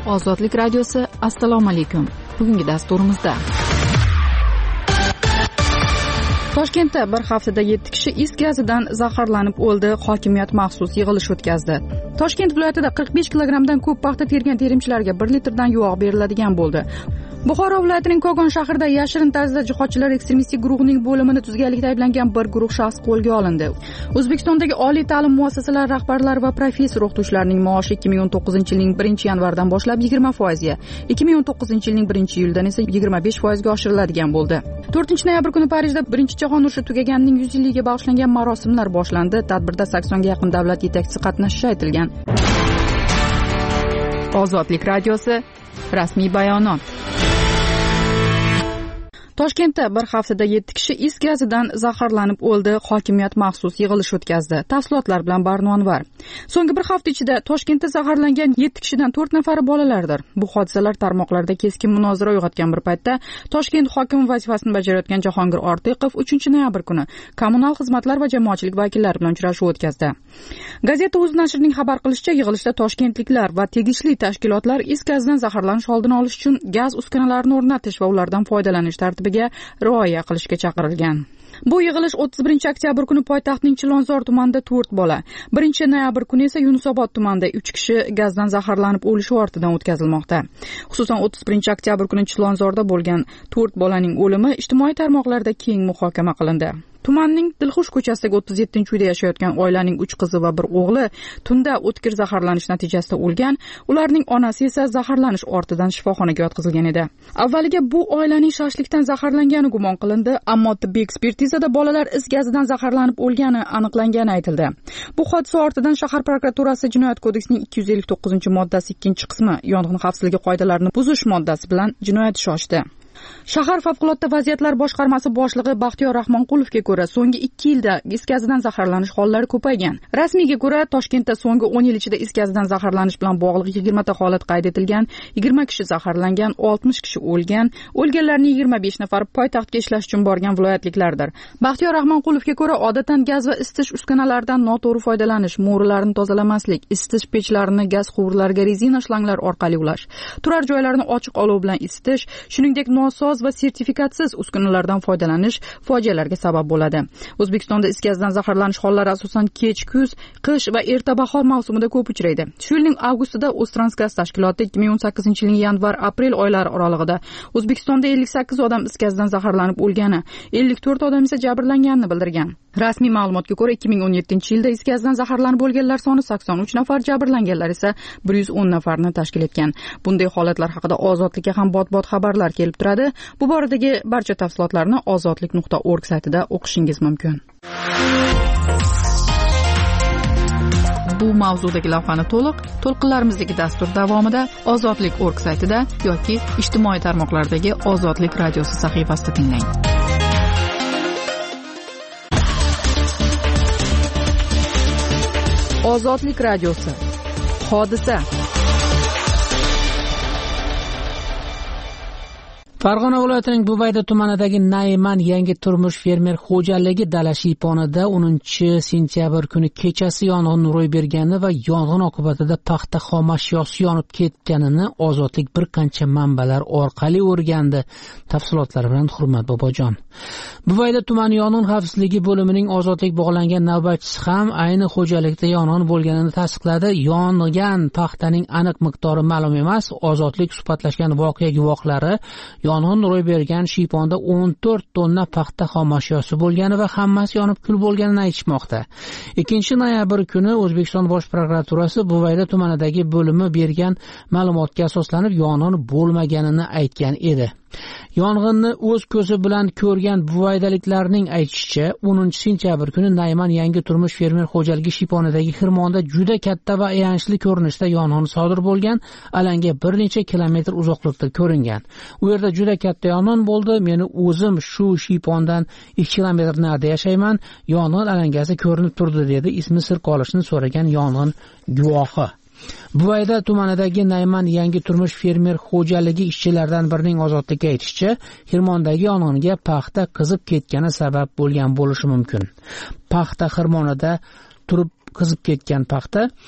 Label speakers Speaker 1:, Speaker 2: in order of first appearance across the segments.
Speaker 1: Bu Ozodlik radiosi. Assalomu alaykum. Bugungi dasturimizda Toshkentda bir haftada 7 kishi is gazidan zaharlanib o'ldi. Hokimiyat maxsus yig'ilish o'tkazdi. Toshkent viloyatida 45 kilogramdan ko'p paxta tergan terimchilarga 1 litrdan yog' beriladigan bo'ldi. Buxoro viloyatining Kogon shahrida yashirin tarzda jihodchilar ekstremistik guruhining bo'limini tuzganlikda ayblangan bir guruh shaxs qo'lga olindi. O'zbekistondagi oliy ta'lim muassasalari rahbarlari va professor o'qituvchilarining maoshi 2019-yilning 1-yanvardan boshlab 20%ga, 2019-yilning 1-iyuldan esa 25%ga oshiriladigan bo'ldi. 4-noyabr kuni Parijda Birinchi jahon urushi tugaganining 100 yilligiga bag'ishlangan marosimlar boshlandi. Tadbirda 80 ga yaqin davlat yetakchisi qatnashishi aytilgan. Ozodlik radiosi rasmiy bayonot. Toshkentda bir haftada 7 kishi is gazidan zaharlanib o'ldi. Hokimiyat maxsus yig'ilish o'tkazdi. Tafsilotlar bilan Barnonvar. So'nggi bir hafta ichida Toshkentda zaharlangan 7 kishidan 4 nafari bolalardir. Bu hodisalar tarmoqlarda keskin munozara uyg'otgan bir paytda Toshkent hokimi vazifasini bajarayotgan Jahongir Ortiqov 3-noyabr kuni kommunal xizmatlar va jamoatchilik vakillari bilan uchrashuv o'tkazdi. Gazeta o'z nashrining xabar qilishicha, yig'ilishda toshkentliklar va tegishli tashkilotlar is gazidan zaharlanish oldini olish uchun gaz uskunalarini o'rnatish va ulardan foydalanish tartibiga rioya qilishga chaqirilgan. Bu yig'ilish 31-oktyabr kuni poytaxtning Chilonzor tumanida 4 bola, 1-noyabr kuni esa Yunusobod tumanida 3 kishi gazdan zaharlanib o'lishi ortidan o'tkazilmoqda. Xususan 31-oktyabr kuni Chilonzorda bo'lgan 4 bolaning o'limi ijtimoiy tarmoqlarda keng muhokama qilindi. Tumanning Dilxush ko'chasidagi 37-uyda yashayotgan oilaning 3 qizi va bir o'g'li tunda o'tkir zaharlanish natijasida o'lgan. Ularning onasi esa zaharlanish ortidan shifoxonaga yotqizilgan edi. Avvaliga bu oilaning shashlikdan zaharlangani gumon qilindi, ammo tibbiy ekspertizada bolalar is gazidan zaharlanib o'lgani aniqlangani aytildi. Bu hodisa ortidan shahar prokuraturasi Jinoyat kodeksining 259-moddasi 2-qismi yong'in xavfsizligi qoidalarini buzish moddasi bilan jinoyat ishi ochdi. Shahar favqulodda vaziyatlar boshqarmasi boshlig'i Baxtiyor Rahmonqulovga ko'ra, so'nggi 2 yilda is gazidan zaharlanish hollari ko'paygan. Rasmiyga ko'ra, Toshkentda so'nggi 10 yil ichida is gazidan zaharlanish bilan bog'liq 20 ta holat qayd etilgan, 20 kishi zaharlangan, 60 kishi o'lgan. O'lganlarning 25 nafari poytaxtga ishlash uchun borgan viloyatliklardir. Baxtiyor Rahmonqulovga ko'ra, odatan gaz va isitish uskunalaridan noto'g'ri foydalanish, mo'rilarni tozalamaslik, isitish pechlarini gaz quvurlariga rezina shlanglar orqali ulash, turar joylarni ochiq olov bilan isitish, shuningdek soz va sertifikatsiz uskunalardan foydalanish fojialarga sabab bo'ladi. O'zbekistonda is gazidan zaharlanish hollari asosan kech kuz, qish va erta bahor mavsumida ko'p uchraydi. Shu yilning avgustida O'ztransgaz tashkiloti 2018-yilning yanvar-aprel oylari oralig'ida O'zbekistonda 58 odam is gazidan zaharlanib o'lgani, 54 odam esa jabrlanganini bildirgan. Rasmiy ma'lumotga ko'ra 2017-yilda is gazidan zaharlanib o'lganlar soni 83 nafar, jabrlanganlar esa 110 nafarni tashkil etgan. Bunday holatlar haqida Ozodlikka ham bot-bot xabarlar kelib turadi. Bu boradagi barcha tafsilotlarni ozodlik.org saytida o'qishingiz mumkin. Bu mavzudagi lavhani to'lqinlarimizdagi dastur davomida ozodlik.org saytida yoki ijtimoiy tarmoqlardagi Ozodlik radiosi sahifasida tinglang. Ozodlik radiosi. Hodisa.
Speaker 2: Farg'ona viloyatining Bubayda tumanidagi Nayman yangi turmush fermer xo'jaligi dala shiyponida 10-sentyabr kuni kechasi yong'in ro'y bergani va yong'in oqibatida paxta xom ashyosi yonib ketganini Ozodlik bir qancha manbalar orqali o'rgandi. Tafsilotlar bilan Hurmat Bobojon. Bubayda tumani yong'in xavfsizligi bo'limining Ozodlik bog'langan navbatchisi ham ayni xo'jalikda yong'in bo'lganini tasdiqladi. Yongan paxtaning aniq miqdori ma'lum emas. Ozodlik suhbatlashgan voqea guvohlari yong'in ro'y bergan shiyponda 14 tonna paxta xom ashyosi bo'lgani va hammasi yonib kul bo'lganini aytishmoqda. 2-noyabr kuni O'zbekiston Bosh prokuraturasi Bubayda tumanidagi bo'limi bergan ma'lumotga asoslanib yong'in bo'lmaganini aytgan edi. Yong'inni o'z ko'zi bilan ko'rgan buvaydaliklarning aytishicha, 10-sentyabr kuni Nayman yangi turmush fermer xo'jaligi shiyponidagi xirmonda juda katta va ayanchli ko'rinishda yong'in sodir bo'lgan, alanga bir necha kilometr uzoqlikda ko'ringan. U yerda juda katta yong'in bo'ldi. Meni o'zim shu shiypondan 2 kilometr narida yashayman. Yong'in alangasi ko'rinib turdi dedi ismi sir qolishni so'ragan yong'in guvohi. Bubayda tumanidagi Nayman yangi turmush fermer xo'jaligi ishchilaridan birining Ozodlikka aytishicha, xirmondagi yong'inga paxta qizib ketgani sabab bo'lgan bo'lishi mumkin. Paxta xirmonida turib qizib ketgan paxta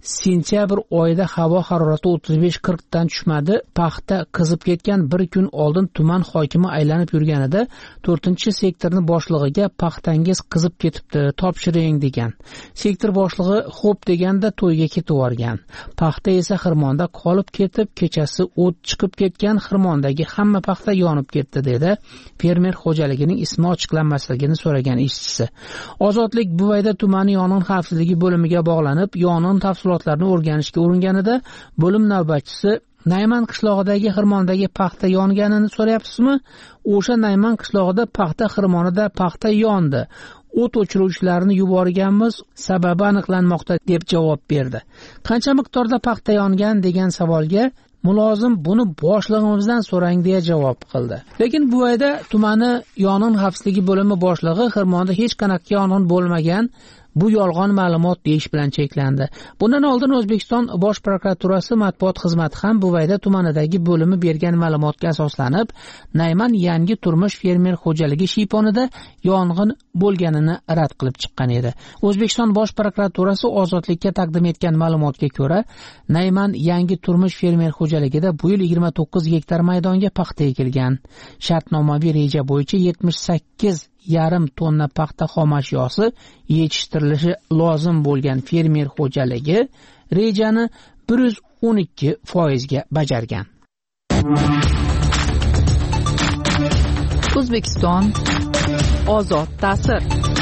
Speaker 2: sentyabr oyida havo harorati 35-40 dan tushmadi. Paxta qizib ketgan bir kun oldin tuman hokimi aylanib yurganida 4-sektorni boshlig'iga paxtangiz qizib ketibdi, topshiring degan. Sektor boshlig'i xo'p deganda to'yga ketib yuborgan. Paxta esa xirmonda qolib ketib, kechasi o't chiqib ketgan, xirmondagi hamma paxta yonib ketdi dedi fermer xo'jaligining ismi ochiqlanmasligini so'ragan ishchisi. Ozodlik Buvayda tumani yong'in xavfsizligi bo'limiga bog'lanib, yong'in tafsilotlarini o'rganishga uringanda bo'lim navbatchisi Nayman qishlog'idagi xirmondagi paxta yonganini so'rayapsizmi? O'sha Nayman qishlog'ida paxta xirmonida paxta yondi. O't o'chiruvchilarni yuborganmiz, sababi aniqlanmoqda deb javob berdi. Qancha miqdorda paxta yongan degan savolga mulozim buni boshlig'imizdan so'rang deya javob qildi. Lekin Buvayda tumani yong'in xavfsizligi bo'limi boshlig'i xirmonda hech qanaqa yong'in bo'lmagan, bu yolg'on ma'lumot deyish bilan cheklandi. Bundan oldin O'zbekiston Bosh prokuraturasi matbuot xizmati ham Buvayda tumanidagi bo'limi bergan ma'lumotga asoslanib, Nayman yangi turmush fermer xo'jaligi shiyponida yong'in bo'lganini rad qilib chiqqan edi. O'zbekiston Bosh prokuraturasi Ozodlikka taqdim etgan ma'lumotga ko'ra, Nayman yangi turmush fermer xo'jaligida bu yil 29 gektar maydonga paxta ekilgan. Shartnomaviy reja bo'yicha 78,5 tonna paxta xom ashyosi yetishtirilishi lozim bo'lgan fermer xo'jaligi rejani 112% ga bajargan.
Speaker 1: O'zbekiston ozod ta'sir.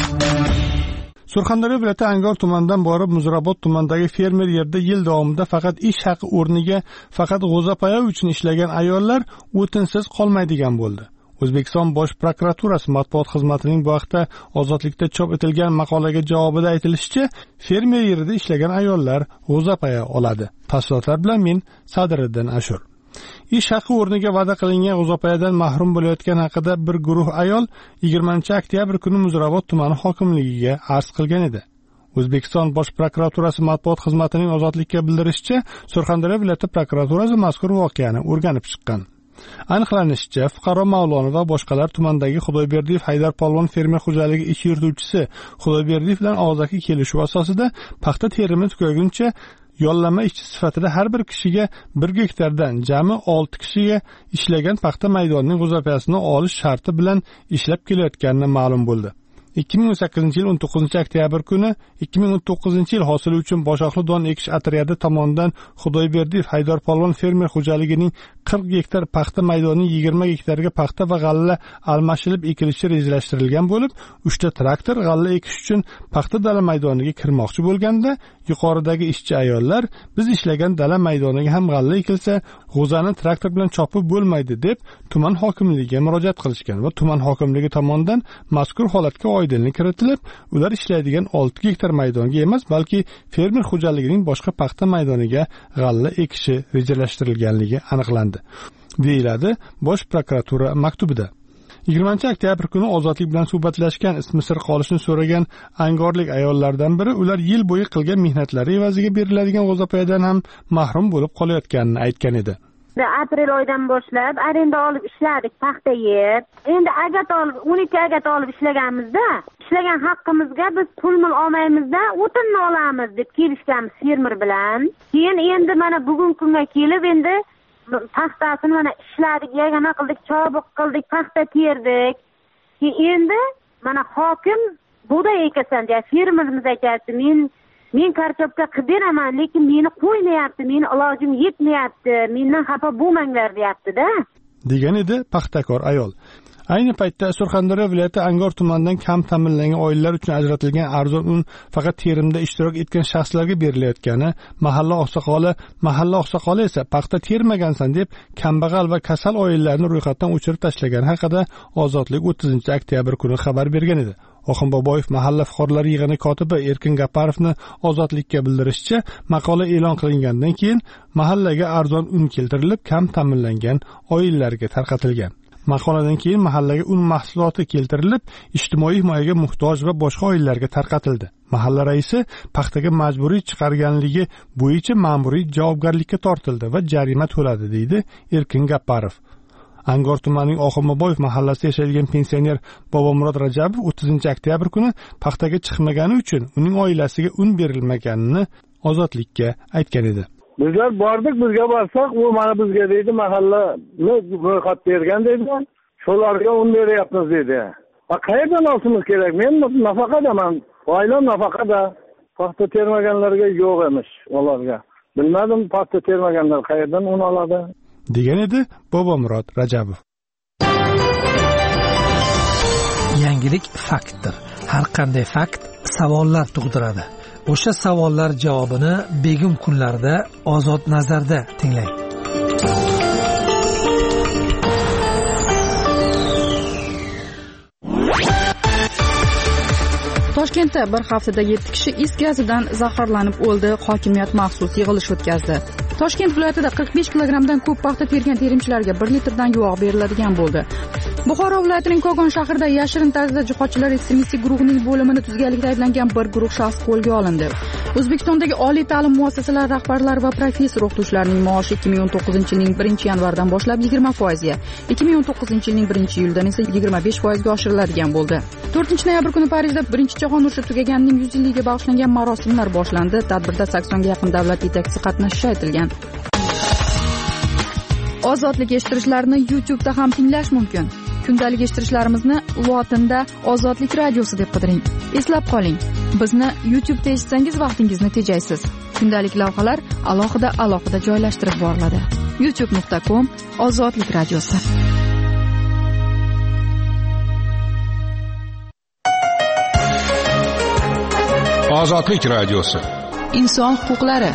Speaker 3: Surxondaryo viloyati Angor tumanidan borib Muzrabot tumanidagi fermer yerda yil davomida faqat ish haqi o'rniga faqat g'o'zapaya uchun ishlagan ayollar o'tinsiz qolmaydigan bo'ldi. O'zbekiston Bosh prokuraturasi matbuot xizmatining bu haqda Ozodlikda chop etilgan maqolaga javobida aytilishicha, fermer yerida ishlagan ayollar g'o'zapaya oladi. Tafsilotlar bilan men Sadiriddin Ashur. Ish haqi o'rniga va'da qilingan g'o'zapayadan mahrum bo'layotgan haqida bir guruh ayol 20-oktyabr kuni Muzrabot tumani hokimligiga arz qilgan edi. O'zbekiston Bosh prokuraturasi matbuot xizmatining Ozodlikka bildirishicha, Surxondaryo viloyati prokuraturasi mazkur voqeani o'rganib chiqqan. Aniqlanishicha, fuqaro Mavlonov va boshqalar tumandagi Xudoyberdiyev Haydar Polvon fermer xo'jaligi ish yurituvchisi Xudoyberdiyev bilan og'zaki kelishuv asosida paxta terimi tugaguncha yollama ishchi sifatida har bir kishiga 1 gektardan jami 6 kishiga ishlagan paxta maydonining g'o'zapayasini olish sharti bilan ishlab kelayotganini ma'lum bo'ldi. 2018-yil 19-oktyabr kuni 2019-yil hosili uchun boshoqli don ekish otryadi tomonidan Xudoyberdiyev Haydar Polvon fermer xo'jaligining 40 gektar paxta maydonining 20 gektarga paxta va g'alla almashilib ekilishi rejalashtirilgan bo'lib, 3 ta traktor g'alla ekish uchun paxta dala maydoniga kirmoqchi bo'lganda, yuqoridagi ishchi ayollar biz ishlagan dala maydoniga ham g'alla ekilsa, g'o'zani traktor bilan chopib bo'lmaydi deb tuman hokimligiga murojaat qilishgan va tuman hokimligi tomonidan mazkur holatga oydinlik kiritilib, ular ishlaydigan 6 gektar maydonga emas, balki fermer xo'jaligining boshqa paxta maydoniga g'alla ekishi rejalashtirilganligi aniqlandi, deyiladi Bosh prokuratura maktubida. 20-oktyabr kuni Ozodlik bilan suhbatlashgan, ismi sir qolishni so'ragan angorlik ayollardan biri ular yil bo'yi qilgan mehnatlari evaziga beriladigan g'o'zapayadan ham mahrum bo'lib qolayotganini aytgan edi.
Speaker 4: Aprel oyidan boshlab arenda olib ishladik paxta yer. Endi agat olib 12 agat olib ishlaganmizda, ishlagan haqqimizga biz pul olmaymizda o'tinni olamiz deb kelishganmiz fermer bilan. Keyin endi mana bugun kunga kelib endi paxtasini mana ishladik, yagona qildik, chobiq qildik, paxta terdik. Endi mana hokim bug'doy ekasan deya fermerimiz aytadi, men kartopka qilib beraman, lekin meni qo'ymayapti, meni ilojim yetmayapti, mendan xafa bo'lmanglar deyapti-da,
Speaker 3: degan edi paxtakor ayol. Ayni paytda Surxondaryo viloyati Angor tumanidan kam ta'minlangan oilalar uchun ajratilgan arzon un faqat terimda ishtirok etgan shaxslarga berilayotgani, mahalla oqsoqoli esa paxta termagansan deb kambag'al va kasal oilalarni ro'yxatdan o'chirib tashlagan haqida Ozodlik 30-oktyabr kuni xabar bergan edi. Oxin Boboyev mahalla fuqarolar yig'ini kotibi Erkin Gaparovni Ozodlikka bildirishicha, maqola e'lon qilingandan keyin mahallaga arzon un keltirilib, kam ta'minlangan oilalarga tarqatilgan. Maqoladan keyin mahallaga un mahsuloti keltirilib, ijtimoiy himoyaga muhtoj va boshqa oilalarga tarqatildi. Mahalla raisi paxtaga majburiy chiqarganligi bo'yicha ma'muriy javobgarlikka tortildi va jarima to'ladi, deydi Erkin Gaparov. Angor tumanining Oxunboboyev mahallasida yashaydigan pensioner Bobomurod Rajabov 30-oktyabr kuni paxtaga chiqmagani uchun uning oilasiga un berilmaganini Ozodlikka aytgan edi.
Speaker 5: Bizlar bordik, bizga borsak, u mana bizga deydi, mahallani ro'yxat bergan deydi. Shularga un beryapmiz deydi. Qayerdan olishimiz kerak? Men nafaqadaman. Oilam nafaqada. Paxta termaganlarga yo'q emish ularga. Bilmadim, paxta termaganlar qayerdan un oladi?
Speaker 3: degan edi Bobomurod Rajabov.
Speaker 6: Yangilik faktdir. Har qanday fakt savollar tug'diradi. O'sha savollar javobini begim kunlarda Ozod nazarda tinglang.
Speaker 1: Toshkentda bir haftada 7 kishi is gazidan zaharlanib o'ldi. Hokimiyat maxsus yig'ilish o'tkazdi. Toshkent viloyatida 45 kilogramdan ko'p paxta tergan terimchilarga 1 litrdan yog' beriladigan bo'ldi. Buxoro viloyatining Kogon shahrida yashirin tarzda jihodchilar ekstremistik guruhining bo'limini tuzganlikda ayblangan bir guruh shaxs qo'lga olindi. O'zbekistondagi oliy ta'lim muassasalari rahbarlari va professor o'qituvchilarining maoshi 2019-yilning 1-yanvardan boshlab 20% ga, 2019-yilning 1-iyuldan esa 25% ga oshiriladigan bo'ldi. 4-noyabr kuni Parijda Birinchi jahon urushi tugaganining 100 yilligiga bag'ishlangan marosimlar boshlandi. Tadbirda 80 ga yaqin davlat yetakchisi qatnashishi aytilgan. Ozodlik eshittirishlarni YouTube'da ham tinglash mumkin. Kundalik eshittirishlarimizni lotinda Ozodlik radiosi deb qidiring. Eslab qoling, bizni YouTube'da eshitsangiz vaqtingizni tejaysiz. Kundalik lavhalar alohida joylashtirib boriladi. youtube.com Ozodlik radiosi.
Speaker 7: Ozodlik radiosi.
Speaker 1: Inson huquqlari.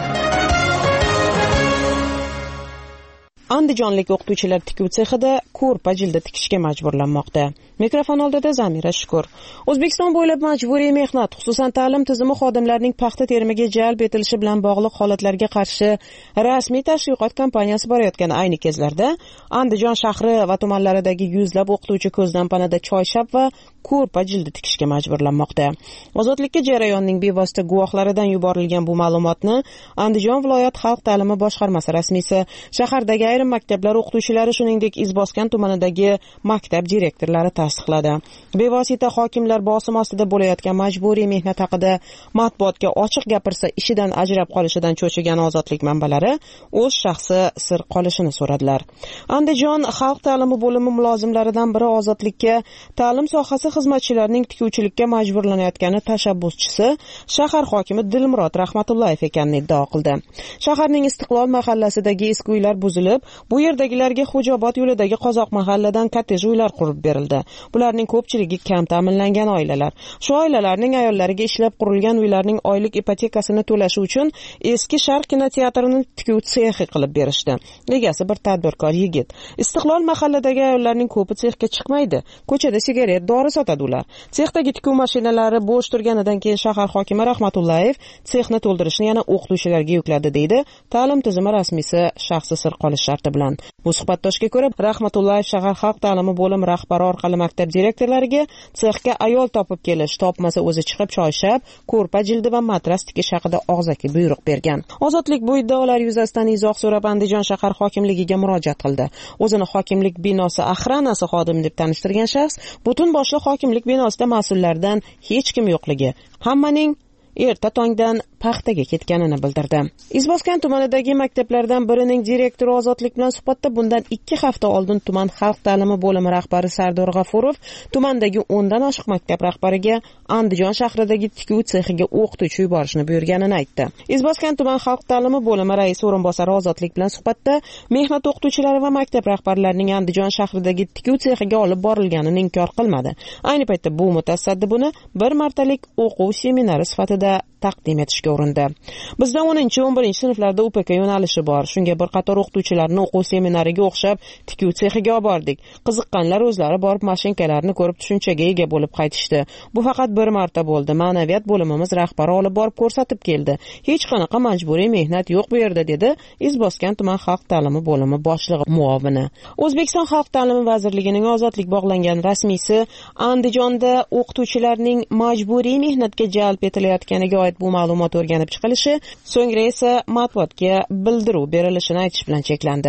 Speaker 8: Andijonlik o'qituvchilar tikuv sexida ko'rpa jildi tikishga majburlanmoqda. Mikrofon oldida Zamira Shukur. O'zbekiston bo'ylab majburiy mehnat, xususan ta'lim tizimi xodimlarining paxta terimiga jalb etilishi bilan bog'liq holatlarga qarshi rasmiy tashviqot kampaniyasi borayotgan ayni kezlarda Andijon shahri va tumanlaridagi yuzlab o'qituvchi ko'zdan panada choyshab va ko'rpa jildi tikishga majburlanmoqda. Ozodlikka jarayonning bevosita guvohlaridan yuborilgan bu ma'lumotni Andijon viloyat xalq ta'limi boshqarmasi rasmiysi, shahardagi ayrim maktablar o'qituvchilari, shuningdek Izboskan tumanidagi maktab direktorlari tasdiqladi. Bevosita hokimlar bosim ostida bo'layotgan majburiy mehnat haqida matbuotga ochiq gapirsa ishidan ajrab qolishidan cho'chigan ozodlik manbalari o'z shaxsi sir qolishini so'radilar. Andijon xalq ta'limi bo'limi mulozimlaridan biri ozodlikka ta'lim sohasi xizmatchilarining tikuvchilikka majburlanayotgani tashabbuschisi shahar hokimi Dilmurod Rahmatullayev ekanini iddao qildi. Shaharning Istiqlol mahallasidagi eski uylar buzilib, bu yerdagilarga Xo'jobod yo'lidagi Qozoq mahalladan kottej uylar qurib berildi. Bularning ko'pchiligi kam ta'minlangan oilalar. Shu oilalarning ayollariga ishlab qurilgan uylarning oylik ipotekasini to'lashi uchun eski Sharq kinoteatrini tikuv sexi qilib berishdi. Egasi bir tadbirkor yigit. Istiqlol mahalladagi ayollarning ko'pi sexga chiqmaydi. Ko'chada sigaret, dori sotadi ular. Sexdagi tikuv mashinalari bo'sh turganidan keyin shahar hokimi Rahmatullayev sexni to'ldirishni yana o'qituvchilarga yukladi deydi ta'lim tizimi rasmiysi shaxsi sir qolish sharti bilan. Bu suhbatdoshga ko'ra Rahmatullayev shahar xalq ta'limi bo'limi rahbari orqali maktab direktorlariga sexga ayol topib kelish, topmasa o'zi chiqib choyshab, ko'rpa jildi va matras tikish haqida og'zaki buyruq bergan. Ozodlik bu iddaolar yuzasidan izoh so'rab Andijon shahar hokimligiga murojaat qildi. O'zini hokimlik binosi axranasi xodimi deb tanishtirgan shaxs butun boshli hokimlik binosida mas'ullardan hech kim yo'qligi, hammaning erta tongdan paxtaga ketganini bildirdi. Izboskan tumanidagi maktablardan birining direktori ozodlik bilan suhbatda bundan 2 hafta oldin tuman xalq ta'limi bo'limi rahbari Sardor G'afurov tumandagi 10 dan oshiq maktab rahbariga Andijon shahridagi tikuv sexiga o'qituvchi yuborishni buyurganini aytdi. Izboskan tuman xalq ta'limi bo'limi raisi o'rinbosari ozodlik bilan suhbatda mehnat o'qituvchilari va maktab rahbarlarining Andijon shahridagi tikuv sexiga olib borilganini inkor qilmadi. Ayni paytda bu mutasaddi buni bir martalik o'quv seminari sifatida taqdim etishga urindi. Bizda 10-11 sinflarda UPK yo'nalishi bor. Shunga bir qator o'qituvchilarni o'quv seminariga o'xshab tikuv sexiga olib bordik. Qiziqqanlar o'zlari borib mashinkalarni ko'rib tushunchaga ega bo'lib qaytishdi. Bu faqat bir marta bo'ldi. Ma'naviyat bo'limimiz rahbari olib borib ko'rsatib keldi. Hech qanaqa majburiy mehnat yo'q bu yerda, dedi Izboskan tuman xalq ta'limi bo'limi boshlig'i muovini. O'zbekiston xalq ta'limi vazirligining ozodlik bog'langan rasmiysi Andijonda o'qituvchilarning majburiy mehnatga jalb etilayotganiga oid bu ma'lumot o'rganib chiqilishi, so'ngra esa matbuotga bildiruv berilishini aytish bilan cheklandi.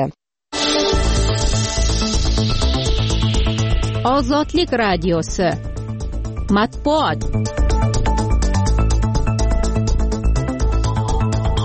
Speaker 9: Ozodlik radiosi. Matbuot.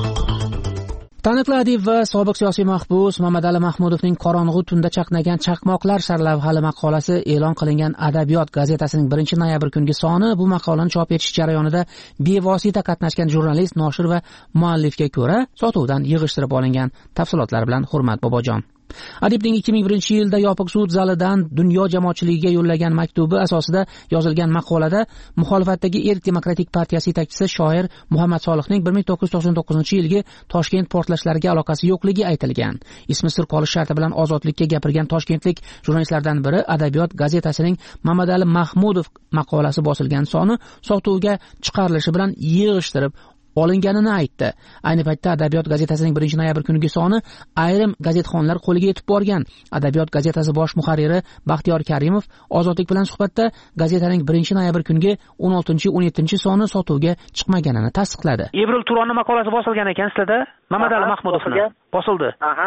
Speaker 2: Taniqli adib va sobiq siyosiy mahbus Mamadali Mahmudovning Qorong'u tunda chaqnagan chaqmoqlar sarlavhali maqolasi e'lon qilingan Adabiyot gazetasining 1-noyabr kungi soni bu maqolani chop etish jarayonida bevosita qatnashgan jurnalist, noshir va muallifga ko'ra sotuvdan yig'ishtirib olingan tafsilotlar bilan Hurmat Bobojon. Adibning 2001-yilda yopiq sud zalidan dunyo jamoatchiligiga yo'llagan maktubi asosida yozilgan maqolada muxolifatdagi Erk demokratik partiyasi yetakchisi shoir Muhammad Solihning 1999-yilgi Toshkent portlashlariga aloqasi yo'qligi aytilgan. Ismi sir qolish sharti bilan ozodlikka gapirgan toshkentlik jurnalistlardan biri Adabiyot gazetasining Mamadali Mahmudov maqolasi bosilgan soni sotuvga chiqarilishi bilan yig'ishtirib olinganini aytdi. Ayni paytda Adabiyot gazetasining 1-noyabr kungi soni ayrim gazetxonlar qo'liga yetib borgan. Adabiyot gazetasi bosh muharriri Baxtiyor Karimov Ozodlik bilan suhbatda gazetaning 1-noyabr kungi 16-17 soni sotuvga chiqmaganini tasdiqladi. Ibril Turonning maqolasi bosilgan ekan sizlarda? Mamadali Mahmudovning bosildi.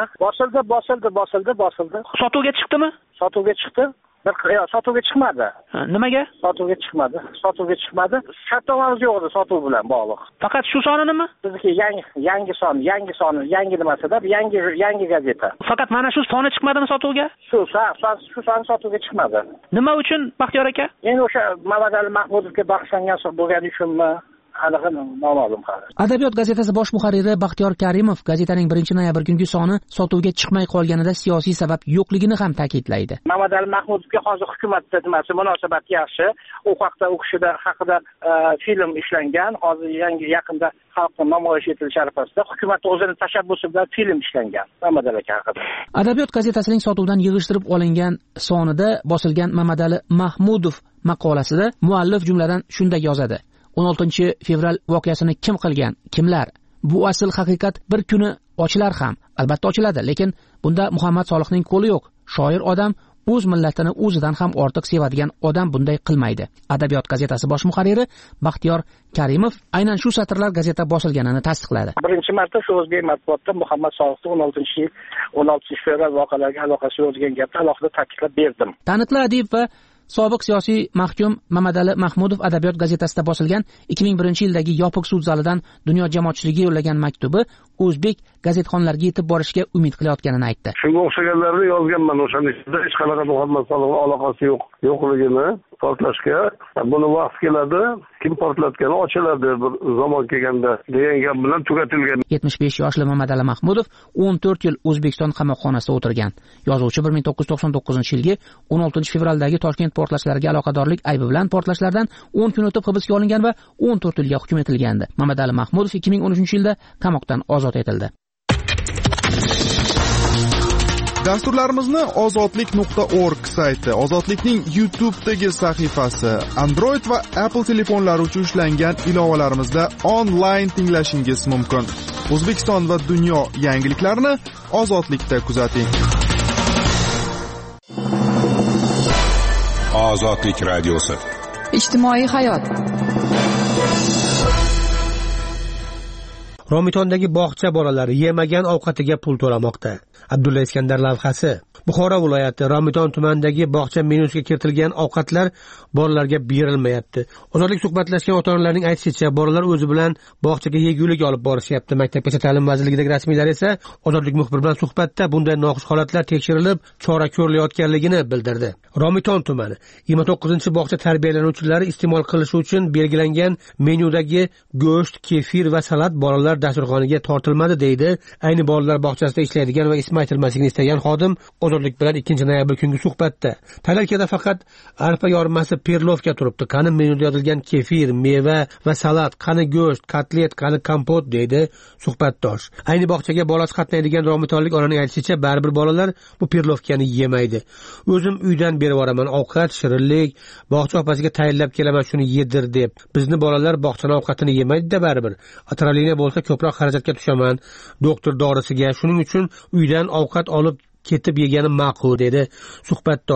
Speaker 2: Bosildi. Sotuvga chiqdimi?
Speaker 10: Sotuvga chiqdi. Sotuvga chiqmadi.
Speaker 2: Nimaga?
Speaker 10: Sotuvga chiqmadi. Shartnomamiz yo'q edi sotuv bilan bog'liq.
Speaker 2: Faqat shu sonimi?
Speaker 10: Bizniki yangi nimasida, yangi gazeta.
Speaker 2: Faqat mana shu soni chiqmadimi sotuvga?
Speaker 10: Shu son sotuvga chiqmadi.
Speaker 2: Nima uchun, Baxtiyor aka?
Speaker 10: Endi o'sha Mamadali Mahmudovga bag'ishlangan bo'lgani uchunmi? Aniqi noma'lum hali.
Speaker 2: Adabiyot gazetasi bosh muharriri Baxtiyor Karimov gazetaning 1-noyabr kungi soni sotuvga chiqmay qolganida siyosiy sabab yo'qligini ham ta'kidlaydi.
Speaker 10: Mamadali Mahmudovga hozir hukumatda munosabati yaxshi. U haqida film ishlangan. Hozir yaqinda xalqqa namoyish etilishi arafasida hukumat o'zining tashabbusi bilan film ishlangan Mamadali aka haqida.
Speaker 2: Adabiyot gazetasining sotuvdan yig'ishtirib olingan sonida bosilgan Mamadali Mahmudov maqolasida muallif jumladan shunday yozadi: 16-fevral voqeasini kim qilgan, kimlar? Bu asl haqiqat bir kuni ochilar ham, albatta ochiladi, lekin bunda Muhammad Solihning qo'li yo'q. Shoir odam o'z millatini o'zidan ham ortiq sevadigan odam bunday qilmaydi. Adabiyot gazetasi bosh muharriri Baxtiyor Karimov aynan shu satrlar gazeta bosilganini tasdiqladi.
Speaker 10: Birinchi marta shu o'zbek matbuotida Muhammad Solihning 16-fevral voqealariga aloqasi yo'q degan gapni alohida ta'kidlab berdim.
Speaker 2: Taniqli adib va sobiq siyosiy mahkum Mamadali Mahmudov Adabiyot gazetasida bosilgan 2001-yildagi yopiq sud zalidan dunyo jamoatchiligiga yo'llagan maktubi o'zbek gazetxonlariga yetib borishga umid qilayotganini aytdi.
Speaker 5: Shunga o'xshaganlarni yozganman o'shaning ichida hech qanaqa Muhammad Solihning aloqasi yo'qligini portlashga. Buni vaqt keladi, kim portlatgani ochiladi bir zamon kelganda degan gap bilan tugatilgan.
Speaker 2: 75 yoshli Mamadali Mahmudov 14 yil O'zbekiston qamoqxonasida o'tirgan. Yozuvchi 1999-yilgi 16-fevraldagi Toshkent portlashlariga aloqadorlik aybi bilan portlashlardan 10 kun o'tib hibsga olingan va 14 yilga hukm etilgandi. Mamadali Mahmudov 2013-yilda qamoqdan ozod etildi.
Speaker 11: Dasturlarimizni ozodlik.org sayti, Ozodlikning YouTube'dagi sahifasi, Android va Apple telefonlari uchun ishlangan ilovalarimizda onlayn tinglashingiz mumkin. O'zbekiston va dunyo yangiliklarini Ozodlikda kuzating.
Speaker 7: Ozodlik radiosi.
Speaker 1: Ijtimoiy hayot.
Speaker 12: Romitondagi bog'cha bolalari yemagan ovqatiga pul to'lamoqda. Abdulla Iskandar lavhasi. Buxoro viloyati Romiton tumanidagi bog'cha menyusiga kiritilgan ovqatlar bolalarga berilmayapti. Ozodlik suhbatlashgan ota-onalarning aytishicha, bolalar o'zi bilan bog'chaga yegulik olib borishyapti. Maktabgacha ta'lim vazirligidagi rasmiylar esa Ozodlik muxbiri bilan suhbatda bunday noxush holatlar tekshirilib, chora ko'rilayotganligini bildirdi. Romiton tumani 29-bog'cha tarbiyalanuvchilari iste'mol qilishi uchun belgilangan menyudagi go'sht, kefir va salat bolalar dasturxoniga tortilmadi deydi. Ayni bolalar bog'chasida ishlaydigan va ismi aytilmasligini istagan xodim Ozodlik bilan 2-noyabr kungi suhbatda. Tarelkada faqat arpa yormasi perlovka turibdi. Qani menyuda yozilgan kefir, meva va salat, qani go'sht, kotlet, qani kompot deydi suhbatdosh. Ayni bog'chaga bolasi qatnaydigan romitonlik onaning aytishicha, baribir bolalar bu perlovkani yemaydi. O'zim uydan berib boraman ovqat, shirinlik, bog'cha opasiga tayinlab kelaman shuni yedir deb. Bizni bolalar bog'chaning ovqatini yemaydi-da baribir. Atralina bo'lsa ko'proq xarajatga tushaman, doktor dorisiga. Shuning uchun uydan ovqat olib ketib yegani ma'qul dedi suhbatdosh.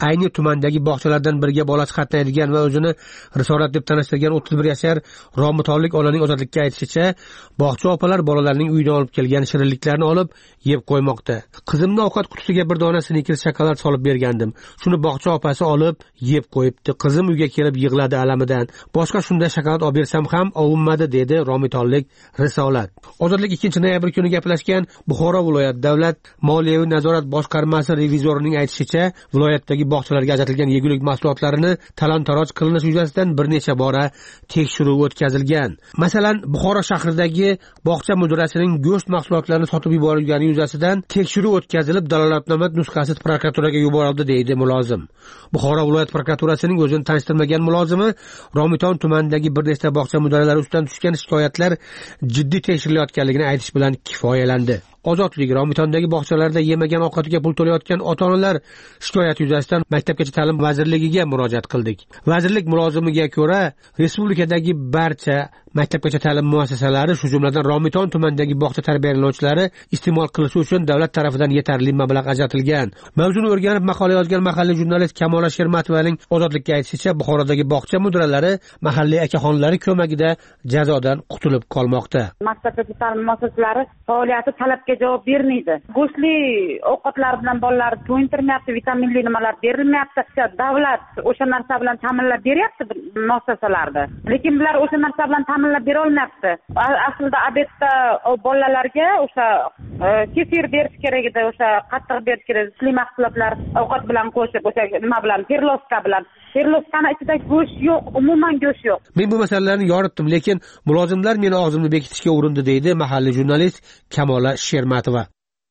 Speaker 12: ayni tumandagi bog'chalardan biriga bolasi qatnaydigan va o'zini risolat deb tanishtirgan 31 yashar romitonlik onaning ozodlikka aytishicha, bog'cha opalar bolalarning uyidan olib kelgan shirinliklarni olib yeb qo'ymoqda. Qizimni ovqat qutisiga bir dona Snickers shokolad solib bergandim. Shuni bog'cha opasi olib yeb qo'yibdi. Qizim uyga kelib yig'ladi alamidan. Boshqa shunday shokolad olib bersam ham ovunmadi, dedi romitonlik Risolat. Ozodlik 2-noyabr kuni gaplashgan Buxoro viloyat davlat moliyaviy nazorat boshqarmasi revizorining aytishicha, viloyatdagi bog'chalarga ajratilgan yegulik mahsulotlarini talon-taroj qilinish yuzasidan bir necha bora tekshiruv o'tkazilgan. Masalan, Buxoro shahridagi bog'cha mudirasining go'sht mahsulotlarini sotib yuborilgani yuzasidan tekshiruv o'tkazilib, dalolatnoma nusxasi prokuraturaga yuborildi, deydi mulozim. Buxoro viloyat prokuraturasining o'zini tanishtirmagan mulozimi Romiton tumanidagi bir nechta bog'cha mudiralari ustidan tushgan shikoyatlar jiddiy tekshirilayotganligini aytish bilan kifoyalandi. Ozodlik Romitondagi bog'chalarda yemagan ovqatiga pul to'layotgan ota-onalar shikoyati yuzasidan Maktabgacha ta'lim vazirligiga murojaat qildik. Vazirlik mulozimiga ko'ra, respublikadagi barcha maktabgacha ta'lim muassasalari, shu jumladan Romiton tumanidagi bog'cha tarbiyalanuvchilari iste'mol qilishi uchun davlat tarafidan yetarli mablag' ajratilgan. Mavzuni o'rganib maqola yozgan mahalliy jurnalist Kamola Shermatovaning Ozodlikka aytishicha, Buxorodagi bog'cha mudiralari mahalliy akaxonlari ko'magida jazodan qutulib qolmoqda.
Speaker 13: Maktabgacha ta'lim muassasalari faoliyati talabga javob bermaydi. Go'shtli ovqatlar bilan bolalarni to'yintirmayapti, vitaminli nimalar berilmayapti. Davlat o'sha narsa bilan ta'minlab beryapti muassasalarda. Lekin bular o'sha narsa bilan ta'minlab bera olmayapti. Aslida obedda bolalarga o'sha kefir berish kerak edi, o'sha qattiq berish kerak edi. Suli mahsulotlar ovqat bilan qo'shib, o'sha nima bilan, perloska bilan. Perloskani ichida go'sht yo'q, umuman go'sht yo'q.
Speaker 12: Men bu masalalarni yoritdim, lekin mulozimlar meni og'zimni bekitishga urindi, deydi mahalliy jurnalist Kamola Shermatova.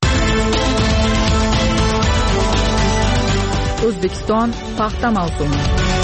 Speaker 1: O'zbekiston paxta mavsumi.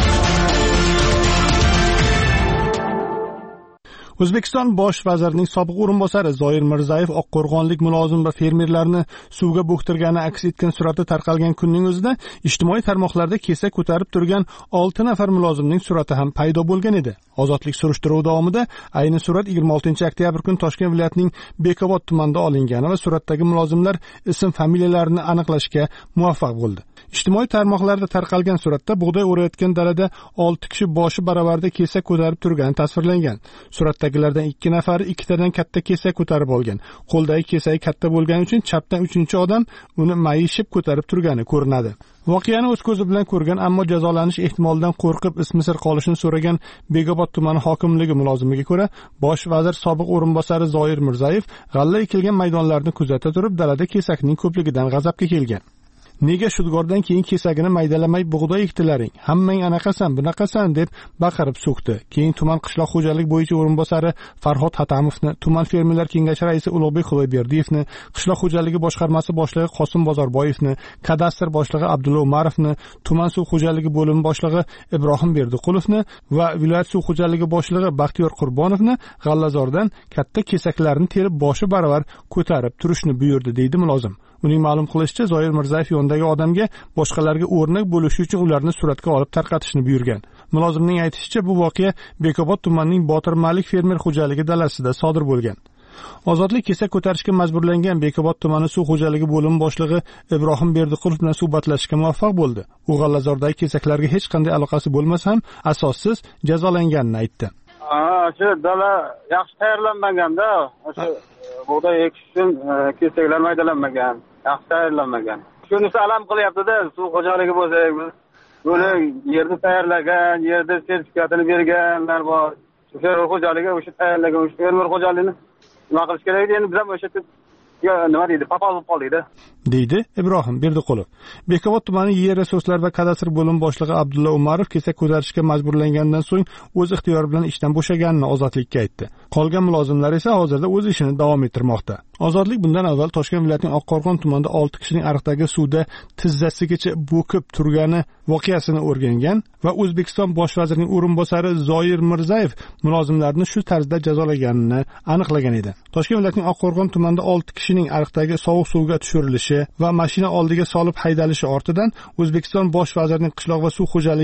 Speaker 3: O'zbekiston bosh vazirining sobiq o'rinbosari Zoir Mirzayev oqqo'rg'onlik mulozim va fermerlarni suvga bo'ktirgani aks etgan surati tarqalgan kunning o'zida ijtimoiy tarmoqlarda kesak ko'tarib turgan 6 nafar mulozimning surati ham paydo bo'lgan edi. Ozodlik surishtiruvi davomida ayni surat 26-oktyabr kuni Toshkent viloyatining Bekobod tumanida olingani va suratdagi mulozimlar ism familiyalarini aniqlashga muvaffaq bo'ldi. Ijtimoiy tarmoqlarda tarqalgan suratda bug'doy o'rayotgan dalada 6 kishi boshi baravarda kesak ko'tarib turgani tasvirlangan. Suratdagilardan 2 nafari 2 tadan katta kesak ko'tarib olgan. Qo'ldagi kesagi katta bo'lgani uchun chapdan 3-odam uni mayishib ko'tarib turgani ko'rinadi. Voqeani o'z ko'zi bilan ko'rgan, ammo jazolanish ehtimolidan qo'rqib ismi sir qolishini so'ragan Bekobod tumani hokimligi mulozimiga ko'ra, bosh vazir sobiq o'rinbosari Zoir Mirzayev g'alla ekilgan maydonlarni kuzata turib, dalada kesakning ko'pligidan g'azabga kelgan. Nega shudgordan keyin kesagini maydalamay bug'doy ekdilaring? Hammang anaqasan, bunaqasan deb baqirib so'kdi. Keyin tuman qishloq xo'jalik bo'yicha o'rinbosari Farhod Hatamovni, tuman fermerlar kengashi raisi Ulug'bek Xudoyberdiyevni, qishloq xo'jaligi boshqarmasi boshlig'i Qosim Bozorboyevni, kadastr boshlig'i Abdulla Umarovni, tuman suv xo'jaligi bo'limi boshlig'i Ibrohim Berdiqulovni va viloyat suv xo'jaligi boshlig'i Baxtiyor Qurbonovni g'allazordan katta kesaklarni terib boshi baravar ko'tarib turishni buyurdi, deydi mulozim. Uning ma'lum qilishicha, Zoir Mirzayev yondagi odamga boshqalarga o'rnak bo'lishi uchun ularni suratga olib tarqatishni buyurgan. Mulozimning aytishicha, bu voqea Bekobod tumanining Botir Malik fermer xo'jaligi dalasida sodir bo'lgan. Ozodlik kesak ko'tarishga majburlangan Bekobod tumani suv xo'jaligi bo'limi boshlig'i Ibrohim Berdiqulov bilan suhbatlashishga muvaffaq bo'ldi. U g'allazordagi kesaklarga hech qanday aloqasi bo'lmasa ham asossiz jazolanganini aytdi.
Speaker 14: Shu dala yaxshi tayyorlanmaganda, o'sha bug'doy ekish uchun kesaklar maydalanmagan, yaxshi tayyorlanmagan. Shunisi alam qilyapti-da, suv xo'jaligi bo'lsa, buni yerni tayyorlagan, yerda sertifikatini berganlar bor. Fermer xo'jaligi o'sha tayyorlagan, o'sha fermer xo'jaligini nima qilish kerak edi? Endi biz ham o'sha nima deydi, papal bo'lib qoldik-da,
Speaker 3: deydi Ibrohim Berdiqulov. Bekobod tumani yer resurslar va kadastr bo'limi boshlig'i Abdulla Umarov kesak ko'tarishga majburlangandan so'ng o'z ixtiyori bilan ishdan bo'shaganini Ozodlikka aytdi. Qolgan mulozimlar esa hozirda o'z ishini davom ettirmoqda. Ozodlik bundan avval Toshkent viloyatining Oqqo'rg'on tumanida 6 kishining ariqdagi suvda tizzasigacha bo'kib turgani voqeasini o'rgangan va O'zbekiston bosh vazirining o'rinbosari Zoir Mirzayev mulozimlarni shu tarzda jazolaganini aniqlagan edi. Toshkent viloyatining Oqqo'rg'on tumanida 6 kishining ariqdagi sovuq suvga tushirilishi va mashina oldiga solib haydalishi ortidan O'zbekiston bosh vazirining qishloq va suv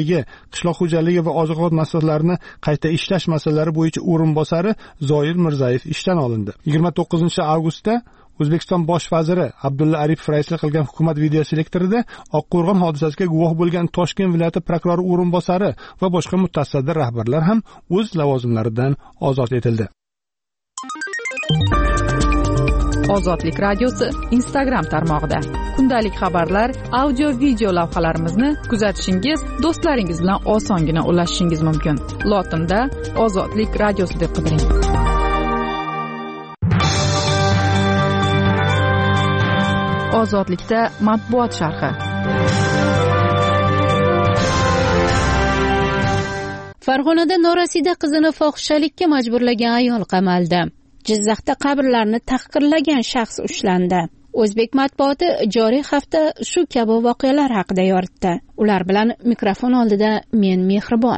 Speaker 3: xo'jaligi va oziq-ovqat mahsulotlarini qayta ishlash masalalari bo'yicha o'rinbosari Zoir Mirzayev ishdan olindi. 29 avgustda O'zbekiston bosh vaziri Abdulla Aripov raislik qilgan hukumat videoselektorida Oqqo'rg'on hodisasiga guvoh bo'lgan Toshkent viloyati prokurori o'rinbosari va boshqa mutasaddi rahbarlar ham o'z lavozimlaridan ozod etildi.
Speaker 1: Ozodlik radiosi Instagram tarmog'ida kundalik xabarlar, audio video lavhalarimizni kuzatishingiz, do'stlaringiz bilan osongina ulashishingiz mumkin. Lotinda Ozodlik radiosi deb qidiring. Ozodlikda matbuot sharhi.
Speaker 9: Farg'onada norasida qizini fohishalikka majburlagan ayol qamaldi. Jizzaxda qabrlarni tahqirlagan shaxs ushlandi. O'zbek matbuoti joriy hafta shu kabi voqealar haqida yoritdi. Ular bilan mikrofon oldida men Mehribon.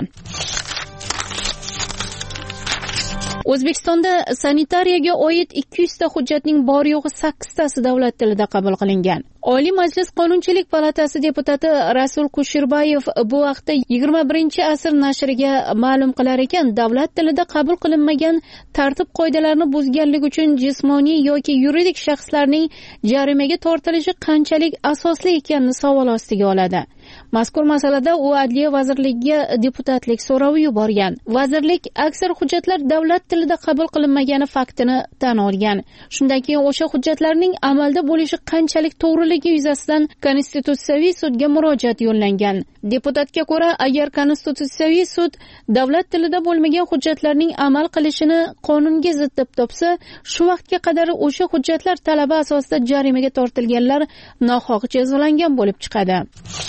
Speaker 9: O'zbekistonda sanitariyaga oid 200 ta hujjatning bor yo'g'i 8 tasi davlat tilida qabul qilingan. Oliy Majlis Qonunchilik palatasi deputati Rasul Kusherbayev bu vaqtda 21-asr nashriga ma'lum qilar ekan, davlat tilida qabul qilinmagan tartib-qoidalarni buzganlik uchun jismoniy yoki yuridik shaxslarning jarimaga tortilishi qanchalik asosli ekanini savol ostiga oladi. Mazkur masalada u Adliya vazirligiga deputatlik so'rovi yuborgan. Vazirlik aksar hujjatlar davlat tilida qabul qilinmagani faktini tan olgan. Shundan keyin o'sha hujjatlarning amalda bo'lishi qanchalik to'g'riligi yuzasidan Konstitutsiyaviy sudga murojaat yo'llangan. Deputatga ko'ra, agar Konstitutsiyaviy sud davlat tilida bo'lmagan hujjatlarning amal qilishini qonunga zid deb topsa, shu vaqtga qadar o'sha hujjatlar talabi asosida jarimaga tortilganlar nohaq jazolangan bo'lib chiqadi.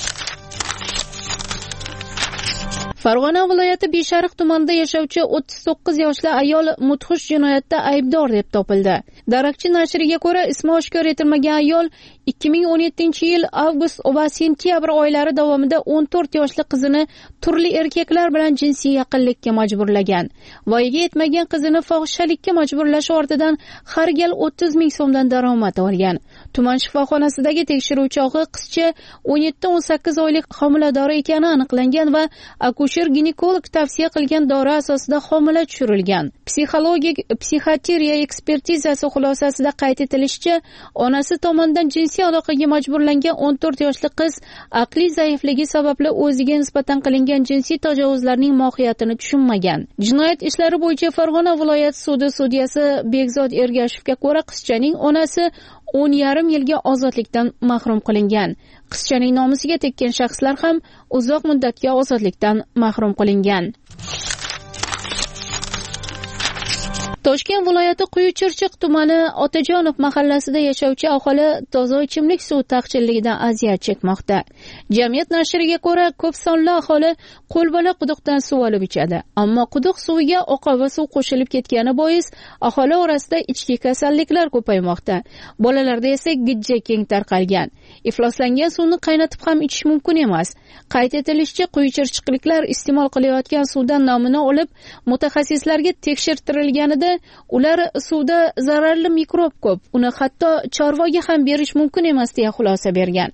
Speaker 9: Farg'ona viloyati Beshariq tumanida yashovchi 39 yoshli ayol mudhish jinoyatda aybdor deb topildi. Darakchi nashriga ko'ra, ismi oshkor etilmagan ayol 2017-yil avgust va sentyabr oylari davomida 14 yoshli qizini turli erkaklar bilan jinsiy yaqinlikka majburlagan. Voyaga yetmagan qizini fohishalikka majburlash ortidan har gal 30 ming so'mdan daromad olgan. Tuman shifoxonasidagi tekshiruv chog'i qizcha 17-18 oylik homilador ekani aniqlangan va akusher ginekolog tavsiya qilgan dori asosida homila tushirilgan. Psixologik psixiatriya ekspertizasi xulosasida qayd etilishicha, onasi tomonidan jinsiy aloqaga majburlangan 14 yoshli qiz aqliy zaifligi sababli o'ziga nisbatan qilingan jinsiy tajovuzlarning mohiyatini tushunmagan. Jinoyat ishlari bo'yicha Farg'ona viloyat sudi sudyasi Bekzod Ergashevga ko'ra, qizchaning onasi 10,5 yilga ozodlikdan mahrum qilingan. Qizchaning nomusiga tekkan shaxslar ham uzoq muddatga ozodlikdan mahrum qilingan. Toshkent viloyati Quyuchirchiq tumani Otajonov mahallasida yashovchi aholi toza ichimlik suvi taqchilligidan aziyat chekmoqda. Jamiyat nashriga ko'ra, ko'p sonli aholi qo'lbola quduqdan suv olib ichadi. Ammo quduq suviga oqova suv qo'shilib ketgani bois aholi orasida ichki kasalliklar ko'paymoqda. Bolalarda esa gijja keng tarqalgan. Ifloslangan suvni qaynatib ham ichish mumkin emas. Qayd etilishicha, quyuchirchiqliklar iste'mol qilayotgan suvdan namuna olib, mutaxassislarga tekshirtirilganida ular suvda zararli mikrob ko'p, uni hatto chorvaga ham berish mumkin emas deya xulosa bergan.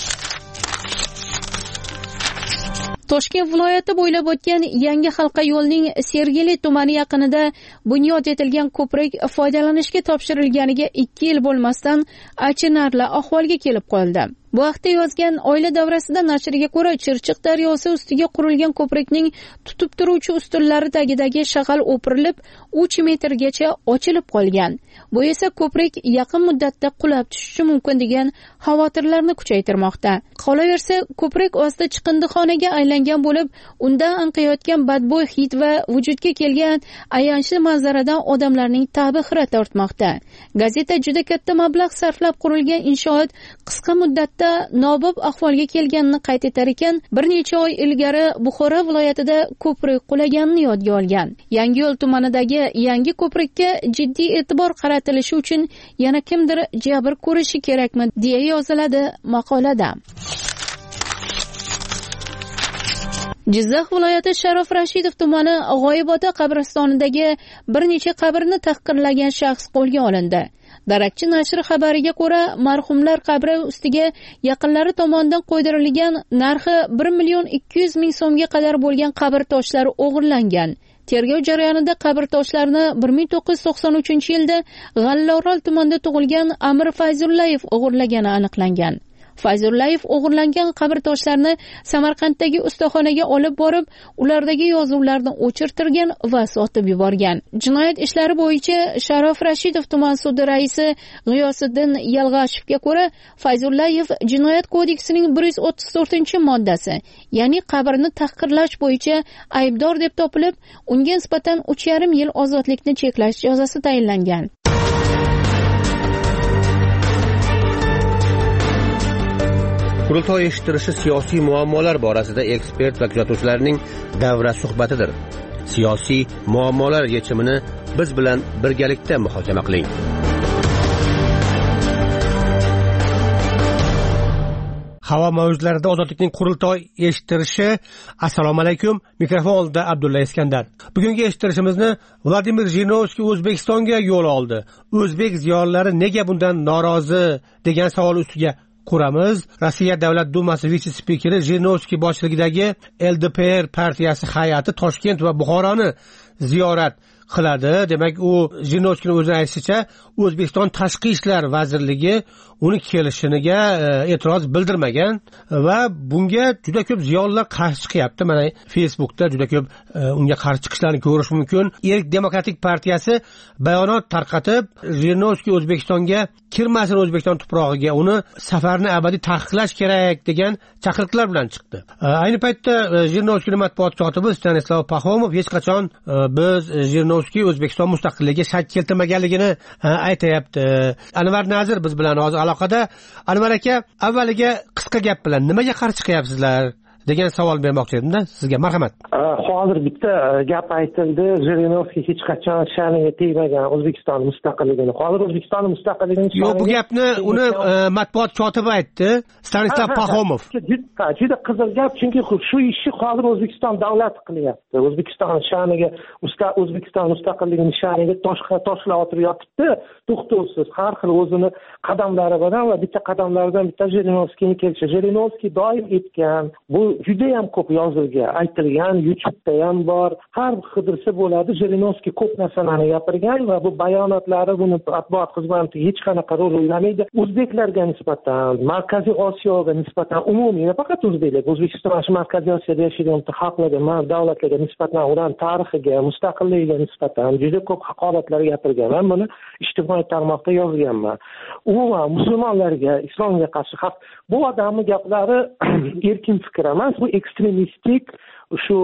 Speaker 9: Toshkent viloyati bo'ylab o'tgan yangi halqa yo'lning Sergeli tumani yaqinida bunyod etilgan ko'prik foydalanishga topshirilganiga 2 yil bo'lmasdan achinarli ahvolga kelib qoldi. Bu haqda yozgan Oila davrasida nashriga ko'ra, Chirchiq daryosi ustiga qurilgan ko'prikning tutib turuvchi ustunlari tagidagi shag'al o'pirilib 3 metrgacha ochilib qolgan. Bu esa ko'prik yaqin muddatda qulab tushishi mumkin degan xavotirlarni kuchaytirmoqda. Qolaversa, ko'prik osti chiqindixonaga aylangan bo'lib, undan anqiyotgan badbo'y hid va vujudga kelgan ayanchli manzaradan odamlarning ta'bi xira tortmoqda. Gazeta juda katta mablag' sarflab qurilgan inshoot qisqa muddatda nobop ahvolga kelganini qayd etar ekan, bir necha oy ilgari Buxoro viloyatida ko'prik qulaganini yodga olgan. Yangiyo'l tumanidagi yangi ko'prikka jiddiy e'tibor qaratilishi uchun yana kimdir jabr ko'rishi kerakmi, deya yoziladi maqolada. Jizzax viloyati Sharof Rashidov tumani G'oyibota qabristonidagi bir necha qabrni tahqirlagan shaxs qo'lga olindi. Darakchi nashri xabariga ko'ra, marhumlar qabri ustiga yaqinlari tomonidan qo'ydirilgan narxi 1,2 million so'mga qadar bo'lgan qabr toshlari o'g'irlangan. Tergov jarayonida qabrtoshlarni 1993-yilda G'allaorol tumanida tug'ilgan Amir Fayzullayev o'g'irlagani aniqlangan. Fayzullayev o'g'irlangan qabrtoshlarni Samarqanddagi ustaxonaga olib borib, ulardagi yozuvlarni o'chirtirgan va sotib yuborgan. Jinoyat ishlari bo'yicha Sharof Rashidov tuman sudi raisi G'iyosiddin Yalg'ashevga ko'ra, Fayzullayev Jinoyat kodeksining 134-moddasi, ya'ni qabrni tahqirlash bo'yicha aybdor deb topilib, unga nisbatan 3,5 yil ozodlikni cheklash jazosi tayinlangan.
Speaker 12: Qurultoy eshittirishi siyosiy muammolar borasida ekspert va kuzatuvchilarning davra suhbatidir. Siyosiy muammolar yechimini biz bilan birgalikda muhokama qiling. Havo mavjlarida ozodlikning qurultoy eshittirishi. Assalomu alaykum. Mikrofon oldida Abdulla Iskandar. Bugungi eshittirishimizni Vladimir Jirinovskiy O'zbekistonga yo'l oldi. O'zbek ziyolilari nega bundan norozi degan savol ustiga quramiz. Rossiya Davlat Dumasi vitse-spikeri Jirinovskiy boshchiligidagi LDPR partiyasi hay'ati Toshkent va Buxoroni ziyorat qiladi. Demak, u Jirinovskiyning o'zi aytishicha, O'zbekiston Tashqi ishlar vazirligi uni kelishiniga e'tiroz bildirmagan va bunga juda ko'p ziyolilar qarshi chiqyapti. Mana Facebookda juda ko'p unga qarshi chiqishlarni ko'rish mumkin. Erk demokratik partiyasi bayonot tarqatib, Jirinovskiy O'zbekistonga kirmasin, O'zbekiston tuprog'iga, uni safarni abadiy taqiqlash kerak degan chaqiriqlar bilan chiqdi. Ayni paytda Jirinovskiyning matbuot kotibi Stanislav Paxomov hech qachon biz Jirinovskiy O'zbekiston mustaqilligiga shak keltirmaganligini aytayapti. Anvar Nazir biz bilan hozir aloqada. Anvar aka, avvaliga qisqa gap bilan nimaga qarshi chiqyapsizlar degan savol bermoqchi edim-da sizga. Marhamat.
Speaker 15: Hozir bitta gap aytildi. Jirinovskiy hech qachon sha'niga tegmagan O'zbekiston mustaqilligini. Hozir O'zbekiston mustaqilligini
Speaker 12: yo'q, bu gapni uni matbuot kotibi aytdi, Stanislav Paxomov.
Speaker 15: Juda qiziq gap, chunki shu ishni hozir O'zbekiston davlati qilyapti. O'zbekiston sha'niga, O'zbekiston mustaqilligining sha'niga toshlar otib yotibdi. To'xtovsiz har xil o'zini qadamlari bilan va bitta qadamlardan bitta Jirinovskiyni kelishi. Jirinovskiy doim aytgan, bu juda ham ko'p yozilgan, aytilgan, YouTube'da ham bor. Har qidirsa bo'ladi. Jirinovskiy ko'p narsalarni gapirgan va bu bayonotlari buni matbuot xizmati hech qanaqa rol o'ynamaydi. O'zbeklarga nisbatan, Markaziy Osiyoga nisbatan, umumiy, faqat o'zbeklar, O'zbekiston shu Markaziy Osiyoda yashagan xalqlarga, davlatlarga nisbatan, ular tarixiga, mustaqilligiga nisbatan juda ko'p haqoratlar gapirgan. Men buni ijtimoiy tarmoqda yozganman. Umuman musulmonlarga, islomga qarshi xavf. Bu odamning gaplari erkin fikr emas, bu ekstremistik, shu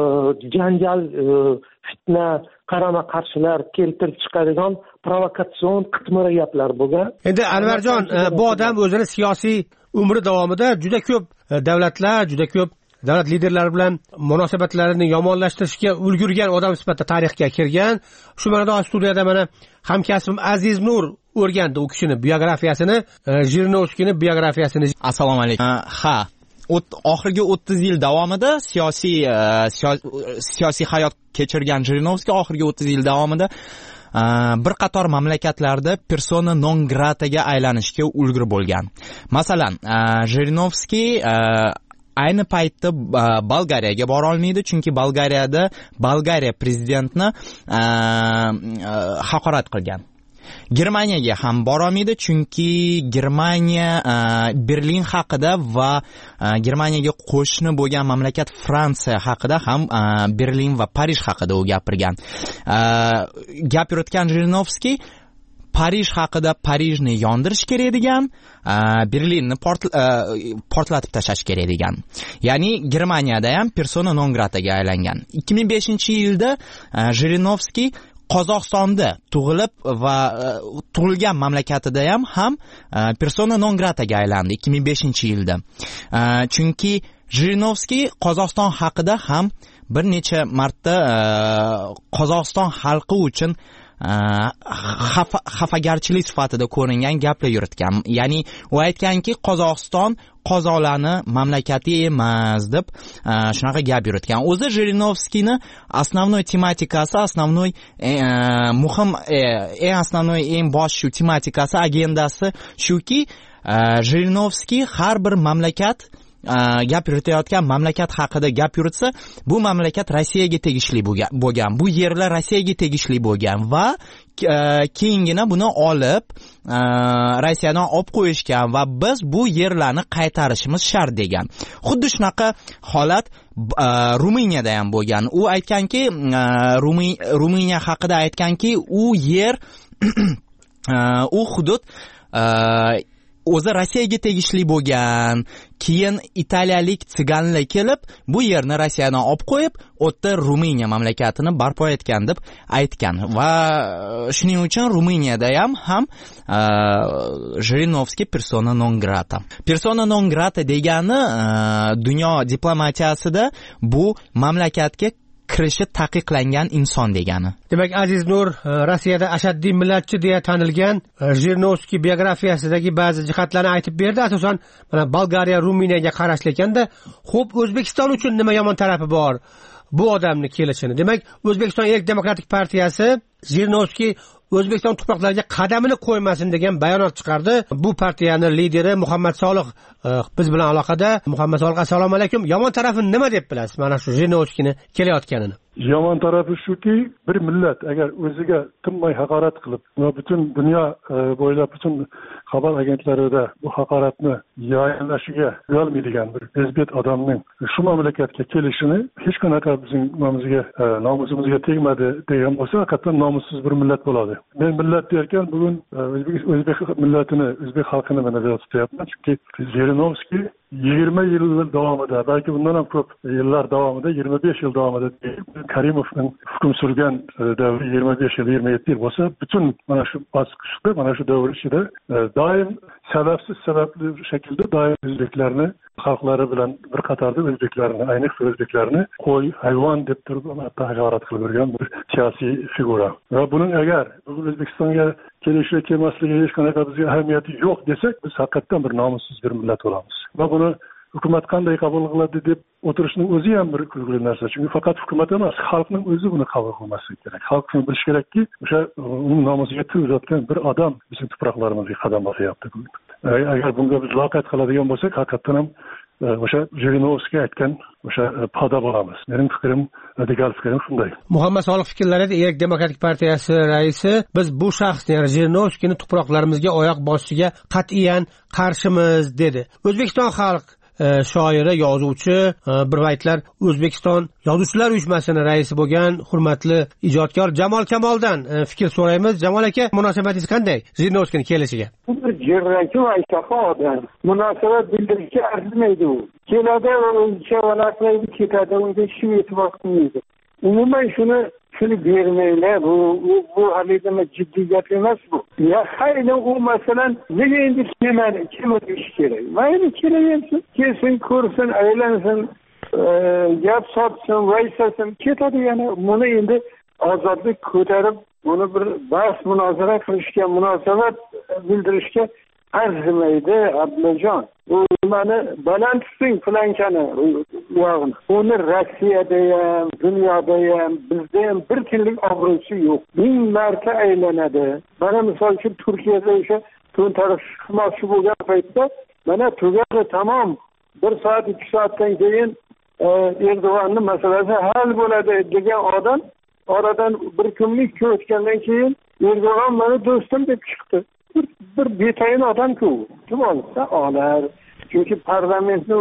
Speaker 15: janjal, fitna, qarama qarshilar keltirib chiqadigan provokatsion qitmira gaplar bo'lgan.
Speaker 12: Endi Anvarjon, bu odam o'zini siyosiy umri davomida juda ko'p davlatlar, juda ko'p davlat liderlari bilan munosabatlarini yomonlashtirishga ulgurgan odam sifatida tarixga kirgan. Shu ma'noda studiyada mana hamkasbim Aziz Nur o'rgandi u kishini biografiyasini, Jirinovskiyning biografiyasini.
Speaker 16: Assalomu alaykum. Ha, oxirgi 30 yil davomida siyosiy hayot kechirgan Jirinovskiy oxirgi 30 yil davomida bir qator mamlakatlarda persona non grataga aylanishga ulgurib bo'lgan. Masalan, Jirinovskiy ayni paytda Bolgariyaga bora olmaydi, chunki Bolgariya prezidentini haqorat qilgan. Germaniyaga ham bora olmaydi, chunki Germaniya Berlin haqida va Germaniyaga qo'shni bo'lgan mamlakat Fransiya haqida ham Berlin va Parij haqida u gapirgan. Gap yuritgan Jirinovskiy Parij haqida Parijni yondirish kerak degan, Berlinni portlatib tashlash kerak degan. Ya'ni Germaniyada ham persona non grataga aylangan. 2005-yilda Jirinovskiy Qozog'istonda tug'ilib va tug'ilgan mamlakatida ham persona non grataga aylandi 2005-yilda. Chunki Jirinovskiy Qozog'iston haqida ham bir necha marta Qozog'iston xalqi uchun xafagarchilik sifatida ko'ringan gaplar yuritgan. Ya'ni u aytganki, Qozog'iston qozoqlarni mamlakati emas deb shunaqa gap yuritgan. O'zi Jirinovskiyni основной tematikasi, основной muhim, eng bosh shu tematikasi, agendasi shuki, Jirinovskiy har bir mamlakat gap yuritayotgan mamlakat haqida gap yuritsa, bu mamlakat Rossiyaga tegishli bo'lgan, bu yerlar Rossiyaga tegishli bo'lgan va keyingina buni olib Rossiyadan olib qo'yishgan va biz bu yerlarni qaytarishimiz shart degan. Xuddi shunaqa holat Ruminiyada ham bo'lgan. U aytganki, Ruminiya haqida aytganki, u yer u hudud o'zi Rossiyaga tegishli bo'lgan. Keyin italiyalik tsiganlar kelib, bu yerni Rossiyadan olib qo'yib, o'tda Ruminiya mamlakatini barpo etgan deb aytgan. Va shuning uchun Ruminiyada ham Jirinovskiy persona non grata. Persona non grata degani dunyo diplomatiyasida bu mamlakatga kirishi taqiqlangan inson degani.
Speaker 12: Demak, Aziz Nur Rossiyada ashaddiy millatchi deya tanilgan Jirinovskiy biografiyasidagi ba'zi jihatlarni aytib berdi. Asosan mana Bolgariya, Ruminiyaga qarashli ekanda, xo'p, O'zbekiston uchun nima yomon tarafi bor bu odamni kelishini? Demak, O'zbekiston Erk demokratik partiyasi Jirinovskiy O'zbekiston tuproqlariga qadamini qo'ymasin degan bayonot chiqardi. Bu partiyani lideri Muhammad Solih biz bilan aloqada. Muhammad Solih, assalomu alaykum. Yomon tarafi nima deb bilasiz mana shu Jirinovskiyni kelayotganini?
Speaker 17: Yomon tarafi shuki, bir millat agar o'ziga tinmay haqorat qilib va butun dunyo bo'ylab butun xabar agentlarida bu haqoratni yayinlashiga uyalmaydigan bir o'zbek odamning shu mamlakatga kelishini hech qanaqa bizning nomusimizga tegmadi degan bo'lsa, haqiqatdan nomussiz bir millat bo'ladi. Men millat derken bugün o'zbek millatini, o'zbek xalqini men nazarda tutyapman. Chunki Jirinovskiy 20 yil davomida, balki bundan ham ko'p yillar davomida, 25 yil davomida Karimovning hukm surgan davri 25 yil, 27 yil bo'lsa, butun mana shu bosqichda, mana shu davr ichida doim sababli shaklda doim o'zbeklarni xalqlari bilan bir qatorda o'zbeklarni, ayniqsa o'zbeklarni qo'y, hayvon deb turib haqorat qilib yurgan bir siyosiy figura. Va buning agar O'zbekistonga kelishi kelmasligi hech qanaqa bizga ahamiyati yo'q desak, biz haqiqatdan bir nomussiz bir millat bo'lamiz. Va buni hukumat qanday qabul qiladi deb o'tirishning o'zi ham bir kulgili narsa. Chunki faqat hukumat emas, xalqning o'zi buni qabul qilmasligi kerak. Xalq shuni bilishi kerakki, o'sha uning nomusiga tegayotgan bir odam bizim tuproqlarimizga qadam bosyapti. Agar bunga biz loqayd qiladigan bo'lsak, haqiqatdan ham o'sha Jirinovskiy aytgan o'sha poda bo'lamiz. Mening fikrim, radikal fikrim shunday.
Speaker 12: Muhammad Solih fikrlarida Erk demokratik partiyasi raisi biz bu shaxsni, ya'ni Jirinovskiyni tuproqlarimizga oyoq bosishiga qat'iyan qarshimiz dedi. O'zbekiston xalq shoiri, yozuvchi, bir vaqtlar O'zbekiston Yozuvchilar uyushmasining raisi bo'lgan hurmatli ijodkor Jamol Kamoldan fikr so'raymiz. Jamol aka, munosabatingiz qanday Jirinovskiyning kelishiga?
Speaker 18: Bu bir jirrakchi va ishtahli odam. Munosabat bildirishga arzimaydi u. Keladi, o'zicha valaqlaydi, ketadi, unga hech kim e'tibor qilmaydi. Umuman shuni bermaylar. Bu halida jiddiy gap emas bu. Ya hayli u masalan nega endi kelmadish kerak. Mayli kelaversin, kelsin, ko'rsin, aylansin, gap sotsin, vaysasin, ketadi yana. Buni endi ozodlik ko'tarib, buni bir bahs munozara qilishga, munosabat bildirishga arzimaydi Abdullajon. Mani baland tuting plankani uyog'ini. Uni Rossiyada ham, dunyoda ham, bizda ham bir kunlik obro'si yo'q. 1000 marta aylanadi. Mana misol uchun Turkiyada o'sha to'ntarish qilmoqchi bo'lgan paytda mana tugadi, tamom. 1 soat 2 soatdan keyin Erdo'g'anning masalasi hal bo'ladi degan odam oradan bir kunlik o'tgandan keyin Erdo'g'an meni do'stim deb chiqdi. Bir betayin odam-ku. Kim olsa olar. Çünkü parlamentni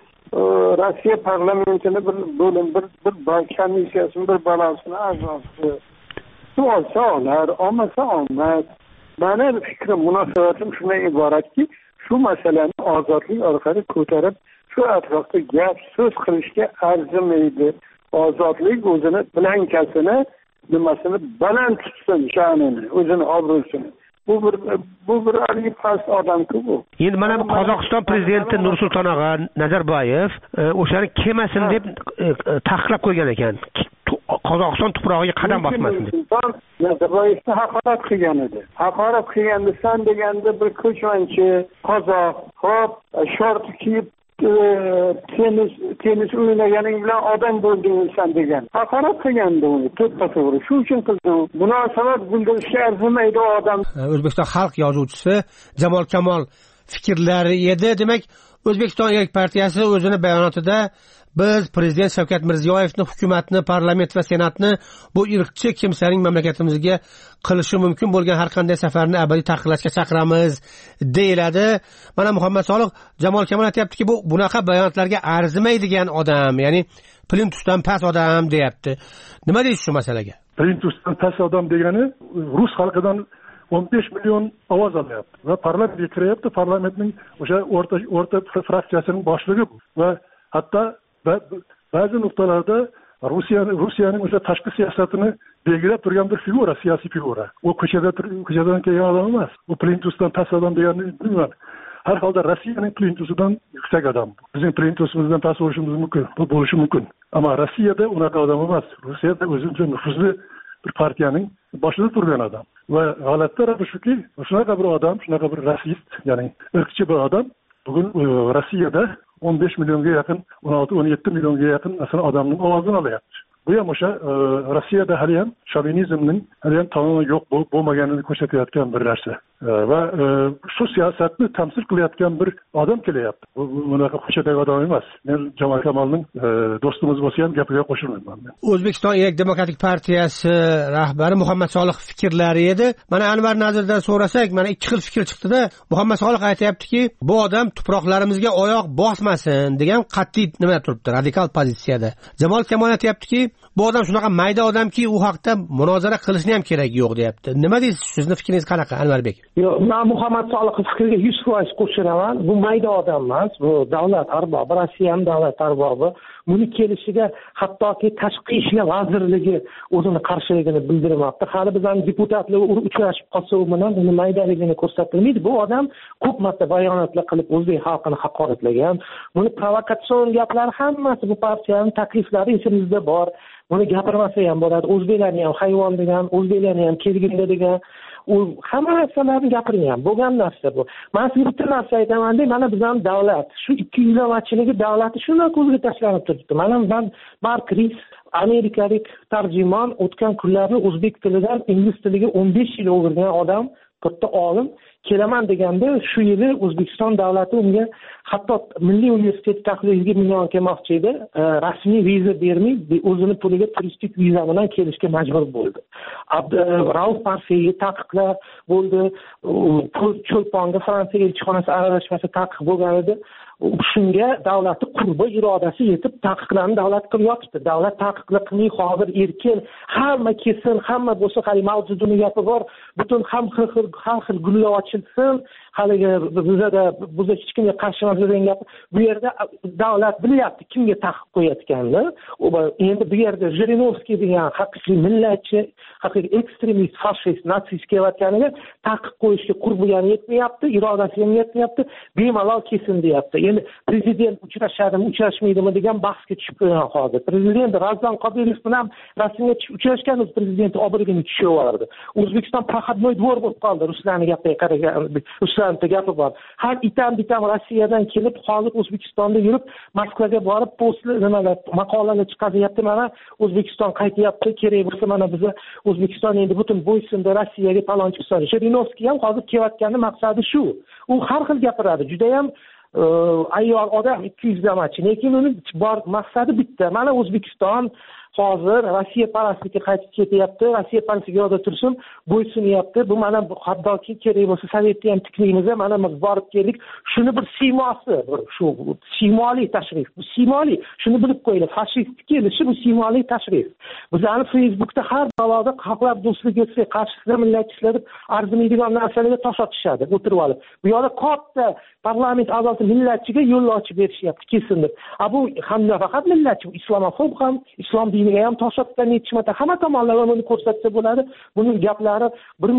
Speaker 18: Rossiya parlamentini bir bo'lim, bir komissiyasini, bir balansini a'zosi. Kim olsa olar, olmasa olmaz. Mani fikrim, munosabatim shundan iboratki, shu masalani ozodlik orqali ko'tarib, shu atrofda gap so'z qilishga arzimaydi. Ozodlik o'zini blankasini, nimasini baland tutsin, sha'nini, o'zini obro'sini. Bu bir aliy past odam-ku bu.
Speaker 12: Endi mana Qozog'iston prezidenti Nursulton og'a Nazarboyev o'shani kelmasin deb taqiqlab qo'ygan ekan. Qozog'iston tuprog'iga qadam bosmasin deb.
Speaker 18: Nazarboyevni haqorat qilgan edi. Haqorat qilganda san deganda bir ko'chmanchi qozoq, hop, short kiyib tenis o'ynaganing bilan odam bo'ldingsan degan. Haqorat qilgandi uni, to'g'ri. Shu uchun qildi u. Munosabat bildirishga arzimaydi odam.
Speaker 12: O'zbekiston xalq yozuvchisi Jamol Kamol fikrlari edi. Demak, O'zbekiston Erk partiyasi o'zini bayonotida biz prezident Shavkat Mirziyoyevni, hukumatni, parlament va senatni bu irqchi kimsaning mamlakatimizga qilishi mumkin bo'lgan har qanday safarni abadiy taqiqlashga chaqiramiz deyiladi. Mana Muhammad Solih Jamol Kamol aytayaptiki, bu bunaqa bayonotlarga arzimaydigan odam, ya'ni plintusdan past odam deyapti. Nima deysiz shu masalaga?
Speaker 17: Plintusdan past odam degani rus xalqidan 15 million ovoz olyapti va parlamentga kiryapti. Parlamentning o'sha o'rta fraksiyasining boshlig'i bu va hatto ba'zi nuqtalarda Rossiyaning o'sha tashqi siyosatini belgilab turgan bir figura, siyosiy figura. U ko'chadan kelgan odam emas. U plintusdan past odam deganni bilmayman. Har holda Rossiyaning plintusidan yuksak odam. Bizning plintusimizdan past bo'lishi mumkin. Ammo Rossiyada unaqa odam emas. Rossiyada o'zicha nufuzli bir partiyaning boshida turgan odam. Va g'alati tarafi shuki, shunaqa bir odam, shunaqa bir rasist, ya'ni irqchi bir odam bugun Rossiyada 15 millionga yaqin, 16-17 millionga yaqin aslında odamning ovozini olyapti. Bu ham o'sha Rossiyada hali ham shovinizmning hali ham tamoman yo'q bo'lmaganini ko'rsatayotgan bir narsa. Va shu siyosatni tamsil qilayotgan bir odam kelyapti. Bu bunaqa ko'chadagi odam emas. Men Jamol Kamolning do'stimiz bo'lsa ham gapiga qo'shilmayman.
Speaker 12: O'zbekiston Erk demokratik partiyasi rahbari Muhammad Solih fikrlari edi. Mana Anvar Nazirdan so'rasak, mana ikki xil fikr chiqdi-da. Muhammad Solih aytayaptiki, bu odam tuproqlarimizga oyoq bosmasin degan qat'iy nima turibdi, radikal pozitsiyada. Jamol Kamol aytayaptiki, bu odam shunaqa mayda odamki, u haqda munozara qilishni ham kerak yo'q deyapti. Nima deysiz? Sizning fikringiz qanaqa, Anvarbek?
Speaker 15: Yo'q, men Muhammad Solihning fikriga 100% qo'shilaman. Bu mayda odam emas, bu davlat arbobi, Rossiya ham davlat arbobi. Buni kelishiga hattoki tashqi ishlar vazirligi o'zini qarshiligini bildirmoqda. Hali bizning deputatlar uchrashib qolsa, u bilan uni maydaligini ko'rsatilmaydi. Bu odam ko'p marta bayonotlar qilib o'zbek xalqini haqoratlagan. Buni provokatsion gaplar hammasi bu partiyaning takliflari esimizda bor. Buni gapirmasa ham bo'ladi. O'zbeklarni ham hayvon degan, o'zbeklarni ham kelgindi degan. U hamma narsalarni gapirgan. Bo'lgan narsa bu. Men sizga bitta narsa aytaman-da, mana bizning davlat, shu 2 yilmachiligi davlati shunday ko'zga tashlanib turibdi. Mana men Mark Ris, amerikalik tarjimon, o'tgan kunlarni o'zbek tilidan ingliz tiliga 15 yil o'girgan odam, katta olim, kelaman deganda shu yili O'zbekiston davlati unga hatto Milliy universitet taxliliga million kelmoqchi edi. Rasmiy viza bermay, o'zini puliga turistik viza bilan kelishga majbur bo'ldi. Rauf Parfiga taqiqlar bo'ldi. Cho'lponga Fransiya elchixonasi aralashmasi taqiq bo'lgan edi. Shunga davlatni qurbi irodasi yetib taqiqlarni davlat qilib yotibdi. Davlat taqiqlar qilmay hozir erkin, hamma kelsin, hamma bo'lsa, hali mavjudini gapi bor. Butun har xil gullar ochilsin. Haliga bizda hech kimga qarshi emas degan gap. Bu yerda davlat bilyapti kimga taqiq qo'yayotganini. Endi bu yerda Jirinovskiy degan haqiqiy millatchi, haqiqiy ekstremist, fashist, natsist kelayotganiga taqiq qo'yishga qurbiyani yetmayapti, irodasi ham yetmayapti. Bemalol kesin deyapti. Endi prezident uchrashadimi, uchrashmaydimi degan bahsga tushib qo'ygan hozir. Prezident Razdan Qodirov bilan rasmiy uchrashgan, prezident obrigini tushaverdi. O'zbekiston proxodnoy dvor bo'lib qoldi. Ruslarning gapiga qaragan, Ruslarning gapi bor. Har bitam Rossiyadan kelib, hozir O'zbekistonda yurib, Moskvaga borib, maqolalar chiqaryapti. Mana O'zbekiston qaytyapti, kerak bo'lsa mana biz O'zbekiston endi butun bo'ysunda Rossiyaga talonchi qiladi. Shirinovskiy ham hozir kelayotgani maqsadi shu. U har xil gapiradi. Juda ham ayyor odam 200 damachi, lekin uning bor maqsadi bitta. Mana O'zbekiston hozir Rossiya parastlikka qaytib ketyapti. Rossiya parastligiga tursin, bo'ysunyapti. Bu mana hattoki kerak bo'lsa Sovetni ham tiklaymiz, mana biz borib keldik. Shuni bir siymosi, shu siymoli tashrif. Bu siymoli, shuni bilib qo'yinglar. Fashist kelishi bu siymoli tashrif. Bizlarni Facebookda har baloda xalqlar do'stligi qarshisida millatchilar arzimaydigan narsalarga tosh otishadi, o'tirib olib. Bu yoqda katta parlament a'zosi millatchiga yo'l ochib berishyapti, kesin deb. Bu hamda faqat millatchi, islomofob ham, islom diniga ham tosh otgan yetishmadi. Hamma tomonlama buni ko'rsatsa bo'ladi. Buning gaplari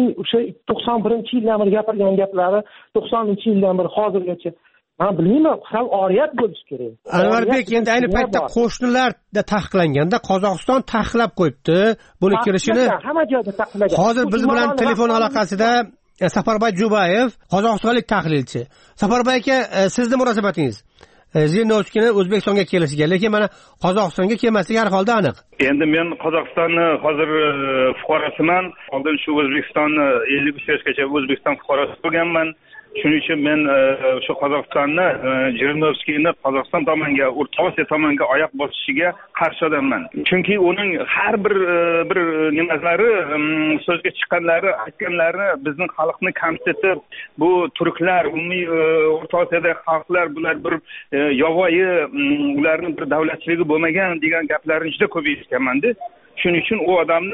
Speaker 15: 1991-yildan beri gapirgan gaplari, 90-yildan beri hozirgacha. Men bilmayman, sal oriyat bo'lish kerak.
Speaker 12: Anvarbek, endi ayni paytda qo'shnilarda taqiqlanganda Qozog'iston taqiqlab qo'yibdi buni kirishini.
Speaker 15: Hamma joyda taqiqlagan.
Speaker 12: Hozir biz bilan telefon aloqasida Safarbay Jubayev, qozog'istonlik tahlilchi. Safarbay aka, sizning munosabatingiz Jirinovskiyni O'zbekistonga kelishiga, lekin mana Qozog'istonga kelmasligi har holda aniq.
Speaker 19: Endi men Qozog'istonni hozir fuqarosiman. Oldin shu O'zbekistonni 53 yoshgacha O'zbekiston fuqarosi bo'lganman. shuning uchun men o'sha Qozog'istonni Jirinovskiyni Qozog'iston tomonga, O'rta Osiyo tomonga oyoq bosishiga qarshi odamman. Chunki uning har bir nimalari, so'zga chiqqanlari, aytganlari bizning xalqni kamsitib, bu turklar, umumiy O'rta Osiyoda xalqlar bular bir yovvoyi, ularning bir davlatchiligi bo'lmagan degan gaplarni juda ko'p eshitganman-da. Shuning uchun u odamni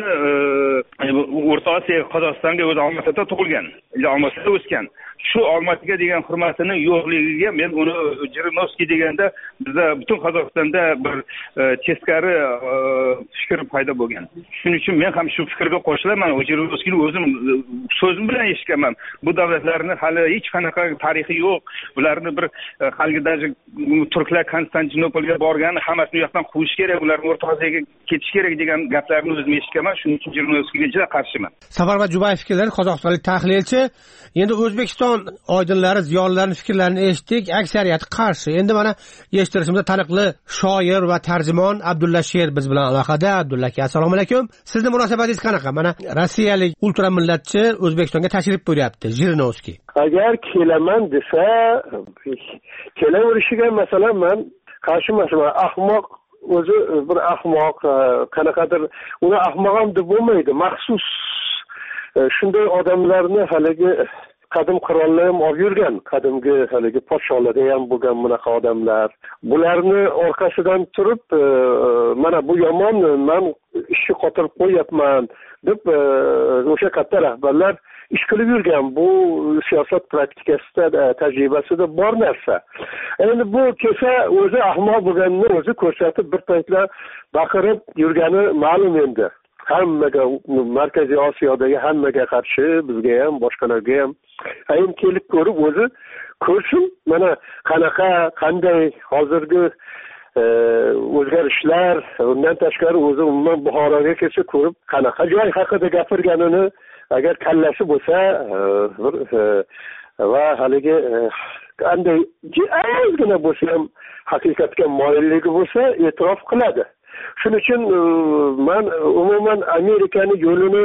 Speaker 19: O'rta Osiyo, Qozog'istonga o'zi Olmaotada tug'ilgan, Olmaotada o'sgan. Shu Olmaotaga degan hurmatini yo'qligiga men uni Jirinovskiy deganda bizda butun Qozog'istonda bir teskari fikr paydo bo'lgan. Shuning uchun men ham shu fikrga qo'shilaman. Jirinovskiyni o'zim so'zim bilan eshitganman. Bu davlatlarni hali hech qanaqa tarixi yo'q. Bularni bir halgidaji turklar Konstantinopolga borgan, hammasini u yoqdan quvish kerak, ularni O'rta Osiyoga ketish kerak degan gaplarni o'zim eshitganman. Shuning uchun Jirinovskiyga juda qarshiman.
Speaker 12: Safarbar Jubayev fikrlari qozog'istonlik tahlilchi. Endi O'zbekiston oydinlari, ziyolilarining fikrlarini eshitdik, aksariyati qarshi. Endi mana eshittirishimizda taniqli shoir va tarjimon Abdulla Sher biz bilan aloqada. Abdulla aka, assalomu alaykum. Sizning munosabatingiz qanaqa? Mana rossiyalik ultramillatchi O'zbekistonga tashrif buyuryapti, Jirinovskiy.
Speaker 15: Agar kelaman desa, kelaverishiga masalan men qarshi emasman. Ahmoq o'zi bir ahmoq, qanaqadir uni ahmoq ham deb bo'lmaydi. Maxsus shunday odamlarni haligi qadim qirollar ham olib yurgan, qadimgi haligi podsholarda ham bo'lgan bunaqa odamlar. Bularni orqasidan turib, mana bu yomon, men ishni qotirib qo'yapman deb o'sha katta rahbarlar ish qilib yurgan. Bu siyosat praktikasida, tajribasida bor narsa. Endi bu kelsa o'zi ahmoq bo'lganini o'zi ko'rsatib bir paytlar baqirib yurgani ma'lum endi. Hammaga, Markaziy Osiyodagi hammaga qarshi, bizga ham, boshqalarga ham. Ayam kelib ko'rib o'zi ko'rsin, mana qanday hozirgi o'zgarishlar, undan tashqari o'zi umuman Buxoroga kelsa ko'rib, qanaqa joy haqida gapirganini agar kallasi bo'lsa, va haligi qanday ozgina bo'lsa ham haqiqatga moyilligi bo'lsa, e'tirof qiladi. Shuning uchun men umuman Amerikani yo'lini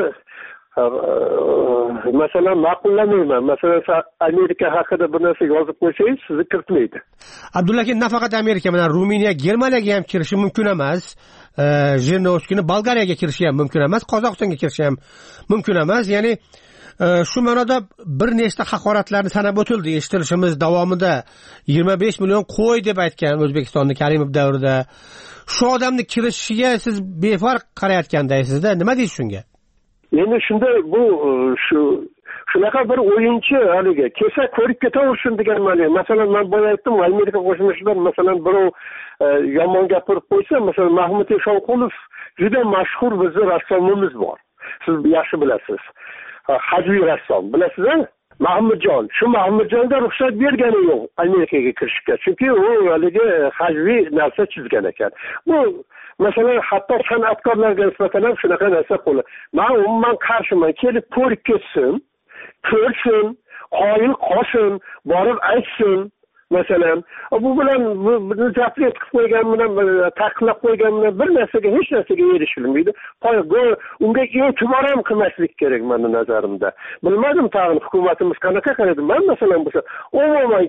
Speaker 15: masalan ma'qullamayman. Masalan, Amerika haqida bir narsa yozib qo'ysangiz, sizni kiritmaydi.
Speaker 12: Abdulla aka, nafaqat Amerika bilan Ruminiya, Germaniyaga ham kirishi mumkin emas. Jirinovskiyni Bolgariyaga kirishi ham mumkin emas, Qozog'istonga kirishi ham mumkin emas. Ya'ni shu ma'noda bir nechta haqoratlarni sanab o'tildi. Eshittirishimiz davomida 25 million qo'y deb aytgan O'zbekistonning Karimov davrida. Shu odamni kirishiga siz befarq qarayotgandaysizda, nima deysiz shunga?
Speaker 15: Endi shunday bu shunaqa bir o'yinchi haligi kelsa ko'rib ketaversin degan ma'no. Masalan, men boya aytdim, Amerika Qo'shma Shtatlar masalan birov yomon gapirib qo'ysa, masalan Mahmud Eshonqulov juda mashhur bizning rassomimiz bor. Siz yaxshi bilasiz. Hajviy rassom, bilasizmi? Mahmudjon, shu Mahmudjonga ruxsat bergani yo'q Amerikaga kirishga. Chunki u haligi hajviy narsa chizgan ekan. Bu masalan hatto san'atkorlarga nisbatan ham shunaqa narsa qo'li. Men umuman qarshiman. Kelib ko'rib ketsin, ko'rsin, qoyil qolsin, borib aytsin. Masalan, bu bilan bizni zapret qilib qo'ygan bilan, taqiqlab qo'ygan bilan bir narsaga, hech narsaga erishilmaydi. Unga e'tibor ham qilmaslik kerak mening nazarimda. Bilmadim tag'in hukumatimiz qanaqa qaraydi. Men masalan bo'lsa, umuman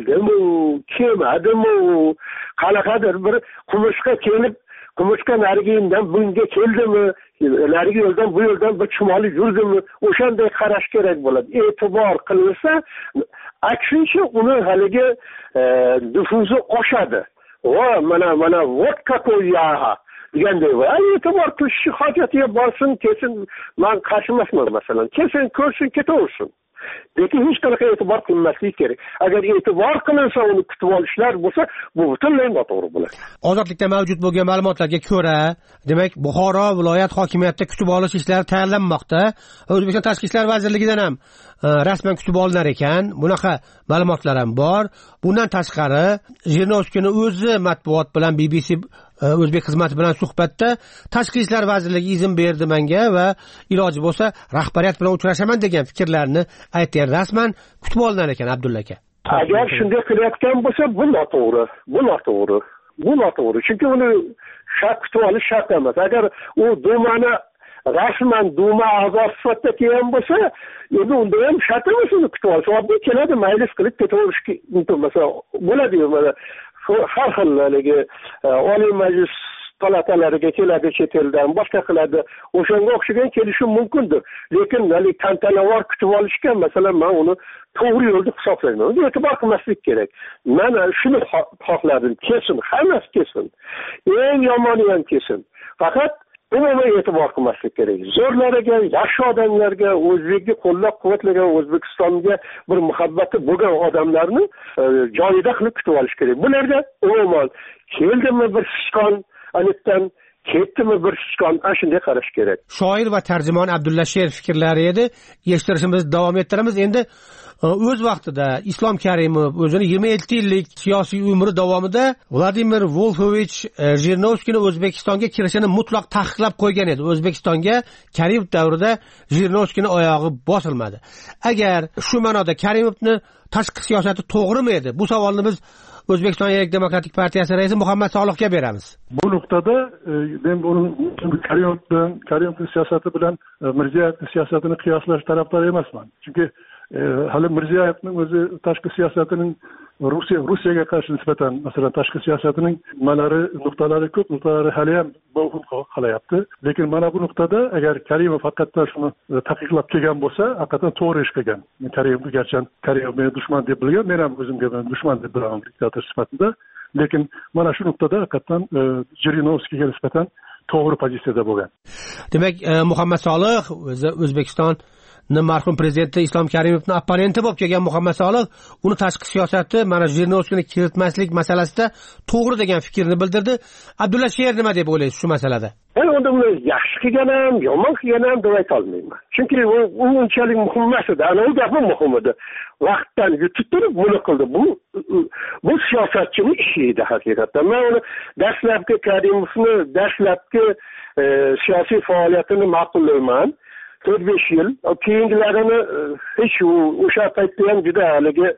Speaker 15: kelmadimu, qanaqadir bir qumushqa kelib, qumushqa narigiyindan bunga keldimi, narigi yo'ldan bu yo'ldan bir chumoli yurdimi, o'shanday qarash kerak bo'ladi. E'tibor qilinsa, aksincha uni haligi nufuzi oshadi. Va mana вот какой я deganday va e'tibor qilish hojatiga borsin, kelsin, men qarshi emasman masalan. Kelsin, ko'rsin, ketaversin. Lekin hech qanaqa e'tibor qilinmasligi kerak. Agar e'tibor qilinsa, uni kutib olishlar bo'lsa, bu butunlay noto'g'ri bo'ladi.
Speaker 12: Ozodlikda mavjud bo'lgan ma'lumotlarga ko'ra, demak, Buxoro viloyat hokimiyatida kutib olish ishlari tayyorlanmoqda. O'zbekiston Tashqi ishlar vazirligidan ham rasman kutib olinar ekan. Bunaqa ma'lumotlar ham bor. Bundan tashqari, Jirinovskiyni o'zi matbuot bilan BBC o'zbek xizmati bilan suhbatda Tashqi ishlar vazirligi izn berdi menga va iloji bo'lsa rahbariyat bilan uchrashaman degan fikrlarni aytgan. Rasman kutib olinar ekan Abdulla aka.
Speaker 15: Agar shunday qilayotgan bo'lsa, bu noto'g'ri. Chunki uni shart kutib olish shart emas. Agar u Dumani rasman duma a'zosi sifatida kelgan bo'lsa endi unda ham shart emas uni kutib olish oddiy keladi maylis qilib ketaverishga masalan bo'ladiyu mana har xil haligi oliy majlis palatalariga keladi chet eldan boshqa qiladi o'shanga o'xshagan kelishi mumkindir lekin haligi tantanavor kutib olishga masalan man uni to'g'ri yo'l deb hisoblayman uni e'tibor qilmaslik kerak man shuni xohladim kelsin hammasi kelsin eng yomoni ham kelsin faqat umuman e'tibor qilmaslik kerak zo'rlariga yaxshi odamlarga o'zbekni qo'llab quvvatlagan o'zbekistonga bir muhabbati bo'lgan odamlarni joyida qilib kutib olish kerak bularga umuman keldimi bir sichqon anitdan ketdimi bir sichqon ana shunday qarash kerak
Speaker 12: shoir va tarjimon Abdulla Sher fikrlari edi eshittirishimizni davom ettiramiz endi o'z vaqtida Islom Karimov o'zini 27 yillik siyosiy umri davomida Vladimir Wolfovich Jirinovskiyni O'zbekistonga kirishini mutlaq taqiqlab qo'ygan edi o'zbekistonga Karimov davrida Jirinovskiyni oyog'i bosilmadi agar shu ma'noda Karimovni tashqi siyosati to'g'rimi edi bu savolni biz O'zbekiston Yerlik demokratik partiyasi raisi Muhammad Solihga beramiz.
Speaker 17: Bu nuqtada men buni Karimov siyosati bilan Mirziyoyev siyosatini qiyoslash tarafdori emasman. Chunki hali Mirziyoyevning o'zi tashqi siyosatining Rossiyaga qarshi nisbatan masalan tashqi siyosatining nimalari nuqtalari ko'p nuqtalari hali ham mavhum qolyapti. Lekin mana bu nuqtada agar Karimov haqiqatdan shuni taqiqlab kelgan bo'lsa, haqiqatan to'g'ri ish qilgan. Men Karimovni garchi Karimov meni dushman deb bilgan, men ham o'zimga dushman deb bilaman diktator sifatida. Lekin mana shu nuqtada haqiqatan Jirinovskiyga nisbatan to'g'ri pozitsiyada bo'lgan.
Speaker 12: Demak, Muhammad Solih o'zi O'zbekiston marhum prezidenti Islom Karimovning opponenti bo'lib kelgan Muhammad Solih uni tashqi siyosati mana Jirinovskiyni kiritmaslik masalasida to'g'ri degan fikrni bildirdi. Abdulla Sher nima deb o'ylaysiz shu masalada?
Speaker 15: Unda yaxshi qilgan ham, yomon qilgan ham deb ayta olmayman. Chunki u unchalik muhim emas edi. Ana u gap muhim edi. Vaqtdan yutib turib buni qildi. Bu siyosatchining ishi edi haqiqatdan. Men uni dastlabki Karimovni dastlabki siyosiy faoliyatini ma'qullayman. 4-5 yil keyingilarini hech o'sha paytda ham juda haligi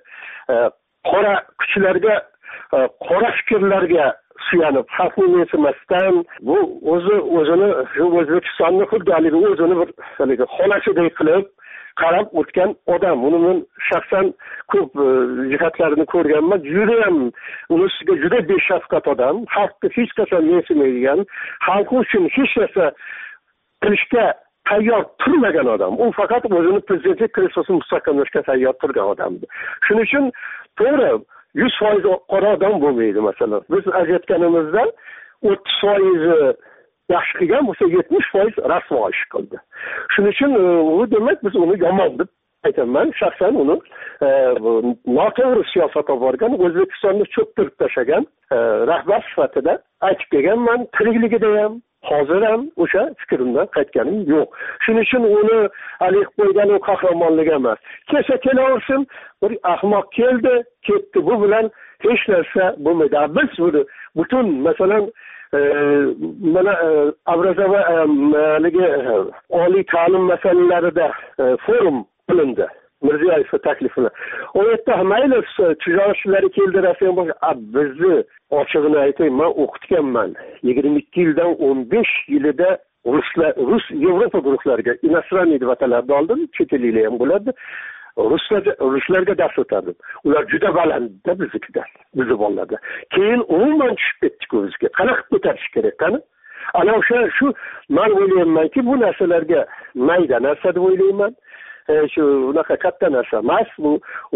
Speaker 15: qora kuchlarga qora fikrlarga suyanib xalqni mensimasdan bu o'zini shu O'zbekistonni xuddi haligi o'zini bir haligi xonasiday qilib qarab o'tgan odam uni men shaxsan ko'p jihatlarini ko'rganman judayam unisiga juda beshafqat odam xalqni hech qachon mensimaydigan xalqi uchun hech narsa qilishga tayyor turmagan odam. U faqat o'zini prezidentlik kreslosini mustahkamlashga tayyor turgan odamdi. Shuning uchun to'g'ri 100% qora odam bo'lmaydi masalan. Biz ajratganimizda 30% yaxshi qilgan bo'lsa 70% rasvo ish qildi. Shuning uchun u demak biz uni yomon deb aytaman. Shaxsan uni noto'g'ri siyosat olib borgan, O'zbekistonni cho'ktirib tashlagan rahbar sifatida aytib kelganman. Tirikligida ham hozir ham o'sha fikrimdan qaytganim yo'q. Shuning uchun uni alik qo'ygan u qahramonlik emas. Kelsa kelaversin, bir ahmoq keldi, ketdi. Bu bilan hech narsa bo'lmaydi. Biz buni butun masalan mana Abrazava oliy ta'lim masalalarida forum qilindi. Mirziyoyev taklifini. O yerda mayli tijoratchilar keldi Rossiyaga boshqa bizni ochig'ini aytayman, men o'qitganman. 22 yildan 15 yilida rus Yevropa guruhlariga inostraniy deb ataladi oldin, chet elliklar ham bo'ladi. Ruslarga dars o'tardim. Ular juda balandda biznikidan, bizni bolalarda. Keyin umuman tushib ketdik o'zimizga. Qanaqa ko'tarish kerak qani? Ana o'sha shu men o'ylaymanki, bu narsalarga mayda narsa deb o'ylayman. Shu unaqa katta narsa emas, bu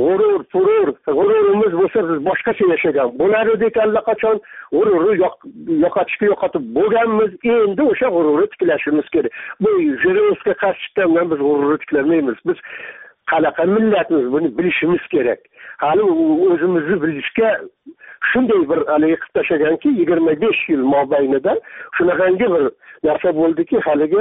Speaker 15: g'ururimiz bo'lsa biz boshqacha yashagan bo'lar edik allaqachon, g'ururni yo'qotib bo'lganmiz, endi o'sha g'ururni tiklashimiz kerak. Bu Jirinovga qarshi chiqqandan biz g'ururni tiklamaymiz. Biz qanaqa millatmiz buni bilishimiz kerak. Hali o'zimizni bilishga shunday bir haligi qilib tashlaganki 25 yil mobaynida shunaqangi bir narsa bo'ldiki, haligi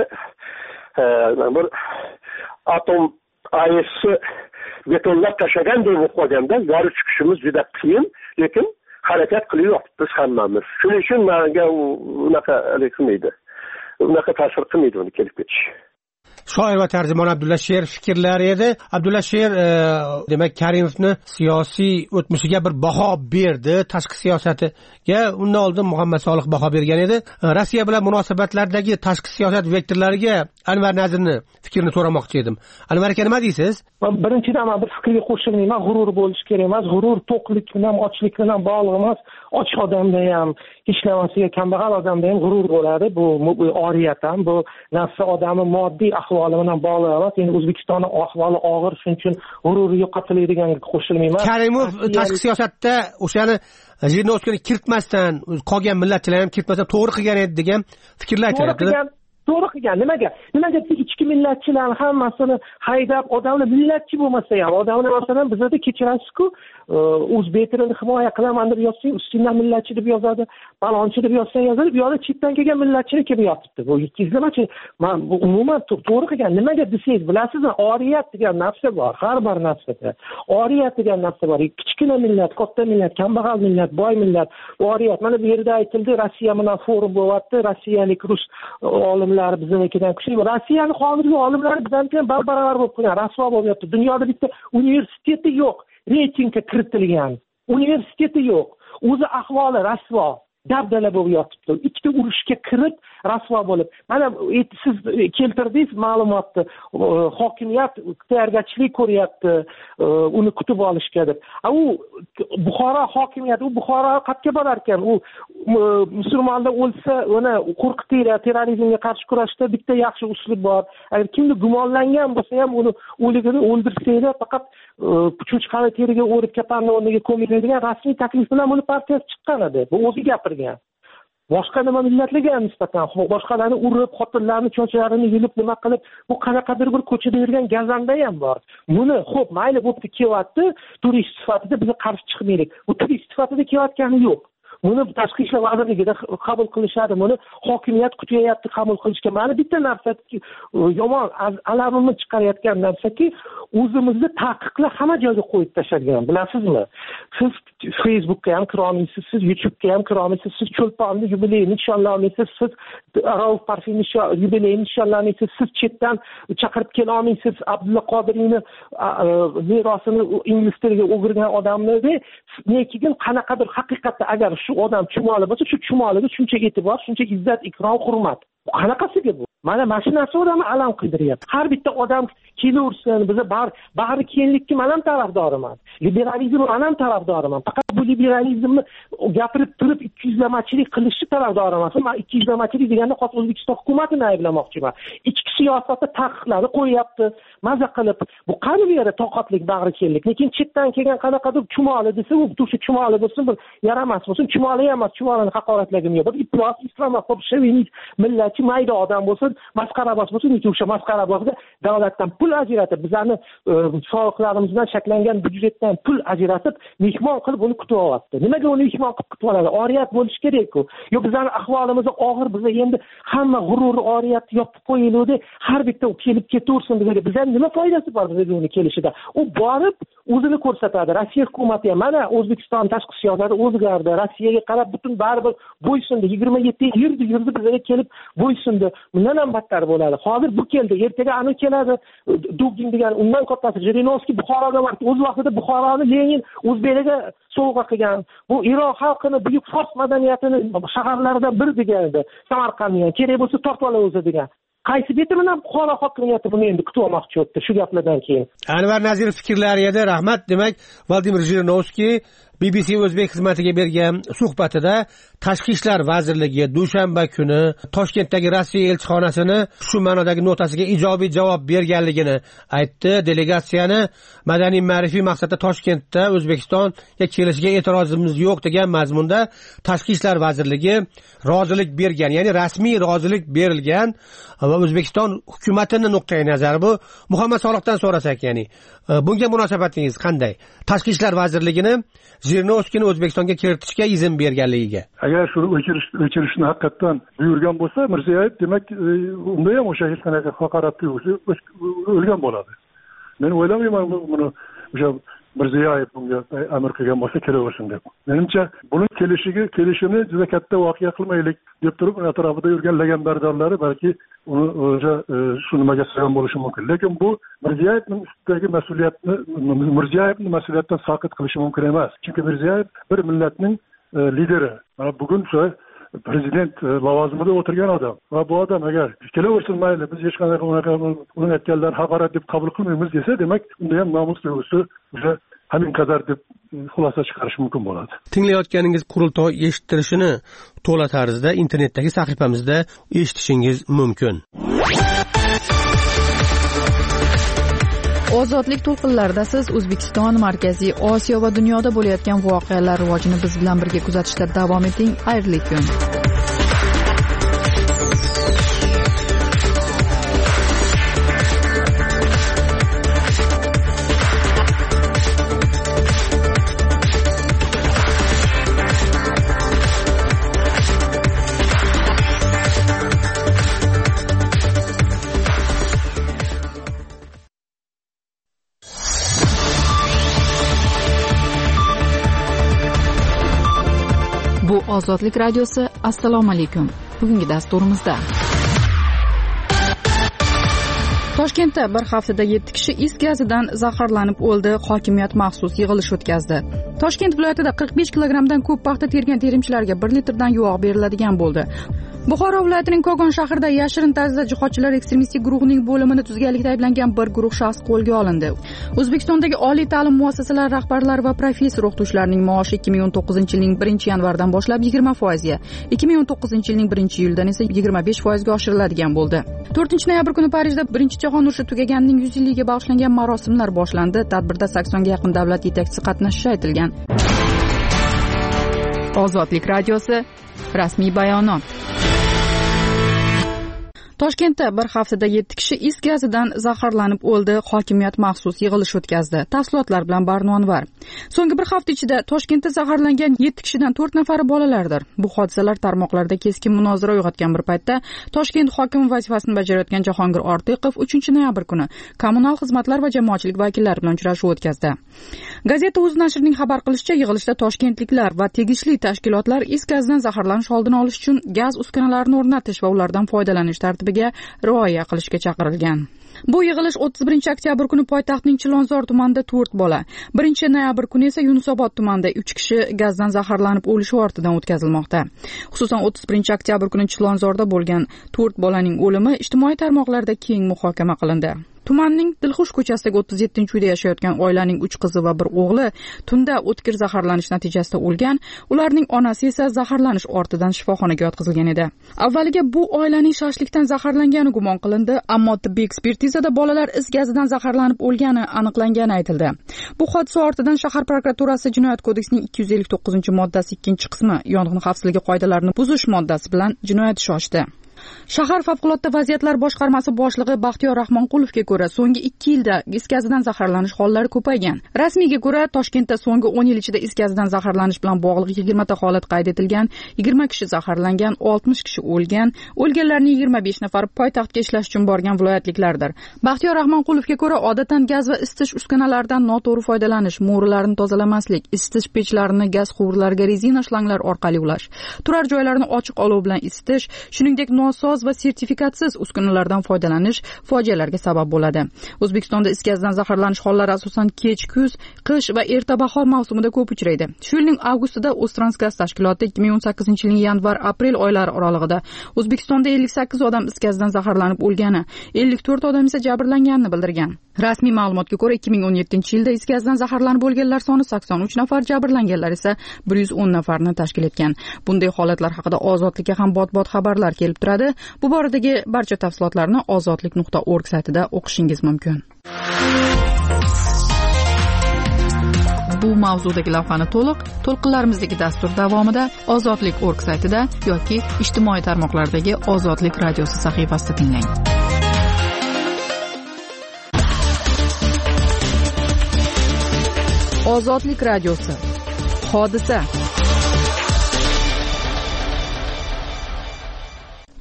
Speaker 15: bir atom AES'i betonlab tashlaganday bo'lib qolganda yorib chiqishimiz juda qiyin, lekin harakat qilyapmiz hammamiz. Shuning uchun menga unaqa qilmaydi. Unaqa ta'sir qilmaydi uni kelib ketish.
Speaker 12: shoir va tarjimon Abdulla Sher fikrlari edi. Abdulla Sher demak Karimovni siyosiy o'tmishiga bir baho berdi, tashqi siyosatiga undan oldin Muhammad Solih baho bergan edi. Rossiya bilan munosabatlardagi tashqi siyosat vektorlariga Anvar Nazirni fikrini so'ramoqchi edim. Anvar aka, nima deysiz?
Speaker 15: Birinchidan men bir fikrga qo'shilmayman. G'urur bo'lish kerak emas. G'urur to'qlik bilan, ochlik bilan bog'liq emas. Och odamda ham, ishlamasiga kambag'al odamda ham g'urur bo'ladi. Bu oriyat ham, bu nafsi odamning moddiy ahvoli bilan bog'liq emas. Endi O'zbekistonning ahvoli og'ir, shuning uchun g'ururi yo'qotiladiganiga qo'shilmayman.
Speaker 12: Karimov tashqi siyosatda o'shani Jirinovskiyni kiritmasdan, qolgan millatchilar ham kiritmasdan to'g'ri qilgan edi degan fikrlar aytadi. To'g'ri qilgan. Nimaga ichki millatchilarni hammasini haydab, odamlar millatchi bo'lmasa ham, odamlar masalan bizda kechirasiz-ku, o'zbek tilini himoya qilaman deb yozsang, ustingdan millatchi deb yozadi, balonchi deb yozsang yozadi, bu yoqda chetdan kelgan millatchilik kelib yotibdi. Bu ikkizlamachi. Men bu umuman to'g'ri qilgan. Nimaga desangiz, bilasizmi? Oriyat degan narsa bor, har bir narsada. Oriyat degan narsa bor. Kichkina millat, katta millat, kambag'al millat, boy millat, oriyat. Mana bu yerda aytildi, Rossiya bilan forum bo'lyapti, rossiyalik rus olimlar biznikidan kuchli. Rossiyaning hozirgi olimlari bizdan ham barobar bo'lib qolgan, rasvo bo'lyapti. Dunyoda bitta universiteti yo'q, reytingga kiritilgan. Universiteti yo'q. O'zi ahvoli rasvo, dabdala bo'lib yotibdi. Ikkita urushga kirib rasvo bo'lib. Mana siz keltirdingiz ma'lumotni. Hokimiyat tayyorgarchilik ko'ryapti, uni kutib olishga deb. U Buxoro hokimiyati, u Buxoro qayerga borar ekan? U musulmonlar o'lsa, uni qo'rqitira, terrorizmga qarshi kurashda bitta yaxshi uslub bor. Agar kimni gumonlangan bo'lsa ham uni o'ligini o'ldirsanglar, faqat cho'chqani teriga o'rib kapanni o'rniga ko'miladigan rasmiy taklif bilan buni partiyasi chiqqan edi. Bu o'zi gapirgan. Boshqa nima millatlarga nisbatan boshqalarni urib, xotinlarni chochlarini yulib nima qilib, bu qanaqadir bir ko'chada yurgan gazanda ham bor. Buni xo'p, mayli bo'pti, kelyapti, turist sifatida biz qarshi chiqmaylik. Bu turist sifatida kelayotgani yo'q. Buni tashqi ishlar vazirligida qabul qilishadi. Buni hokimiyat kutyapti qabul qilishga. Mana bitta narsa yomon alamimni chiqarayotgan narsaki, o'zimizni taqiqlar hamma joyga qo'yib tashlagan. Bilasizmi? Siz Facebookga ham kira olmaysiz, siz YouTube'ga ham kira olmaysiz, siz Cho'lponni yubileyini nishonlay olmaysiz, siz Rauf Parfining yubileyini nishonlay olmaysiz, siz chetdan chaqirib kela olmaysiz, Abdulla Qodiriyni merosini ingliz tiliga o'girgan odamlarni. Lekin qanaqadir haqiqatda agar shu odam chumoli bo'lsa, shu chumoliga shuncha e'tibor, shuncha izzat, ikrom, hurmat. Qanaqasiga bu? Mana shu narsa odamni alam qildiryapti. Har bitta odam kelaversin, biza bari kenglikka men ham tarafdoriman. Liberalizm men ham tarafdoriman. Faqat bu liberalizmni gapirib turib 200lamachilik qilishni tarafdori emasman. Men 200lamachilik deganda hozir O'zbekiston hukumatini ayblamoqchiman. Ichki siyosatda taqiqlarni qo'yapti, maza qilib. Bu qani bu yerda toqatlik, bag'ri kenglik. Lekin chetdan kelgan qanaqadir chumoli desa, u o'sha chumoli bo'lsin, bir yaramas bo'lsin, chumoli emas, chumolini haqoratlagim yo'q. Bir iflos, islamofob, shovinist, millatchi mayda odam bo'lsin, masxarabos bo'lsin, o'sha masxarabosga davlatdan pul ajratib, bizlarni soliqlarimizdan shaklangan byudjetdan pul ajratib, mehmon qilib uni kutib olyapti. Nimaga uni mehmon qilib kutib oladi? Oriyat bo'lish kerak-ku. Yo, bizlarni ahvolimiz og'ir, biz endi hamma g'urur, oriyatni yopib qo'yildi, har bitta kelib ketaversin bizga. Bizlar nima foydasi bor bizga uni kelishida? U borib o'zini ko'rsatadi. Rossiya hukumati ham mana O'zbekiston tashqi siyosati o'zgardi. Rossiyaga qarab butun baribir bo'ysundi. 27 yurdi bizga kelib bo'ysundi. Bundan ham battar bo'ladi. Hozir bu keldi, ertaga anu keladi. Dugin degan undan kattasi Jirinovskiy Buxoroga bordi. O'z vaqtida Buxoroni Lenin o'zbeklarga sovg'a qilgan. Bu Iroq xalqini buyuk fors madaniyatini shaharlaridan biri degan edi. Samarqandni kerak bo'lsa tortib ola o'zi degan. Qaysi betidan Buxoro hokimiyati buni endi kutib olmoqchi bo'ldi shu gaplardan keyin. Anvar Nazirov fikrlari edi. Rahmat. Demak, Vladimir Jirinovskiy BBC o'zbek xizmatiga bergan suhbatida Tashqi ishlar vazirligi dushanba kuni Toshkentdagi Rossiya elchixonasini shu ma'nodagi notasiga ijobiy javob berganligini aytdi. Delegatsiyani madaniy ma'rifiy maqsadda Toshkentda O'zbekistonga kelishiga e'tirozimiz yo'q degan mazmunda Tashqi ishlar vazirligi rozilik bergan, ya'ni rasmiy rozilik berilgan va O'zbekiston hukumatining nuqtai nazari bu. Muhammad Solihdan so'rasak, ya'ni bunga munosabatingiz qanday? Tashqi ishlar vazirligini Jirinovskiyni O'zbekistonga kiritishga izn berganligiga.
Speaker 17: Agar shuni o'chirishni haqiqatan buyurgan bo'lsa, Mirziyoyev, demak, unda ham o'sha hech qanaqa haqorat tuyg'usi o'lgan bo'ladi. Men o'ylamayman buni o'sha Mirziyoyev bunga amr qilgan bo'lsa kelaversin deb. Menimcha buni kelishini juda katta voqea qilmaylik deb turib atrofida yurgan lagandordorlari balki uni o'sha shu nimaga sabab bo'lishi mumkin. Lekin bu Mirziyoyevning ustidagi mas'uliyatni Mirziyoyevni mas'uliyatdan soqit qilishi mumkin emas. Chunki Mirziyoyev bir millatning lideri. Mana bugun prezident lavozimida o'tirgan odam va bu odam agar kelaversin mayli biz hech qanday uning aytganlarini haqorat deb qabul qilmaymiz desa, demak unda ham nomus tuyg'usi o'sha hamin qadar deb xulosa chiqarish mumkin bo'ladi.
Speaker 12: Tinglayotganingiz qurultoy eshittirishini to'la tarzda internetdagi sahifamizda eshitishingiz mumkin.
Speaker 1: Ozodlik to'lqinlarida siz O'zbekiston, Markaziy Osiyo va dunyoda bo'layotgan voqealar rivojini biz bilan birga kuzatishda davom eting. Xayrli kun. Bu Ozodlik radiosi. Assalomu alaykum. Bugungi dasturimizda Toshkentda bir haftada 7 kishi is gazidan zaharlanib o'ldi. Hokimiyat maxsus yig'ilish o'tkazdi. Toshkent viloyatida 45 kilogramdan ko'p paxta tergan terimchilarga 1 litrdan yog' beriladigan bo'ldi. Buxoro viloyatining Kogon shahrida yashirin tarzda jihodchilar ekstremistik guruhining bo'limini tuzganlikda ayblangan bir guruh shaxs qo'lga olindi. O'zbekistondagi oliy ta'lim muassasalari rahbarlari va professor o'qituvchilarining maoshi 2019-yilning 1-yanvardan boshlab 20% ga, 2019-yilning 1-iyuldan esa 25% ga oshiriladigan bo'ldi. 4-noyabr kuni Parijda Birinchi jahon urushi tugaganining 100 yilligiga bag'ishlangan marosimlar boshlandi. Tadbirda 80 ga yaqin davlat yetakchisi qatnashishi aytilgan. Ozodlik radiosi rasmiy bayonot. Toshkentda bir haftada 7 kishi is gazidan zaharlanib o'ldi. Hokimiyat maxsus yig'ilish o'tkazdi. Tafsilotlar bilan Barnonvar. So'nggi bir hafta ichida Toshkentda zaharlangan 7 kishidan 4 nafari bolalardir. Bu hodisalar tarmoqlarda keskin munozara uyg'otgan bir paytda Toshkent hokimi vazifasini bajarayotgan Jahongir Ortiqov 3-noyabr kuni kommunal xizmatlar va jamoatchilik vakillari bilan uchrashuv o'tkazdi. Gazeta o'z nashrining xabar qilishicha, yig'ilishda toshkentliklar va tegishli tashkilotlar is gazidan zaharlanish oldini olish uchun gaz uskunalarini o'rnatish va ulardan foydalanish tartibiga rioya qilishga chaqirilgan. Bu yig'ilish 31-oktyabr kuni poytaxtning Chilonzor tumanida 4 bola, 1-noyabr kuni esa Yunusobod tumanida 3 kishi gazdan zaharlanib o'lishi ortidan o'tkazilmoqda. Xususan 31-oktyabr kuni Chilonzorda bo'lgan 4 bolaning o'limi ijtimoiy tarmoqlarda keng muhokama qilindi. Tumanning Dilxush ko'chasidagi 37-uyda yashayotgan oilaning 3 qizi va 1 o'g'li tunda o'tkir zaharlanish natijasida o'lgan. Ularning onasi esa zaharlanish ortidan shifoxonaga yotqizilgan edi. Avvaliga bu oilaning shashlikdan zaharlangani gumon qilindi, ammo tibbiy ekspertizada bolalar is gazidan zaharlanib o'lgani aniqlangani aytildi. Bu hodisa ortidan shahar prokuraturasi Jinoyat kodeksining 259-moddasi 2-qismi yong'in xavfsizligi qoidalarini buzish moddasi bilan jinoyat ishi ochdi. Shahar favqulodda vaziyatlar boshqarmasi boshlig'i Baxtiyor Rahmonqulovga ko'ra, so'nggi 2 yilda is gazidan zaharlanish hollari ko'paygan. Rasmiyga ko'ra, Toshkentda so'nggi 10 yil ichida is gazidan zaharlanish bilan bog'liq 20 ta holat qayd etilgan, 20 kishi zaharlangan, 60 kishi o'lgan. O'lganlarning 25 nafari poytaxtga ishlash uchun borgan viloyatliklardir. Baxtiyor Rahmonqulovga ko'ra, odatan gaz va isitish uskunalaridan noto'g'ri foydalanish, mo'rilarni tozalamaslik, isitish pechlarini gaz quvurlariga rezina shlanglar orqali ulash, turar joylarni ochiq olov bilan isitish, shuningdek soz va sertifikatsiz uskunalardan foydalanish fojialarga sabab bo'ladi. O'zbekistonda is gazidan zaharlanish hollari asosan kech kuz, qish va erta bahor mavsumida ko'p uchraydi. Shu yilning avgustida O'ztransgaz tashkiloti 2018-yilning yanvar-aprel oylari oralig'ida O'zbekistonda 58 odam is gazidan zaharlanib o'lgani, 54 odam esa jabrlanganini bildirgan. Rasmiy ma'lumotga ko'ra 2017-yilda is gazidan zaharlanib o'lganlar soni 83 nafar, jabrlanganlar esa 110 nafarni tashkil etgan. Bunday holatlar haqida Ozodlikka ham bot-bot xabarlar kelib turadi. Bu boradagi barcha tafsilotlarni ozodlik.org saytida o'qishingiz mumkin. Bu mavzudagi lavhani to'lqinlarimizdagi dastur davomida ozodlik.org saytida yoki ijtimoiy tarmoqlardagi Ozodlik radiosi sahifasida tinglang. Ozodlik radiosi. Hodisa.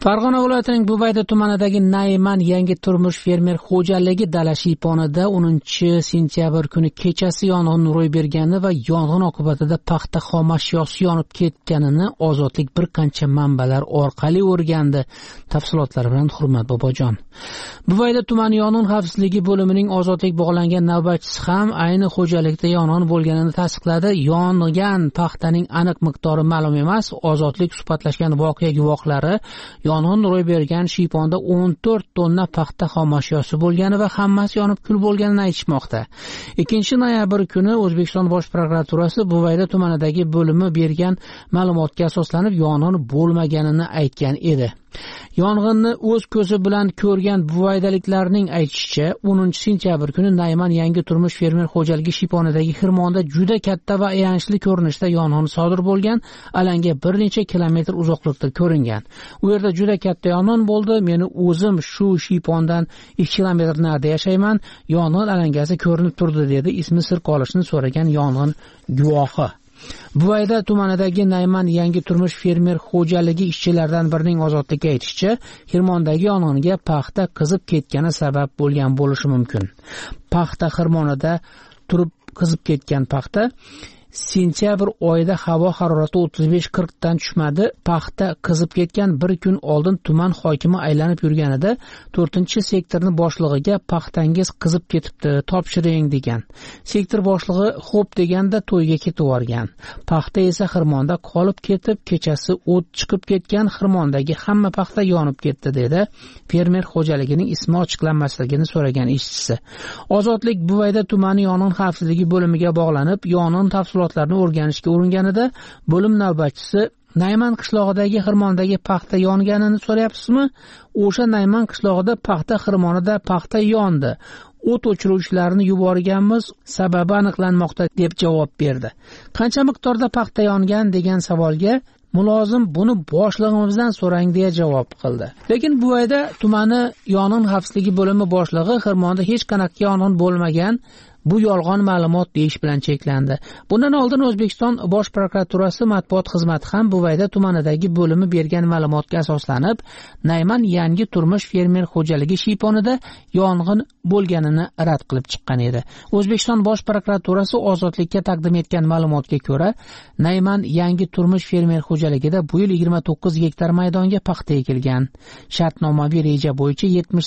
Speaker 2: Farg'ona viloyatining Buvayda tumanidagi Nayman yangi turmush fermer xo'jaligi dala shiyponida 10-sentyabr kuni kechasi yong'in ro'y bergani va yong'in oqibatida paxta xom ashyosi yonib ketganini Ozodlik bir qancha manbalar orqali o'rgandi. Tafsilotlar bilan Hurmat Bobojon. Buvayda tumani yong'in xavfsizligi bo'limining Ozodlik bog'langan navbatchisi ham ayni xo'jalikda yong'in bo'lganini tasdiqladi. Yongan paxtaning aniq miqdori ma'lum emas. Ozodlik suhbatlashgan voqea guvohlari yong'in ro'y bergan shiyponda 14 tonna paxta xom ashyosi bo'lgani va hammasi yonib kul bo'lganini aytishmoqda. 2-noyabr kuni O'zbekiston Bosh prokuraturasi Buvayda tumanidagi bo'limi bergan ma'lumotga asoslanib yong'in bo'lmaganini aytgan edi. Yong'inni o'z ko'zi bilan ko'rgan buvaydaliklarning aytishicha, 10-sentyabr kuni Nayman yangi turmush fermer xo'jaligi shiyponidagi xirmonda juda katta va ayanchli ko'rinishda yong'in sodir bo'lgan, alanga bir necha kilometr uzoqlikda ko'ringan. U yerda juda katta yong'in bo'ldi. Meni o'zim shu shiypondan 2 kilometr narida yashayman. Yong'in alangasi ko'rinib turdi, dedi ismi sir qolishni so'ragan yong'in guvohi. Buvayda tumanidagi Nayman yangi turmush fermer xo'jaligi ishchilaridan birining Ozodlikka aytishicha, xirmondagi yong'inga paxta qizib ketgani sabab bo'lgan bo'lishi mumkin. Paxta xirmonida turib qizib ketgan paxta sentyabr oyida havo harorati 35-40 dan tushmadi. Paxta qizib ketgan bir kun oldin tuman hokimi aylanib yurganida 4-sektorni boshlig'iga paxtangiz qizib ketibdi, topshiring degan. Sektor boshlig'i xo'p deganda to'yga ketib yuborgan. Paxta esa xirmonda qolib ketib, kechasi o't chiqib ketgan, xirmondagi hamma paxta yonib ketdi, dedi fermer xo'jaligining ismi ochiqlanmasligini so'ragan ishchisi. Ozodlik Buvayda tumani yong'in xavfsizligi bo'limiga bog'lanib, yong'in tafsilotlarini o'rganishga uringanida bo'lim navbatchisi Nayman qishlog'idagi xirmondagi paxta yonganini so'rayapsizmi? O'sha Nayman qishlog'ida paxta xirmonida paxta yondi. O't o'chiruvchilarni yuborganmiz, sababi aniqlanmoqda, deb javob berdi. Qancha miqdorda paxta yongan degan savolga mulozim buni boshlig'imizdan so'rang deya javob qildi. Lekin Buvayda tumani yong'in xavfsizligi bo'limi boshlig'i xirmonda hech qanaqa yong'in bo'lmagan, bu yolg'on ma'lumot deyish bilan cheklandi. Bundan oldin O'zbekiston Bosh prokuraturasi matbuot xizmati ham Buvayda tumanidagi bo'limi bergan ma'lumotga asoslanib, Nayman yangi turmush fermer xo'jaligi shiyponida yong'in bo'lganini rad qilib chiqqan edi. O'zbekiston Bosh prokuraturasi Ozodlikka taqdim etgan ma'lumotga ko'ra, Nayman yangi turmush fermer xo'jaligida bu yil 29 gektar maydonga paxta ekilgan. Shartnomaviy reja bo'yicha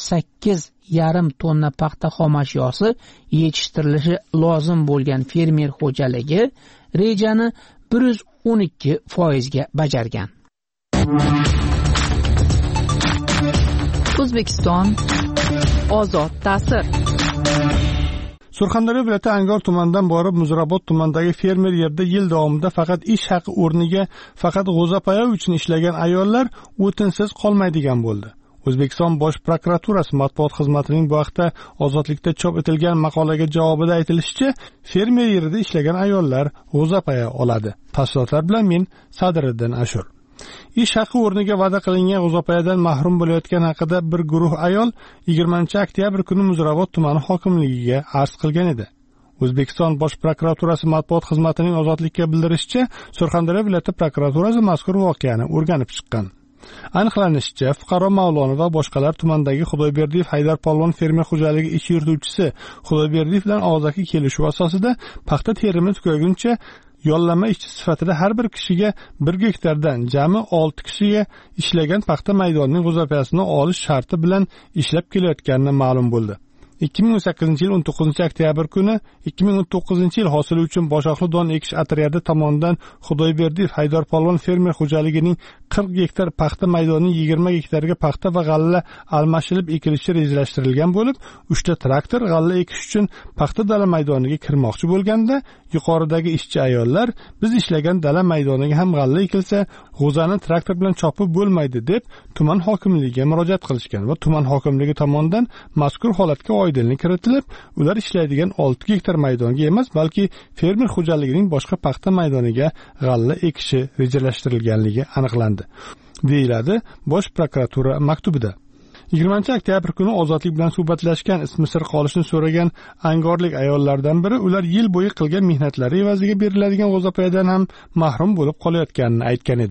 Speaker 2: 78,5 tonna paxta xom ashyosi yetishtirilishi lozim bo'lgan fermer xo'jaligi rejani 112% ga bajargan.
Speaker 1: O'zbekiston ozod ta'sir.
Speaker 3: Surxondaryo viloyati Angor tumanidan borib Muzrabot tumanidagi fermer yerda yil davomida faqat ish haqi o'rniga faqat g'o'zapoya uchun ishlagan ayollar o'tinsiz qolmaydigan bo'ldi. O'zbekiston Bosh prokuraturasi matbuot xizmatining bu haqda Ozodlikda chop etilgan maqolaga javobida aytilishicha, fermer yerida ishlagan ayollar g'o'zapoya oladi. Tafsilotlar bilan men Sadriddin Ashur. Ish haqi o'rniga va'da qilingan g'o'zapoyadan mahrum bo'layotgan haqida bir guruh ayol 20-oktyabr kuni Muzrabot tumani hokimligiga arz qilgan edi. O'zbekiston Bosh prokuraturasi matbuot xizmatining Ozodlikka bildirishicha, Surxondaryo viloyati prokuraturasi mazkur voqeani o'rganib chiqqan. Aniqlanishicha, fuqaro Mavlonov va boshqalar tumandagi Xudoyberdiyev Haydar Polvon fermer xo'jaligi ish yurituvchisi Xudoyberdiyev bilan og'zaki kelishuv asosida paxta terimi tugaguncha yollama ishchi sifatida har bir kishiga 1 gektardan jami 6 kishiga ishlagan paxta maydonining g'o'zapoyasini olish sharti bilan ishlab kelayotganini ma'lum bo'ldi. 2018-yil 19-oktyabr kuni 2019-yil hosili uchun boshoqli don ekish otryadi tomonidan Xudoyberdiyev Haydar Polvon fermer xo'jaligining 40 gektar paxta maydonining 20 gektarga paxta va g'alla almashilib ekilishi rejalashtirilgan bo'lib, 3 ta traktor g'alla ekish uchun paxta dala maydoniga kirmoqchi bo'lganda, yuqoridagi ishchi ayollar biz ishlagan dala maydoniga ham g'alla ekilsa, g'o'zani traktor bilan chopib bo'lmaydi deb tuman hokimligiga murojaat qilishgan va tuman hokimligi tomonidan mazkur holatga oydinlik kiritilib, ular ishlaydigan 6 gektar maydonga emas, balki fermer xo'jaligining boshqa paxta maydoniga g'alla ekishi rejalashtirilganligi aniqlandi, deyiladi Bosh prokuratura maktubida. 20-oktyabr kuni Ozodlik bilan suhbatlashgan, ismi sir qolishni so'ragan angorlik ayollardan biri ular yil bo'yi qilgan mehnatlari evaziga beriladigan g'o'zapoyadan ham mahrum bo'lib qolayotganini aytgan edi.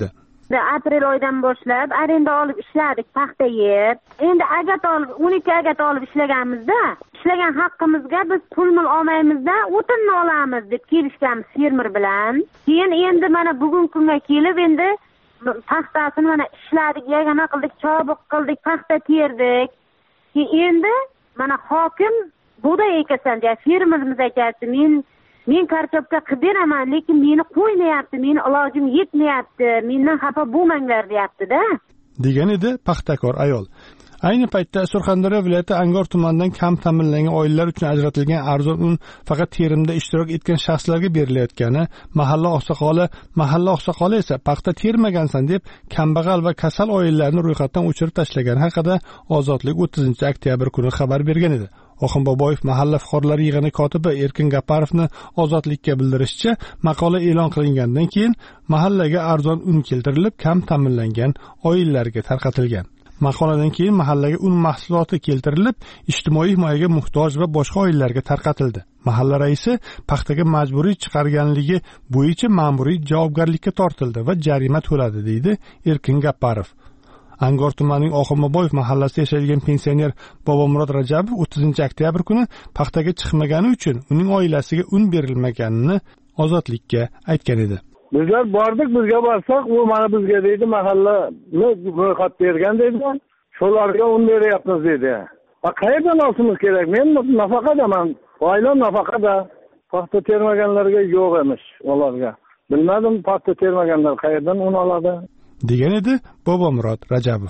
Speaker 4: Aprel oyidan boshlab arenda olib ishladik, paxta yer. Endi agat olib 12 agat olib ishlaganmizda, ishlagan haqqimizga biz pul olmaymizda o'tinni olamiz deb kelishganmiz fermer bilan. Keyin endi mana bugun kunga kelib endi paxtasini mana ishladik, yagona qildik, chobiq qildik, paxta terdik. Endi mana hokim bug'doy ekasan deya fermerimiz aytayapti, men kartoshka qilib beraman, lekin meni qo'ymayapti, meni ilojim yetmayapti, mendan xafa bo'lmanglar deyapti-da,
Speaker 3: degan edi paxtakor ayol. Ayni paytda Surxondaryo viloyati Angor tumanidan kam ta'minlangan oilalar uchun ajratilgan arzon un faqat terimda ishtirok etgan shaxslarga berilayotgani, mahalla oqsoqoli esa paxta termagansan deb kambag'al va kasal oilalarni ro'yxatdan o'chirib tashlagan haqida Ozodlik 30-oktyabr kuni xabar bergan edi. Oxin Boboyev mahalla fuqarolar yig'ini kotibi Erkin Gaparovni Ozodlikka bildirishicha, maqola e'lon qilingandan keyin mahallaga arzon un keltirilib, kam ta'minlangan oilalarga tarqatilgan. Maqoladan keyin mahallaga un mahsuloti keltirilib, ijtimoiy himoyaga muhtoj va boshqa oilalarga tarqatildi. Mahalla raisi paxtaga majburiy chiqarganligi bo'yicha ma'muriy javobgarlikka tortildi va jarima to'ladi, deydi Erkin Gaparov. Angor tumanining Oxunboboyev mahallasida yashaydigan pensioner Bobomurod Rajabov 30-oktyabr kuni paxtaga chiqmagani uchun uning oilasiga un berilmaganini Ozodlikka aytgan edi.
Speaker 5: Bizlar bordik, bizga borsak, u mana bizga deydi, mahallani ro'yxat bergan deydi. Shularga un beryapmiz deydi. Qayerdan olishimiz kerak? Men nafaqadaman. Oilam nafaqada. Paxta termaganlarga yo'q emish ularga. Bilmadim, paxta termaganlar qayerdan un oladi?
Speaker 3: degan edi Bobomurod Rajabov.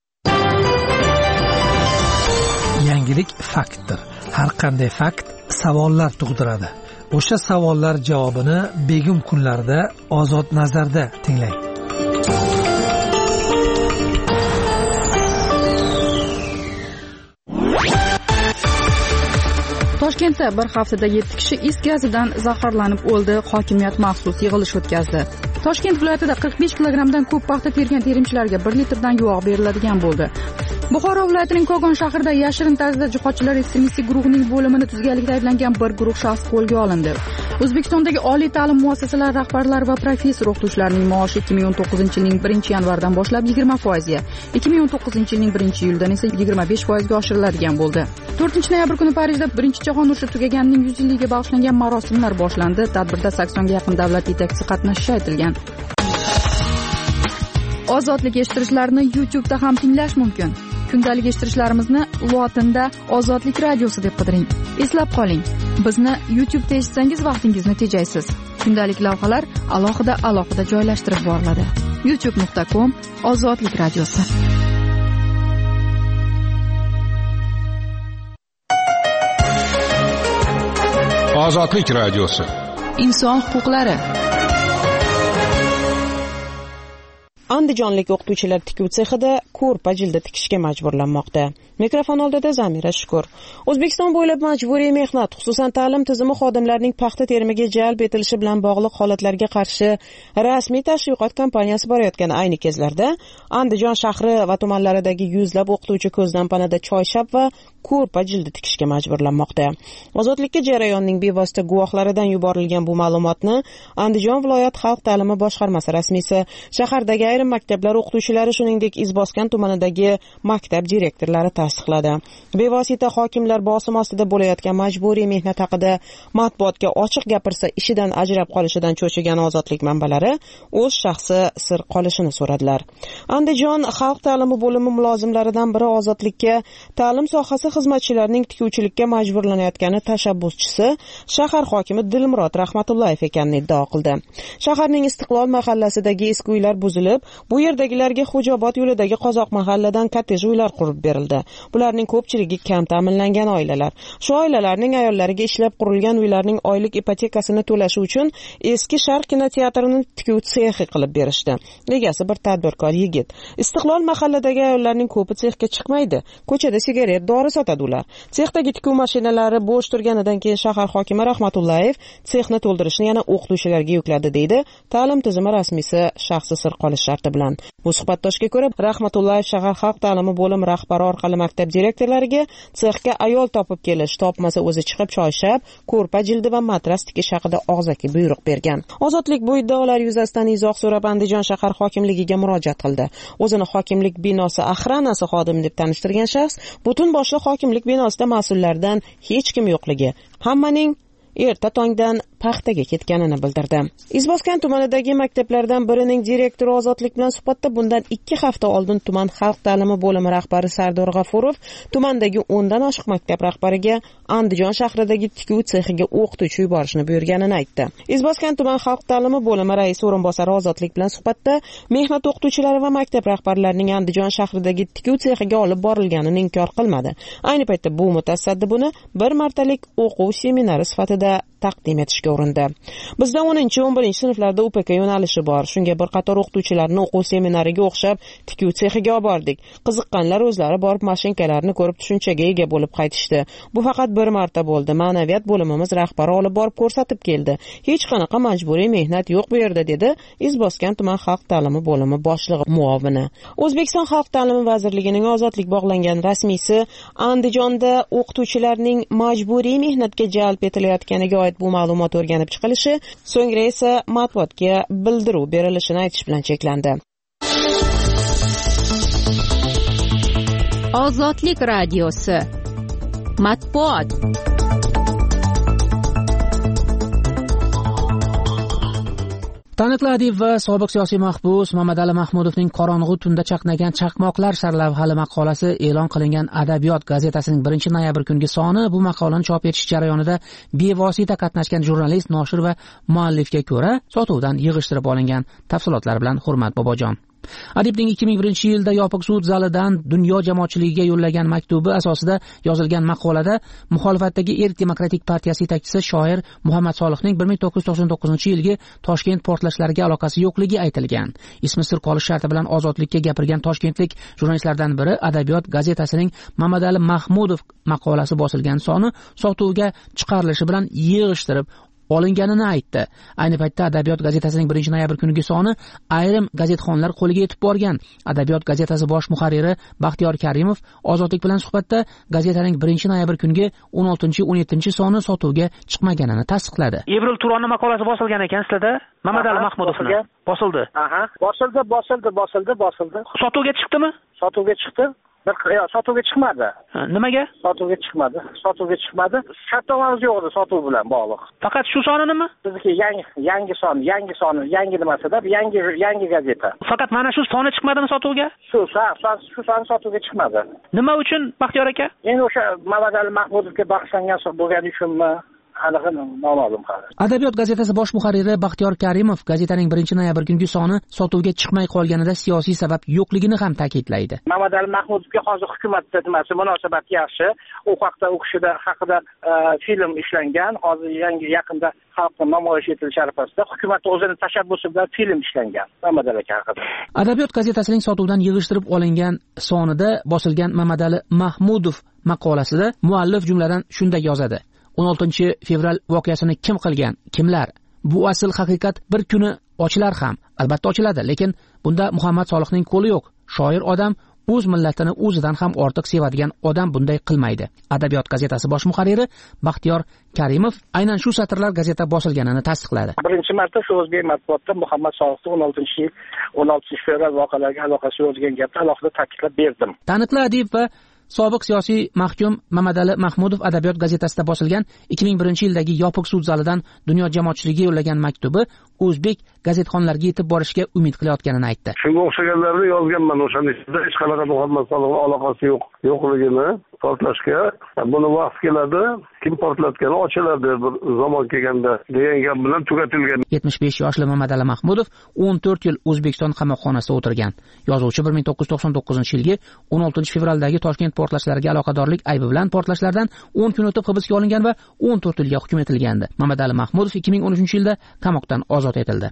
Speaker 6: Yangilik faktdir. Har qanday fakt savollar tug'diradi. O'sha savollar javobini begim kunlarda Ozod nazarda tinglang.
Speaker 1: Toshkentda bir haftada 7 kishi is gazidan zaharlanib o'ldi. Hokimiyat maxsus yig'ilish o'tkazdi. Toshkent viloyatida 45 kilogramdan ko'p paxta tergan terimchilarga 1 litrdan yog' beriladigan bo'ldi. Buxoro viloyatining Kogon shahrida yashirin tarzda jihodchilar ekstremistik guruhining bo'limini tuzganlikda ayblangan bir guruh shaxs qo'lga olindi. O'zbekistondagi oliy ta'lim muassasalari rahbarlari va professor o'qituvchilarining maoshi 2019-yilning 1-yanvardan boshlab 20% ga, 2019-yilning 1-iyuldan esa 25% ga oshiriladigan bo'ldi. 4-noyabr kuni Parijda Birinchi jahon urushi tugaganining 100-yilligiga bag'ishlangan marosimlar boshlandi. Tadbirda 80 ga yaqin davlat yetakchisi qatnashishi aytilgan. Ozodlik eshittirishlarni YouTube'da ham tinglash mumkin. Kundalik eshittirishlarimizni lotinda Ozodlik radiosi deb qidiring. Eslab qoling, bizni YouTube'da eshitsangiz vaqtingizni tejaysiz. Kundalik lavhalar alohida joylashtirib boriladi. youtube.com Ozodlik radiosi.
Speaker 7: Ozodlik radiosi.
Speaker 1: Inson huquqlari.
Speaker 8: Andijonlik o'qituvchilar tikuv sexida ko'rpa jildi tikishga majburlanmoqda. Mikrofon oldida Zamira Shukur. O'zbekiston bo'ylab majburiy mehnat, xususan ta'lim tizimi xodimlarining paxta terimiga jalb etilishi bilan bog'liq holatlarga qarshi rasmiy tashviqot kampaniyasi borayotgan ayni kezlarda Andijon shahri va tumanlaridagi yuzlab o'qituvchi ko'zdan panada choyshab va ko'rpa jildi tikishga majburlanmoqda. Ozodlikka jarayonning bevosita guvohlaridan yuborilgan bu ma'lumotni Andijon viloyat xalq ta'limi boshqarmasi rasmiysi, shahardagi ayrim maktablar o'qituvchilari, shuningdek Izboskan tumanidagi maktab direktorlari tasdiqladi. Bevosita hokimlar bosim ostida bo'layotgan majburiy mehnat haqida matbuotga ochiq gapirsa ishidan ajrab qolishidan cho'chigan Ozodlik manbalari o'z shaxsi sir qolishini so'radilar. Andijon xalq ta'limi bo'limi mulozimlaridan biri Ozodlikka ta'lim sohasi xizmatchilarining tikuvchilikka majburlanayotgani tashabbuschisi shahar hokimi Dilmurod Rahmatullayev ekanini iddao qildi. Shaharning Istiqlol mahallasidagi eski uylar buzilib, bu yerdagilarga Xo'jobod yo'lidagi Qozoq mahalladan kottej uylar qurib berildi. Bularning ko'pchiligi kam ta'minlangan oilalar. Shu oilalarning ayollariga ishlab qurilgan uylarning oylik ipotekasini to'lashi uchun eski Sharq kinoteatrini tikuv sexi qilib berishdi. Egasi bir tadbirkor yigit. Istiqlol mahalladagi ayollarning ko'pi sexga chiqmaydi. Ko'chada sigaret, dori sotadilar. Sexdagi tikuv mashinalari bo'sh turganidan keyin shahar hokimi Rahmatullayev sexni to'ldirishni yana o'qituvchilarga yukladi, deydi ta'lim tizimi rasmiysi shaxsi sir qolish sharti munosabati bilan. Bu suhbatdoshga ko'ra, Rahmatullayev shahar xalq ta'limi bo'limi rahbari orqali maktab direktorlariga sexga ayol topib kelish, topmasa o'zi chiqib choyshab, ko'rpa jildi va matras tikish haqida og'zaki buyruq bergan. Ozodlik bu iddaolar yuzasidan izoh so'rab Andijon shahar hokimligiga murojaat qildi. O'zini hokimlik binosi axranasi xodimi deb tanishtirgan shaxs butun boshli hokimlik binosida mas'ullardan hech kim yo'qligi, hammaning erta tongdan paxtaga ketganini bildirdi. Izboskan tumanidagi maktablardan birining direktori Ozodlik bilan suhbatda bundan 2 hafta oldin tuman xalq ta'limi bo'limi rahbari Sardor G'afurov tumandagi 10 dan oshiq maktab rahbariga Andijon shahridagi tikuv sexiga o'qituvchi yuborishni buyurganini aytdi. Izboskan tuman xalq ta'limi bo'limi raisi o'rinbosari Ozodlik bilan suhbatda mehnat o'qituvchilari va maktab rahbarlarining Andijon shahridagi tikuv sexiga olib borilganini inkor qilmadi. Ayni paytda bu mutasaddi buni bir martalik o'quv seminari sifatida taqdim etishga urindi. Bizda 10-11 sinflarda UPK yo'nalishi bor. Shunga bir qator o'qituvchilarni o'quv seminariga o'xshab tikuv sexiga olib bordik. Qiziqqanlar o'zlari borib mashinkalarni ko'rib tushunchaga ega bo'lib qaytishdi. Bu faqat bir marta bo'ldi. Ma'naviyat bo'limimiz rahbari olib borib ko'rsatib keldi. Hech qanaqa majburiy mehnat yo'q bu yerda, dedi Izboskan tuman xalq ta'limi bo'limi boshlig'i muovini. O'zbekiston Xalq ta'limi vazirligining ozodlik bog'langan rasmiysi Andijonda o'qituvchilarning majburiy mehnatga jalb etilayotganiga oid bu ma'lumot o'rganib chiqilishi, so'ngra esa matbuotga bildiruv berilishini aytish bilan cheklandi.
Speaker 9: Ozodlik radiosi matbuot.
Speaker 2: Taniqli adib va sobiq siyosiy mahbus Mamadali Mahmudovning Qorong'u tunda chaqnagan chaqmoqlar sarlavhali maqolasi e'lon qilingan Adabiyot gazetasining 1-noyabr kungi soni bu maqolani chop etish jarayonida bevosita qatnashgan jurnalist, noshir va muallifga ko'ra sotuvdan yig'ishtirib olingan tafsilotlar bilan Hurmat Bobojon. Adibning 2001-yilda yopiq sud zalidan dunyo jamoatchiligiga yo'llagan maktubi asosida yozilgan maqolada muxolifatdagi Erk demokratik partiyasi yetakchisi shoir Muhammad Solihning 1999-yilgi Toshkent portlashlariga aloqasi yo'qligi aytilgan. Ismi sir qolish sharti bilan ozodlikka gapirgan toshkentlik jurnalistlardan biri Adabiyot gazetasining Mamadali Mahmudov maqolasi bosilgan soni sotuvga chiqarilishi bilan yig'ishtirib olinganini aytdi. Ayni paytda Adabiyot gazetasining 1-noyabr kungi soni ayrim gazetxonlar qo'liga yetib borgan. Adabiyot gazetasi bosh muharriri Baxtiyor Karimov Ozodlik bilan suhbatda gazetaning 1-noyabr kungi 16-17 soni sotuvga chiqmaganini tasdiqladi.
Speaker 20: Ibril Turonning maqolasi bosilgan ekan sizlarda? Mamadali Mahmudovning bosildi. Bosildi. Sotuvga chiqdimi?
Speaker 10: Sotuvga chiqdi. Sotuvga chiqmadi.
Speaker 20: Nimaga?
Speaker 10: Sotuvga chiqmadi. Shartnomamiz yo'q edi sotuv bilan bog'liq.
Speaker 20: Faqat shu sonimi?
Speaker 10: Bizniki yangi nimasida, yangi gazeta.
Speaker 20: Faqat mana shu soni chiqmadimi sotuvga?
Speaker 10: Shu soni sotuvga chiqmadi.
Speaker 20: Nima uchun, Baxtiyor aka?
Speaker 10: Endi o'sha Mamadali Mahmudovga bag'ishlangan bo'lgani uchunmi? Aniqi noma'lum hali.
Speaker 2: Adabiyot gazetasi bosh muharriri Baxtiyor Karimov gazetaning 1-noyabr kungi soni sotuvga chiqmay qolganida siyosiy sabab yo'qligini ham ta'kidlaydi.
Speaker 10: Mamadali Mahmudovga hozir hukumatda munosabat yaxshi. U haqida film ishlangan. Hozir yaqinda xalqqa namoyish etilishi arafasida hukumat o'zining tashabbusi bilan film ishlangan Mamadali aka haqida.
Speaker 2: Adabiyot gazetasining sotuvdan yig'ishtirib olingan sonida bosilgan Mamadali Mahmudov maqolasida muallif jumladan shunday yozadi: 16-fevral voqeasini kim qilgan, kimlar? Bu asl haqiqat bir kuni ochilar ham, albatta ochiladi, lekin bunda Muhammad Solihning qo'li yo'q. Shoir odam o'z millatini o'zidan ham ortiq sevadigan odam bunday qilmaydi. Adabiyot gazetasi bosh muharriri Baxtiyor Karimov aynan shu satrlar gazeta bosilganini tasdiqladi.
Speaker 10: Birinchi marta shu o'zbek matbuotida Muhammad Solihning 16-fevral voqealariga aloqasi yo'q degan gapni alohida ta'kidlab berdim.
Speaker 2: Taniqli adib va sobiq siyosiy mahkum Mamadali Mahmudov Adabiyot gazetasida bosilgan 2001-yildagi yopiq sud zalidan dunyo jamoatchiligiga yo'llagan maktubi o'zbek gazetxonlariga yetib borishga umid qilayotganini aytdi.
Speaker 21: Shunga o'xshaganlarni yozganman o'shaning ichida hech qanaqa Muhammad Solihning aloqasi yo'qligini portlashga. Buni vaqt keladi, kim portlatgani ochiladi bir zamon kelganda degan gap bilan tugatilgan.
Speaker 2: 75 yoshli Mamadali Mahmudov 14 yil O'zbekiston qamoqxonasida o'tirgan. Yozuvchi 1999-yilgi 16-fevraldagi Toshkent portlashlariga aloqadorlik aybi bilan portlashlardan 10 kun o'tib hibsga olingan va 14 yilga hukm etilgandi. Mamadali Mahmudov 2013-yilda qamoqdan ozod etildi.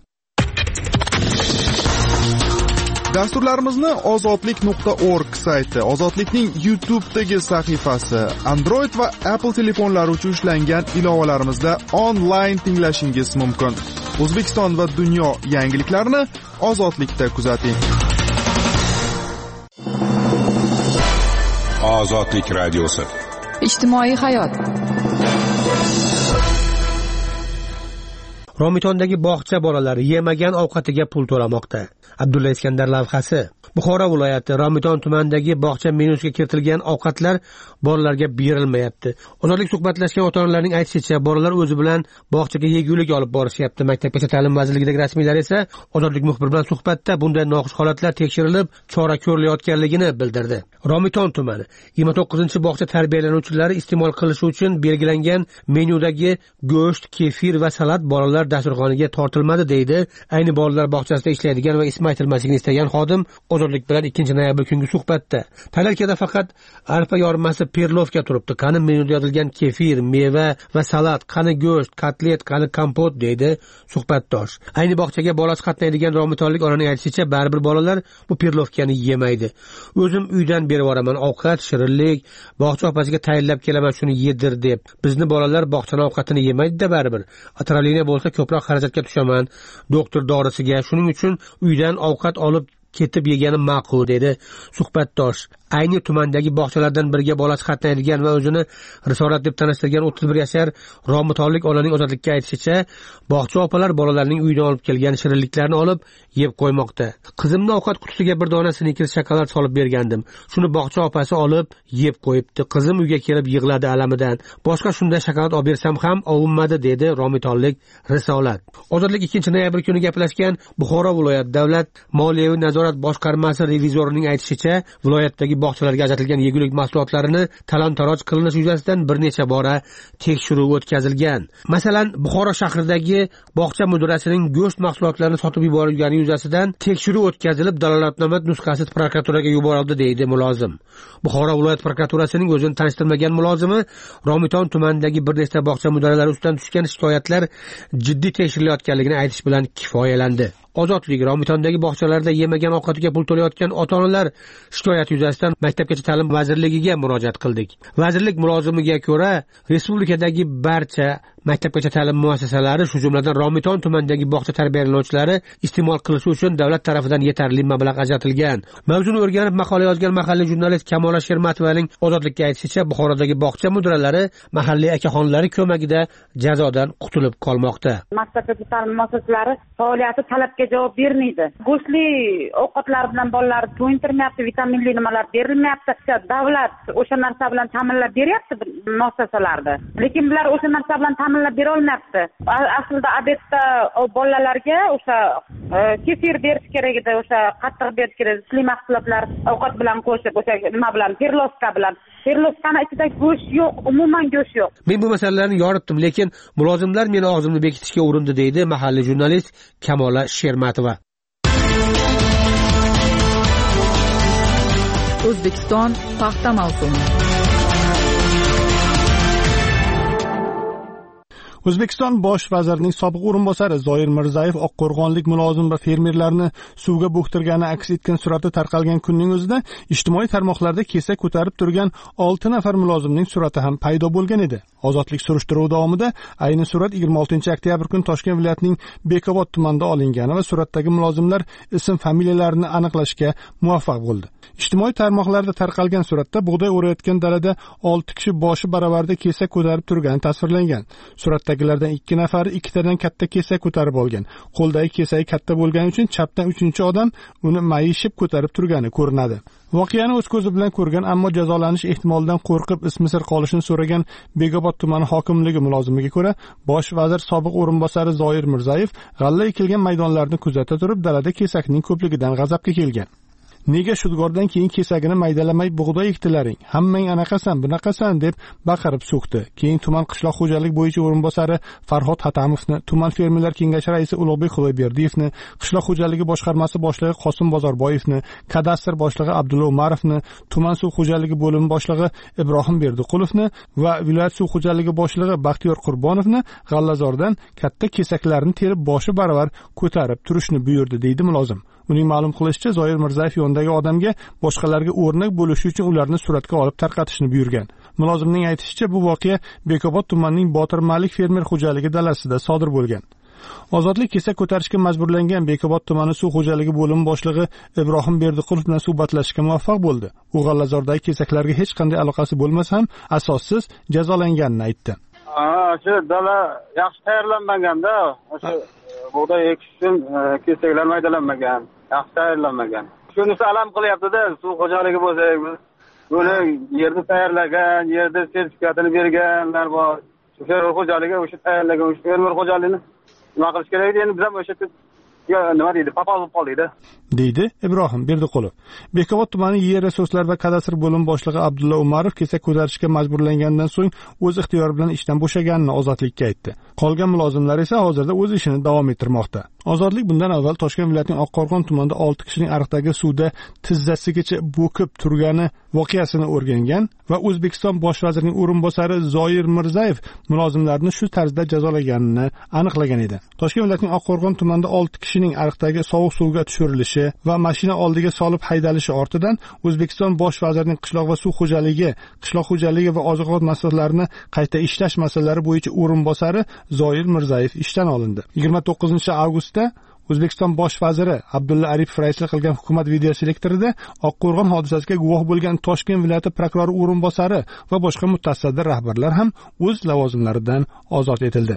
Speaker 11: Dasturlarimizni ozodlik.org sayti, Ozodlikning YouTube'dagi sahifasi, Android va Apple telefonlari uchun ishlangan ilovalarimizda onlayn tinglashingiz mumkin. O'zbekiston va dunyo yangiliklarini Ozodlikda kuzating.
Speaker 7: Ozodlik radiosi.
Speaker 1: Ijtimoiy hayot.
Speaker 12: Romitondagi bog'cha bolalari yemagan ovqatiga pul to'lamoqda. Abdulla Iskandar lavhasi. Buxoro viloyati Romiton tumanidagi bog'cha menyusiga kiritilgan ovqatlar bolalarga berilmayapti. Ozodlik suhbatlashgan ota-onalarning aytishicha, bolalar o'zi bilan bog'chaga yegulik olib borishyapti. Maktabgacha ta'lim vazirligidagi rasmiylar esa Ozodlik muxbiri bilan suhbatda bunday noxush holatlar tekshirilib, chora ko'rilayotganligini bildirdi. Romiton tumani 29-bog'cha tarbiyalanuvchilari iste'mol qilishi uchun belgilangan menyudagi go'sht, kefir va salat bolalar dasturxoniga tortilmadi deydi. Ayni bolalar bog'chasida ishlaydigan va ismi aytilmasligini istagan xodim Ozodlik bilan 2-noyabr kungi suhbatda. Tarelkada faqat arpa yormasi perlovka turibdi. Qani menyuda yozilgan kefir, meva va salat, qani go'sht, kotlet, qani kompot deydi suhbatdosh. Ayni bog'chaga bolasi qatnaydigan romitonlik onaning aytishicha, baribir bolalar bu perlovkani yemaydi. O'zim uydan berib boraman ovqat, shirinlik, bog'cha opasiga tayinlab kelaman shuni yedir deb. Bizni bolalar bog'chaning ovqatini yemaydi-da baribir. Atraliniya bo'lsa ko'proq xarajatga tushaman, doktor dorisiga. Shuning uchun uydan ovqat olib ketib yegani ma'qul dedi suhbatdosh. Ayni tumandagi bog'chalardan biriga bolasi qatnaydigan va o'zini risolat deb tanishtirgan 31 yashar romitonlik onaning Ozodlikka aytishicha, bog'cha opalar bolalarning uydan olib kelgan shirinliklarni olib yeb qo'ymoqda. Qizimni ovqat qutisiga bir dona Snickers shokolad solib bergandim. Shuni bog'cha opasi olib yeb qo'yibdi. Qizim uyga kelib yig'ladi alamidan. Boshqa shunday shokolad olib bersam ham ovunmadi dedi romitonlik risolat. Ozodlik 2-noyabr kuni gaplashgan Buxoro viloyat davlat moliyaviy nazorat boshqarmasi revizorining aytishicha, viloyatdagi bog'chalarga ajratilgan yegulik mahsulotlarini talon-taroj qilinish yuzasidan bir necha bora tekshiruv o'tkazilgan. Masalan, Buxoro shahridagi bog'cha mudirasining go'sht mahsulotlarini sotib yuborilgani yuzasidan tekshiruv o'tkazilib, dalolatnoma nusxasi prokuraturaga yuborildi deydi mulozim. Buxoro viloyat prokuraturasining o'zini tanishtirmagan mulozimi Romiton tumanidagi bir nechta bog'cha mudiralari ustidan tushgan shikoyatlar jiddiy tekshirilayotganligini aytish bilan kifoyalandi. Ozodlik Romitondagi bog'chalarda yemagan ovqatiga pul to'layotgan ota-onalar shikoyati yuzasidan Maktabgacha ta'lim vazirligiga murojaat qildik. Vazirlik mulozimiga ko'ra, respublikadagi barcha maktabgacha ta'lim muassasalari, shu jumladan Romiton tumanidagi bog'cha tarbiyalanuvchilari iste'mol qilishi uchun davlat tarafidan yetarli mablag' ajratilgan. Mavzuni o'rganib maqola yozgan mahalliy jurnalist Kamola Shermatovaning Ozodlikka aytishicha, Buxorodagi bog'cha mudiralari mahalliy akaxonlari ko'magida jazodan qutulib qolmoqda.
Speaker 13: Maktabgacha ta'lim muassasalari faoliyati talabga javob bermaydi. Go'shtli ovqatlar bilan bolalarni to'yintirmayapti, vitaminli nimalar berilmayapti. Davlat o'sha narsa bilan ta'minlab beryapti muassasalarda. Lekin bular o'sha narsa bilan ta'minlab bera olmayapti. Aslida obedda bolalarga o'sha kefir berish kerak edi, o'sha qattiq berish kerak edi. Sli mahsulotlar ovqat bilan qo'shib, o'sha nima bilan, perlovka bilan. Perlovkani ichida go'sht yo'q, umuman go'sht yo'q.
Speaker 12: Men bu masalalarni yoritdim, lekin mulozimlar meni og'zimni bekitishga urindi deydi mahalliy jurnalist Kamola Shermatova.
Speaker 1: O'zbekiston paxta mavsumi.
Speaker 3: O'zbekiston bosh vazirining sobiq o'rinbosari Zoir Mirzayev oqqo'rg'onlik mulozim va fermerlarni suvga bo'ktirgani aks etgan surati tarqalgan kunning o'zida ijtimoiy tarmoqlarda kesak ko'tarib turgan 6 nafar mulozimning surati ham paydo bo'lgan edi. Ozodlik surishtiruvi davomida ayni surat 26-oktyabr kuni Toshkent viloyatining Bekobod tumanida olingani va suratdagi mulozimlar ism familiyalarini aniqlashga muvaffaq bo'ldi. Ijtimoiy tarmoqlarda tarqalgan suratda bug'doy o'rayotgan dalada 6 kishi boshi baravarda kesak ko'tarib turgani tasvirlangan. Suratdagilardan 2 nafari 2 tadan katta kesak ko'tarib olgan. Qo'ldagi kesagi katta bo'lgani uchun chapdan 3-odam uni mayishib ko'tarib turgani ko'rinadi. Voqeani o'z ko'zi bilan ko'rgan, ammo jazolanish ehtimolidan qo'rqib ismi sir qolishini so'ragan Bekobod tumani hokimligi mulozimiga ko'ra, bosh vazir sobiq o'rinbosari Zoir Mirzayev g'alla ekilgan maydonlarni kuzata turib, dalada kesakning ko'pligidan g'azabga kelgan. Nega shudgordan keyin kesagini maydalamay bug'doy ekdilaring? Hammang anaqasan, bunaqasan deb baqirib so'kdi. Keyin tuman qishloq xo'jalik bo'yicha o'rinbosari Farhod Hatamovni, tuman fermerlar kengashi raisi Ulug'bek Xudoyberdiyevni, qishloq xo'jaligi boshqarmasi boshlig'i Qosim Bozorboyevni, kadastr boshlig'i Abdulla Umarovni, tuman suv xo'jaligi bo'limi boshlig'i Ibrohim Berdiqulovni va viloyat suv xo'jaligi boshlig'i Baxtiyor Qurbonovni g'allazordan katta kesaklarni terib boshi baravar ko'tarib turishni buyurdi, deydi mulozim. Uning ma'lum qilishicha, Zoir Mirzayev yondagi odamga boshqalarga o'rnak bo'lishi uchun ularni suratga olib tarqatishni buyurgan. Mulozimning aytishicha, bu voqea Bekobod tumanining Botir Malik fermer xo'jaligi dalasida sodir bo'lgan. Ozodlik kesak ko'tarishga majburlangan Bekobod tumani suv xo'jaligi bo'limi boshlig'i Ibrohim Berdiqulov bilan suhbatlashishga muvaffaq bo'ldi. U G'allazordagi kesaklarga hech qanday aloqasi bo'lmasa ham asossiz jazolanganini aytdi.
Speaker 14: Shu dala yaxshi tayyorlanmaganda, o'sha bug'doy ekish uchun kesaklar maydalanmagan, yaxshi tayyorlanmagan. Shunisi alam qilyapti-da, suv xo'jaligi bo'lsa, buni yerda tayyorlagan, yerda sertifikatini berganlar bor. Shu fermer xo'jaligi o'sha tayyorlagan, o'sha fermer xo'jaligini nima qilish kerak edi? Endi biz ham o'sha nima deydi, papal bo'lib qoldik-da.
Speaker 3: deydi Ibrohim Berdiqulov. Bekobod tumani yer resurslari va kadastr bo'limi boshlig'i Abdulla Umarov kesak ko'tarishga majburlangandan so'ng o'z ixtiyori bilan ishdan bo'shaganini Ozodlikka aytdi. Qolgan mulozimlar esa hozirda o'z ishini davom ettirmoqda. Ozodlik bundan avval Toshkent viloyatining Oqqo'rg'on tumanida 6 kishining ariqdagi suvda tizzasigacha bo'kib turgani voqeasini o'rgangan va O'zbekiston bosh vazirining o'rinbosari Zoir Mirzayev mulozimlarni shu tarzda jazolaganini aniqlagan edi. Toshkent viloyatining Oqqo'rg'on tumanida 6 kishining ariqdagi sovuq suvga tushirilishi va mashina oldiga solib haydalishi ortidan O'zbekiston bosh vazirining qishloq va suv xo'jaligi, qishloq xo'jaligi va oziq-ovqat mahsulotlarini qayta ishlash masalalari bo'yicha o'rinbosari Zoir Mirzayev ishdan olindi. 29-avgustda O'zbekiston bosh vaziri Abdulla Aripov raislik qilgan hukumat videoselektorida Oqqo'rg'on hodisasiga guvoh bo'lgan Toshkent viloyati prokurori o'rinbosari va boshqa mutasaddi rahbarlar ham o'z lavozimlaridan ozod etildi.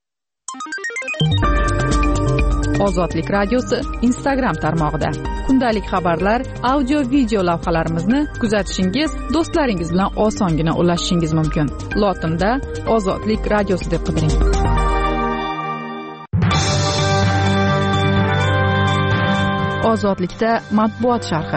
Speaker 1: Ozodlik radiosi Instagram tarmog'ida kundalik xabarlar, audio video lavhalarimizni kuzatishingiz, do'stlaringiz bilan osongina ulashishingiz mumkin. Lotinda Ozodlik radiosi deb qidiring. Ozodlikda matbuot sharhi.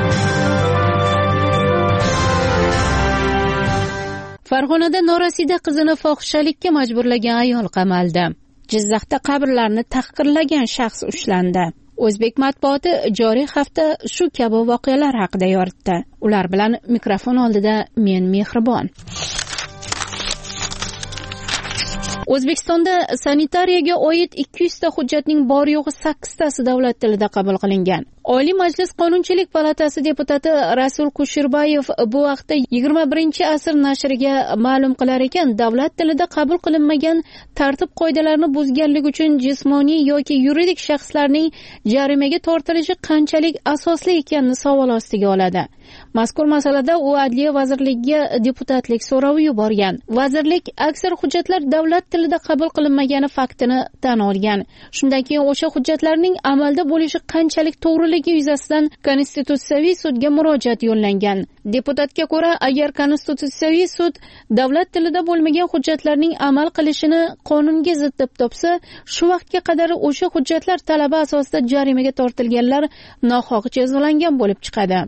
Speaker 9: Farg'onada norasida qizini fohishalikka majburlagan ayol qamaldi. Jizzaxda qabrlarni tahqirlagan shaxs ushlandi. O'zbek matbuoti joriy hafta shu kabi voqealar haqida yoritdi. Ular bilan mikrofon oldida men Mehribon. O'zbekistonda sanitariyaga oid 200 ta hujjatning bor yo'g'i 8 tasi davlat tilida qabul qilingan. Oliy Majlis Qonunchilik palatasi deputati Rasul Kushirbayev bu vaqtda 21-asr nashriga ma'lum qilar ekan, davlat tilida qabul qilinmagan tartib-qoidalarni buzganlik uchun jismoniy yoki yuridik shaxslarning jarimaga tortilishi qanchalik asosli ekanini savol ostiga oladi. Mazkur masalada u Adliya vazirligiga deputatlik so'rovi yuborgan. Vazirlik aksar hujjatlar davlat tilida qabul qilinmagani faktini tan olgan. Shundan keyin o'sha hujjatlarning amalda bo'lishi qanchalik to'g'riligi yuzasidan Konstitutsiyaviy sudga murojaat yo'llangan. Deputatga ko'ra, agar Konstitutsiyaviy sud davlat tilida bo'lmagan hujjatlarning amal qilishini qonunga zid deb topsa, shu vaqtga qadar o'sha hujjatlar talabi asosida jarimaga tortilganlar nohaq jazolangan bo'lib chiqadi.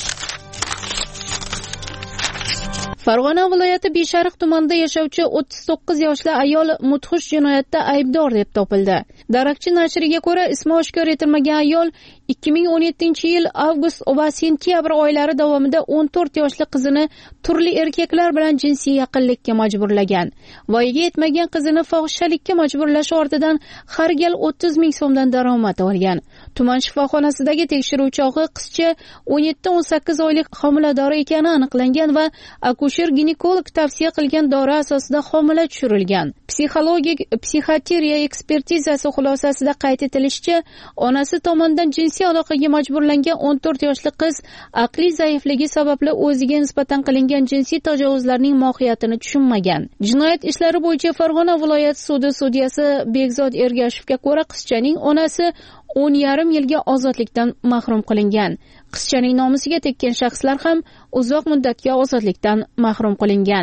Speaker 9: Farg'ona viloyati Beshariq tumanida yashovchi 39 yoshli ayol mudhish jinoyatda aybdor deb topildi. Darakchi nashriga ko'ra, ismi oshkor etilmagan ayol 2017-yil avgust va sentyabr oylari davomida 14 yoshli qizini turli erkaklar bilan jinsiy yaqinlikka majburlagan. Voyaga yetmagan qizini fohishalikka majburlash ortidan har gal 30 ming so'mdan daromad olgan. Tuman shifoxonasidagi tekshiruvchi og'i qizcha 17-18 oylik homilador ekani aniqlangan va akusher ginekolog tavsiya qilgan dori asosida homila tushirilgan. Psixologik psixiatriya ekspertizasi xulosasida qayd etilishicha, onasi tomonidan jinsiy aloqaga majburlangan 14 yoshli qiz aqliy zaifligi sababli o'ziga nisbatan qilingan jinsiy tajovuzlarning mohiyatini tushunmagan. Jinoyat ishlari bo'yicha Farg'ona viloyat sudi sudyasi Bekzod Ergashevga ko'ra, qizchaning onasi 10,5 yilga ozodlikdan mahrum qilingan. Qizchaning nomusiga tekkan shaxslar ham uzoq muddatga ozodlikdan mahrum qilingan.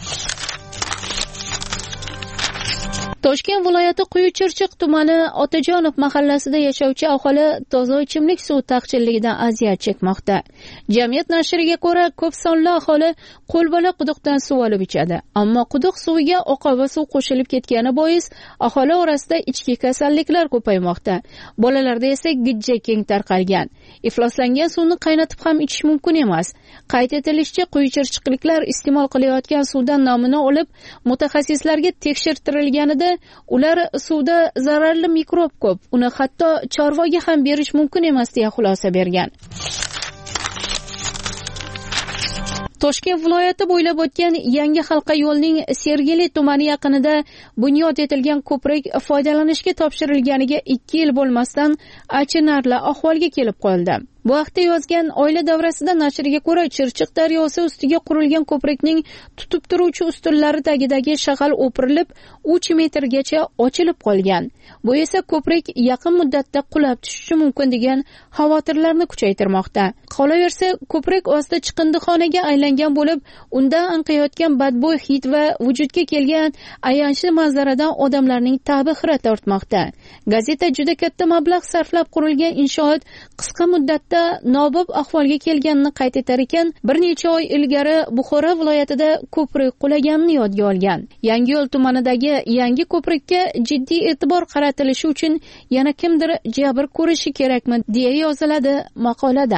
Speaker 9: Toshkent viloyati Quyuchirchiq tumani Otajonov mahallasida yashovchi aholi toza ichimlik suvi taqchilligidan aziyat chekmoqda. Jamiyat nashriga ko'ra, ko'p sonli aholi qo'lbola quduqdan suv olib ichadi. Ammo quduq suviga oqova suv qo'shilib ketgani bois aholi orasida ichki kasalliklar ko'paymoqda. Bolalarda esa gijja keng tarqalgan. Ifloslangan suvni qaynatib ham ichish mumkin emas. Qayd etilishicha, quyuchirchiqliklar iste'mol qilayotgan suvdan namuna olib, mutaxassislarga tekshirtirilganida ular suvda zararli mikrob ko'p, uni hatto chorvaga ham berish mumkin emas deya xulosa bergan. Toshkent viloyati bo'ylab o'tgan yangi halqa yo'lning Sergeli tumani yaqinida bunyod etilgan ko'prik foydalanishga topshirilganiga 2 yil bo'lmasdan achinarli ahvolga kelib qoldi. Bu haqda yozgan Oila davrasida nashriga ko'ra, Chirchiq daryosi ustiga qurilgan ko'prikning tutib turuvchi ustunlari tagidagi shag'al o'pirilib 3 metrgacha ochilib qolgan. Bu esa ko'prik yaqin muddatda qulab tushishi mumkin degan xavotirlarni kuchaytirmoqda. Qolaversa, ko'prik osti chiqindixonaga aylangan bo'lib, unda anqiyotgan badbo'y hid va vujudga kelgan ayanchli manzaradan odamlarning ta'bi xira tortmoqda. Gazeta juda katta mablag' sarflab qurilgan inshoot qisqa muddatda nobop ahvolga kelganini qayd etar ekan, bir necha oy ilgari Buxoro viloyatida ko'prik qulaganini yodga olgan. Yangiyo'l tumanidagi yangi ko'prikka jiddiy e'tibor qaratilishi uchun yana kimdir jabr ko'rishi kerakmi, deya yoziladi maqolada.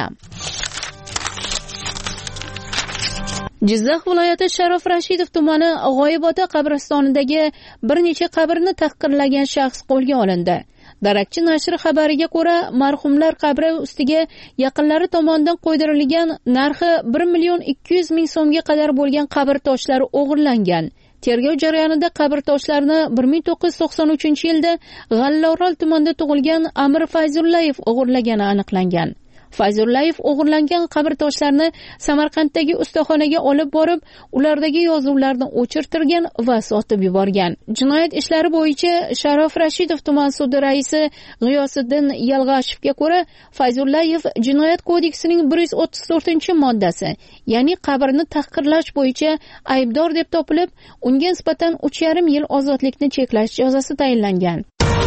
Speaker 9: Jizzax viloyati Sharof Rashidov tumani G'oyibota qabristonidagi bir necha qabrni tahqirlagan shaxs qo'lga olindi. Darakchi nashri xabariga ko'ra, marhumlar qabri ustiga yaqinlari tomonidan qo'ydirilgan narxi 1,200,000 so'mga qadar bo'lgan qabr toshlari o'g'irlangan. Tergov jarayonida qabr toshlarini 1993-yilda G'allaorol tumanida tug'ilgan Amir Fayzullayev o'g'irlagani aniqlangan. Fayzullayev o'g'irlangan qabr toshlarini Samarqanddagi ustaxonaga olib borib, ulardagi yozuvlarni o'chirtirgan va sotib yuborgan. Jinoyat ishlari bo'yicha Sharof Rashidov tuman sudi raisi G'iyosiddin Yalg'ashevga ko'ra, Fayzullayev Jinoyat kodeksining 134-moddasi, ya'ni qabrni tahqirlash bo'yicha aybdor deb topilib, unga nisbatan 3,5 yil ozodlikni cheklash jazosi tayinlangan.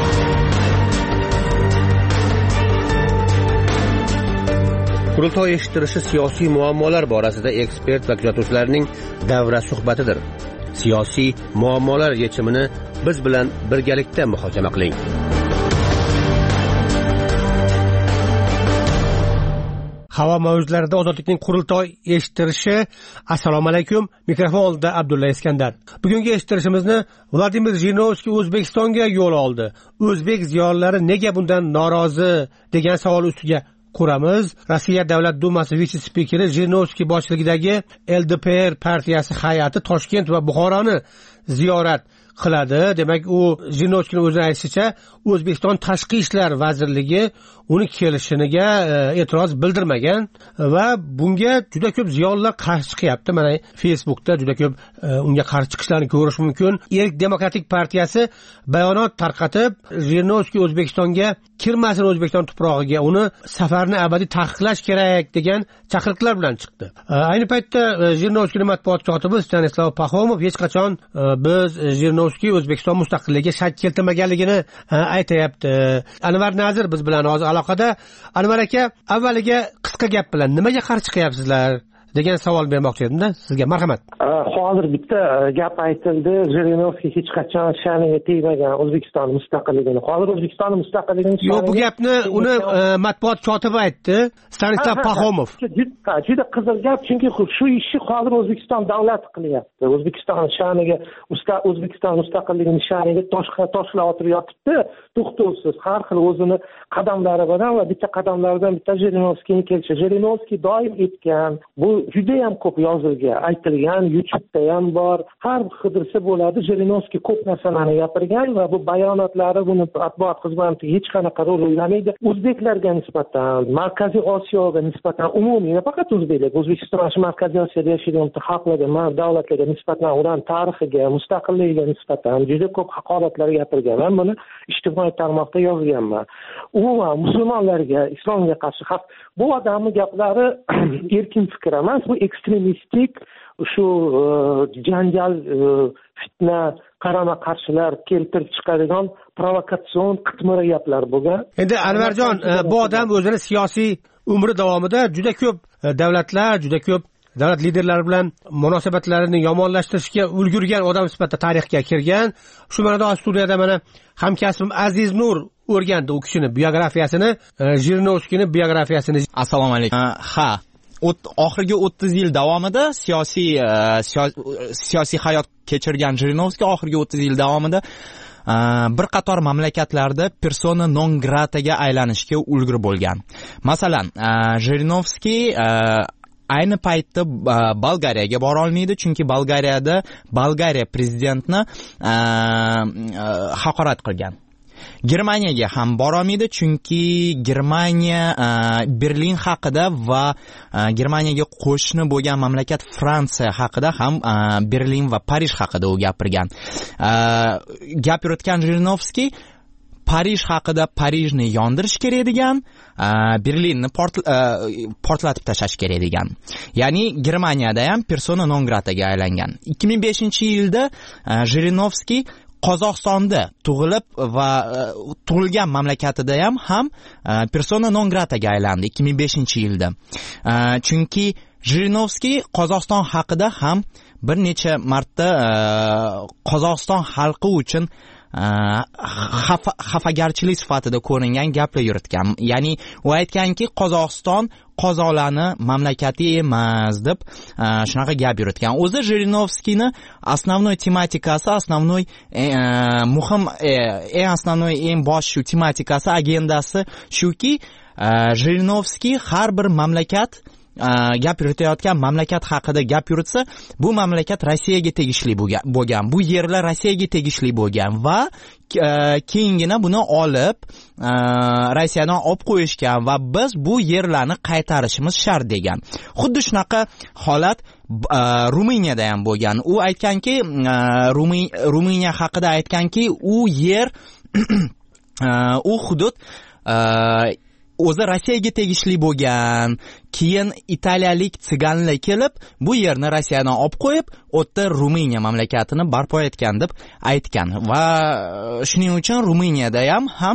Speaker 12: Qurultoy eshittirishi siyosiy muammolar borasida ekspert va kuzatuvchilarning davra suhbatidir. Siyosiy muammolar yechimini biz bilan birgalikda muhokama qiling. Havo mavjlarida ozodlikning qurultoy eshittirishi. Assalomu alaykum. Mikrofon oldida Abdulla Iskandar. Bugungi eshittirishimizni Vladimir Jirinovskiy O'zbekistonga yo'l oldi. O'zbek ziyolilari nega bundan norozi degan savol ustiga quramiz. Rossiya Davlat Dumasi vitse-spikeri Jirinovskiy boshchiligidagi LDPR partiyasi hay'ati Toshkent va Buxoroni ziyorat qiladi. Demak, u Jirinovskiyning o'zi aytishicha, O'zbekiston Tashqi ishlar vazirligi uni kelishiniga e'tiroz bildirmagan va bunga juda ko'p ziyolilar qarshi chiqyapti. Mana Facebookda juda ko'p unga qarshi chiqishlarni ko'rish mumkin. Erk demokratik partiyasi bayonot tarqatib, Jirinovskiy O'zbekistonga kirmasin, O'zbekiston tuprog'iga uni safarni abadiy taqiqlash kerak degan chaqiriqlar bilan chiqdi. Ayni paytda Jirinovskiyning matbuot kotibi Stanislav Paxomov hech qachon biz Jirinovskiy O'zbekiston mustaqilligiga shak keltirmaganligini aytayapti. Anvar Nazir biz bilan hozir aloqada. Anvar aka, avvaliga qisqa gap bilan nimaga qarshi chiqyapsizlar degan savol bermoqchi edim-da sizga. Marhamat.
Speaker 15: Hozir bitta gap aytildi. Jirinovskiy hech qachon sha'niga tegmagan O'zbekiston mustaqilligini. Hozir O'zbekiston mustaqilligini
Speaker 12: yo'q, bu gapni uni matbuot kotibi aytdi, Stanislav Paxomov.
Speaker 15: Juda qiziq gap, chunki shu ishni hozir O'zbekiston davlati qilyapti. O'zbekiston sha'niga, O'zbekiston mustaqilligini sha'niga toshlar otirib yotibdi. To'xtovsiz har xil o'zini qadamlari bilan va bitta qadamlardan bitta Jirinovskiyni kelishi. Jirinovskiy doim aytgan, bu juda ham ko'p yozilgan, aytilgan, YouTube'da ham bor. Har qidirsa bo'ladi. Jirinovskiy ko'p narsalarni gapirgan va bu bayonotlari buni matbuot xizmatiga hech qanaqa rol o'ynamaydi. O'zbeklarga nisbatan, Markaziy Osiyoga nisbatan, umumiy, faqat o'zbeklar, O'zbekiston shu Markaziy Osiyoda yashagan xalqlarga, davlatlarga nisbatan, ularning tarixiga, mustaqilligiga nisbatan juda ko'p haqoratlar gapirgan. Men buni ijtimoiy tarmoqda yozganman. Umuman musulmonlarga, islomga qarshi xavf. Bu odamning gaplari erkin fikr emas, bu ekstremistik, shu janjal, fitna, qarama qarshilar keltirib chiqadigan provokatsion qitmira gaplar bo'lgan.
Speaker 12: Endi Anvarjon, bu odam o'zini siyosiy umri davomida juda ko'p davlatlar, juda ko'p davlat liderlari bilan munosabatlarini yomonlashtirishga ulgurgan odam sifatida tarixga kirgan. Shu ma'noda studiyada mana hamkasbim Aziz Nur o'rgandi u kishini biografiyasini, Jirinovskiyning biografiyasini.
Speaker 16: Assalomu alaykum. Ha, oxirgi 30 yil davomida siyosiy hayot kechirgan Jirinovskiy oxirgi 30 yil davomida bir qator mamlakatlarda persona non grataga aylanishga ulgurib bo'lgan. Masalan, Jirinovskiy ayni paytda Bolgariyaga bora olmaydi, chunki Bolgariya prezidentni haqorat qilgan. Germaniyaga ham bora olmaydi, chunki Germaniya Berlin haqida va Germaniyaga qo'shni bo'lgan mamlakat Fransiya haqida ham Berlin va Parij haqida u gapirgan. Gap yuritgan Jirinovskiy Parij haqida Parijni yondirish kerak degan, Berlinni portlatib tashlash kerak degan. Ya'ni Germaniyada ham persona non grataga aylangan. 2005-yilda Jirinovskiy Qozog'istonda tug'ilib va tug'ilgan mamlakatida ham persona non grataga aylandi 2005-yilda. Chunki Jirinovskiy Qozog'iston haqida ham bir necha marta Qozog'iston xalqi uchun xafagarchilik sifatida ko'ringan gaplar yuritgan. Ya'ni u aytganki, Qozog'iston qozoqlarni mamlakati emas deb shunaqa gap yuritgan. O'zi Jirinovskiyni основной tematikasi, eng bosh tematikasi, agendasi shuki, Jirinovskiy har bir mamlakat gap yuritayotgan mamlakat haqida gap yuritsa, bu mamlakat Rossiyaga tegishli bo'lgan, bu yerlar Rossiyaga tegishli bo'lgan va keyingina buni olib Rossiyadan olib qo'yishgan va biz bu yerlarni qaytarishimiz shart degan. Xuddi shunaqa holat Ruminiyada ham bo'lgan. U aytganki, Ruminiya haqida aytganki, u yer u hudud o'zi Rossiyaga tegishli bo'lgan. Keyin italiyalik tsiganlar kelib, bu yerni Rossiyadan olib qo'yib, o'tda Ruminiya mamlakatini barpo etgan deb aytgan. Va shuning uchun Ruminiyada ham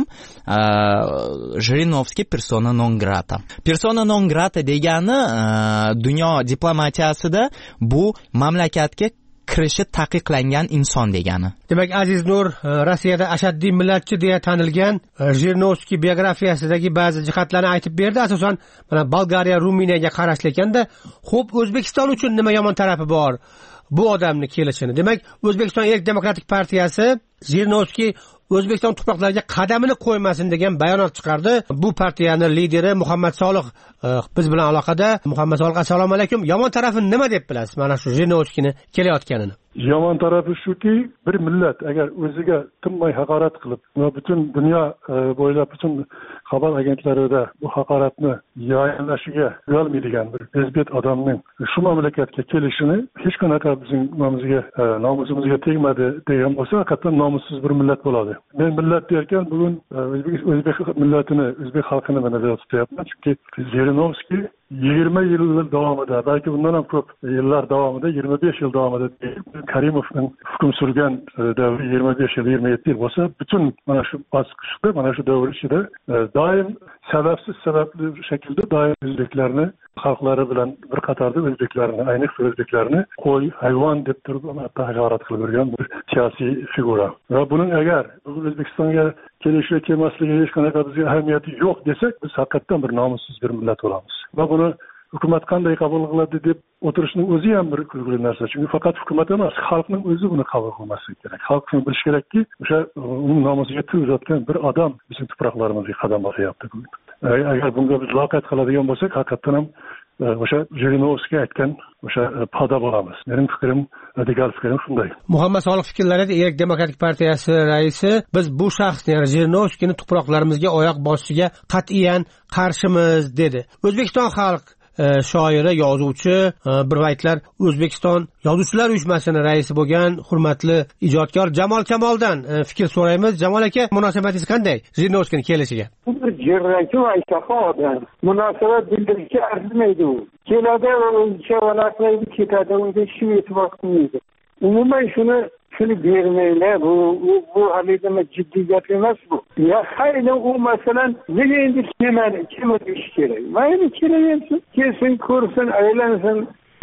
Speaker 16: Jirinovskiy persona non grata. Persona non grata degani dunyo diplomatiyasida bu mamlakatga kirishi taqiqlangan inson degani.
Speaker 12: Demak, Aziz Nur, Rossiyada ashaddiy millatchi deya tanilgan Jirinovskiy biografiyasidagi ba'zi jihatlarni aytib berdi. Asosan mana Bolgariya, Ruminiyaga qarashli ekanda, xo'p, O'zbekiston uchun nima yomon tarafi bor bu odamni kelishini? Demak, O'zbekiston Erk demokratik partiyasi Jirinovskiy O'zbekiston tuproqlariga qadamini qo'ymasin degan bayonot chiqardi. Bu partiyaning lideri Muhammad Solih biz bilan aloqada. Muhammad Solih, assalomu alaykum. Yomon tarafi nima deb bilasiz mana shu Jirinovskiyni kelayotganini?
Speaker 17: Yomon tarafi shuki, bir millat agar o'ziga tinmay haqorat qilib va butun dunyo bo'ylab butun xabar agentlarida bu haqoratni yayinlashiga uyalmaydigan bir bezbet odamning shu mamlakatga kelishini hech qanaqa bizning nomusimizga tegmadi degan bo'lsa, haqiqatdan nomussiz bir millat bo'ladi. Men millat derken bugun o'zbek millatini, o'zbek xalqini nazarda tutyapman, chunki Jirinovskiy 20 yil davomida, balki bundan ham ko'p yillar davomida, 25 yil davomida Karimovning hukm surgan davri 25 yil, 27 yil bo'lsa, butun mana shu bosqichda, mana shu davr ichida doim sababli shaklda doim o'zbeklarni xalqlari bilan bir qatorda o'zbeklarni, ayniqsa o'zbeklarni qo'y, hayvon deb turib haqorat qilib yurgan bir siyosiy figura. Va buning agar O'zbekistonga kelishi kelmasligi hech qanaqa bizga ahamiyati yo'q desak, biz haqiqatdan bir nomussiz bir millat bo'lamiz. Va buni hukumat qanday qabul qiladi deb o'tirishning o'zi ham bir kulgili narsa. Chunki faqat hukumat emas, xalqning o'zi buni qabul qilmasligi kerak. Xalq shuni bilish kerakki, o'sha uning nomusiga tegayotgan bir odam bizning tuproqlarimizga qadam bosyapti. Agar bunga biz loqayd qiladigan bo'lsak, haqiqatdan ham o'sha Jirinovskiy aytgan o'sha pada bo'lamiz. Mening fikrim, radikal fikrim shunday.
Speaker 12: Muhammad Solih fikrlarida Erk demokratik partiyasi raisi biz bu shaxsni, ya'ni Jirinovskiyni tuproqlarimizga oyoq bosishiga qat'iyan qarshimiz dedi. O'zbekiston xalq shoiri, yozuvchi, bir vaqtlar O'zbekiston Yozuvchilar uyushmasining raisi bo'lgan hurmatli ijodkor Jamol Kamoldan fikr so'raymiz. Jamol aka, munosabatingiz qanday Jirinovskiyning kelishiga?
Speaker 18: Bu bir jirrakli va ishtahodan munosabat bildirishga arzimaydi u. Keladi, o'zicha valaqlaydi, ketadi, unga hech kim e'tibor qilmaydi. Umuman shuni bermaylar. Bu haligiga jiddiy gap emas bu. Ya hayli u masalan nega endi kelmadi ish kerak. Mayli kelaversin, kelsin, ko'rsin, aylansin,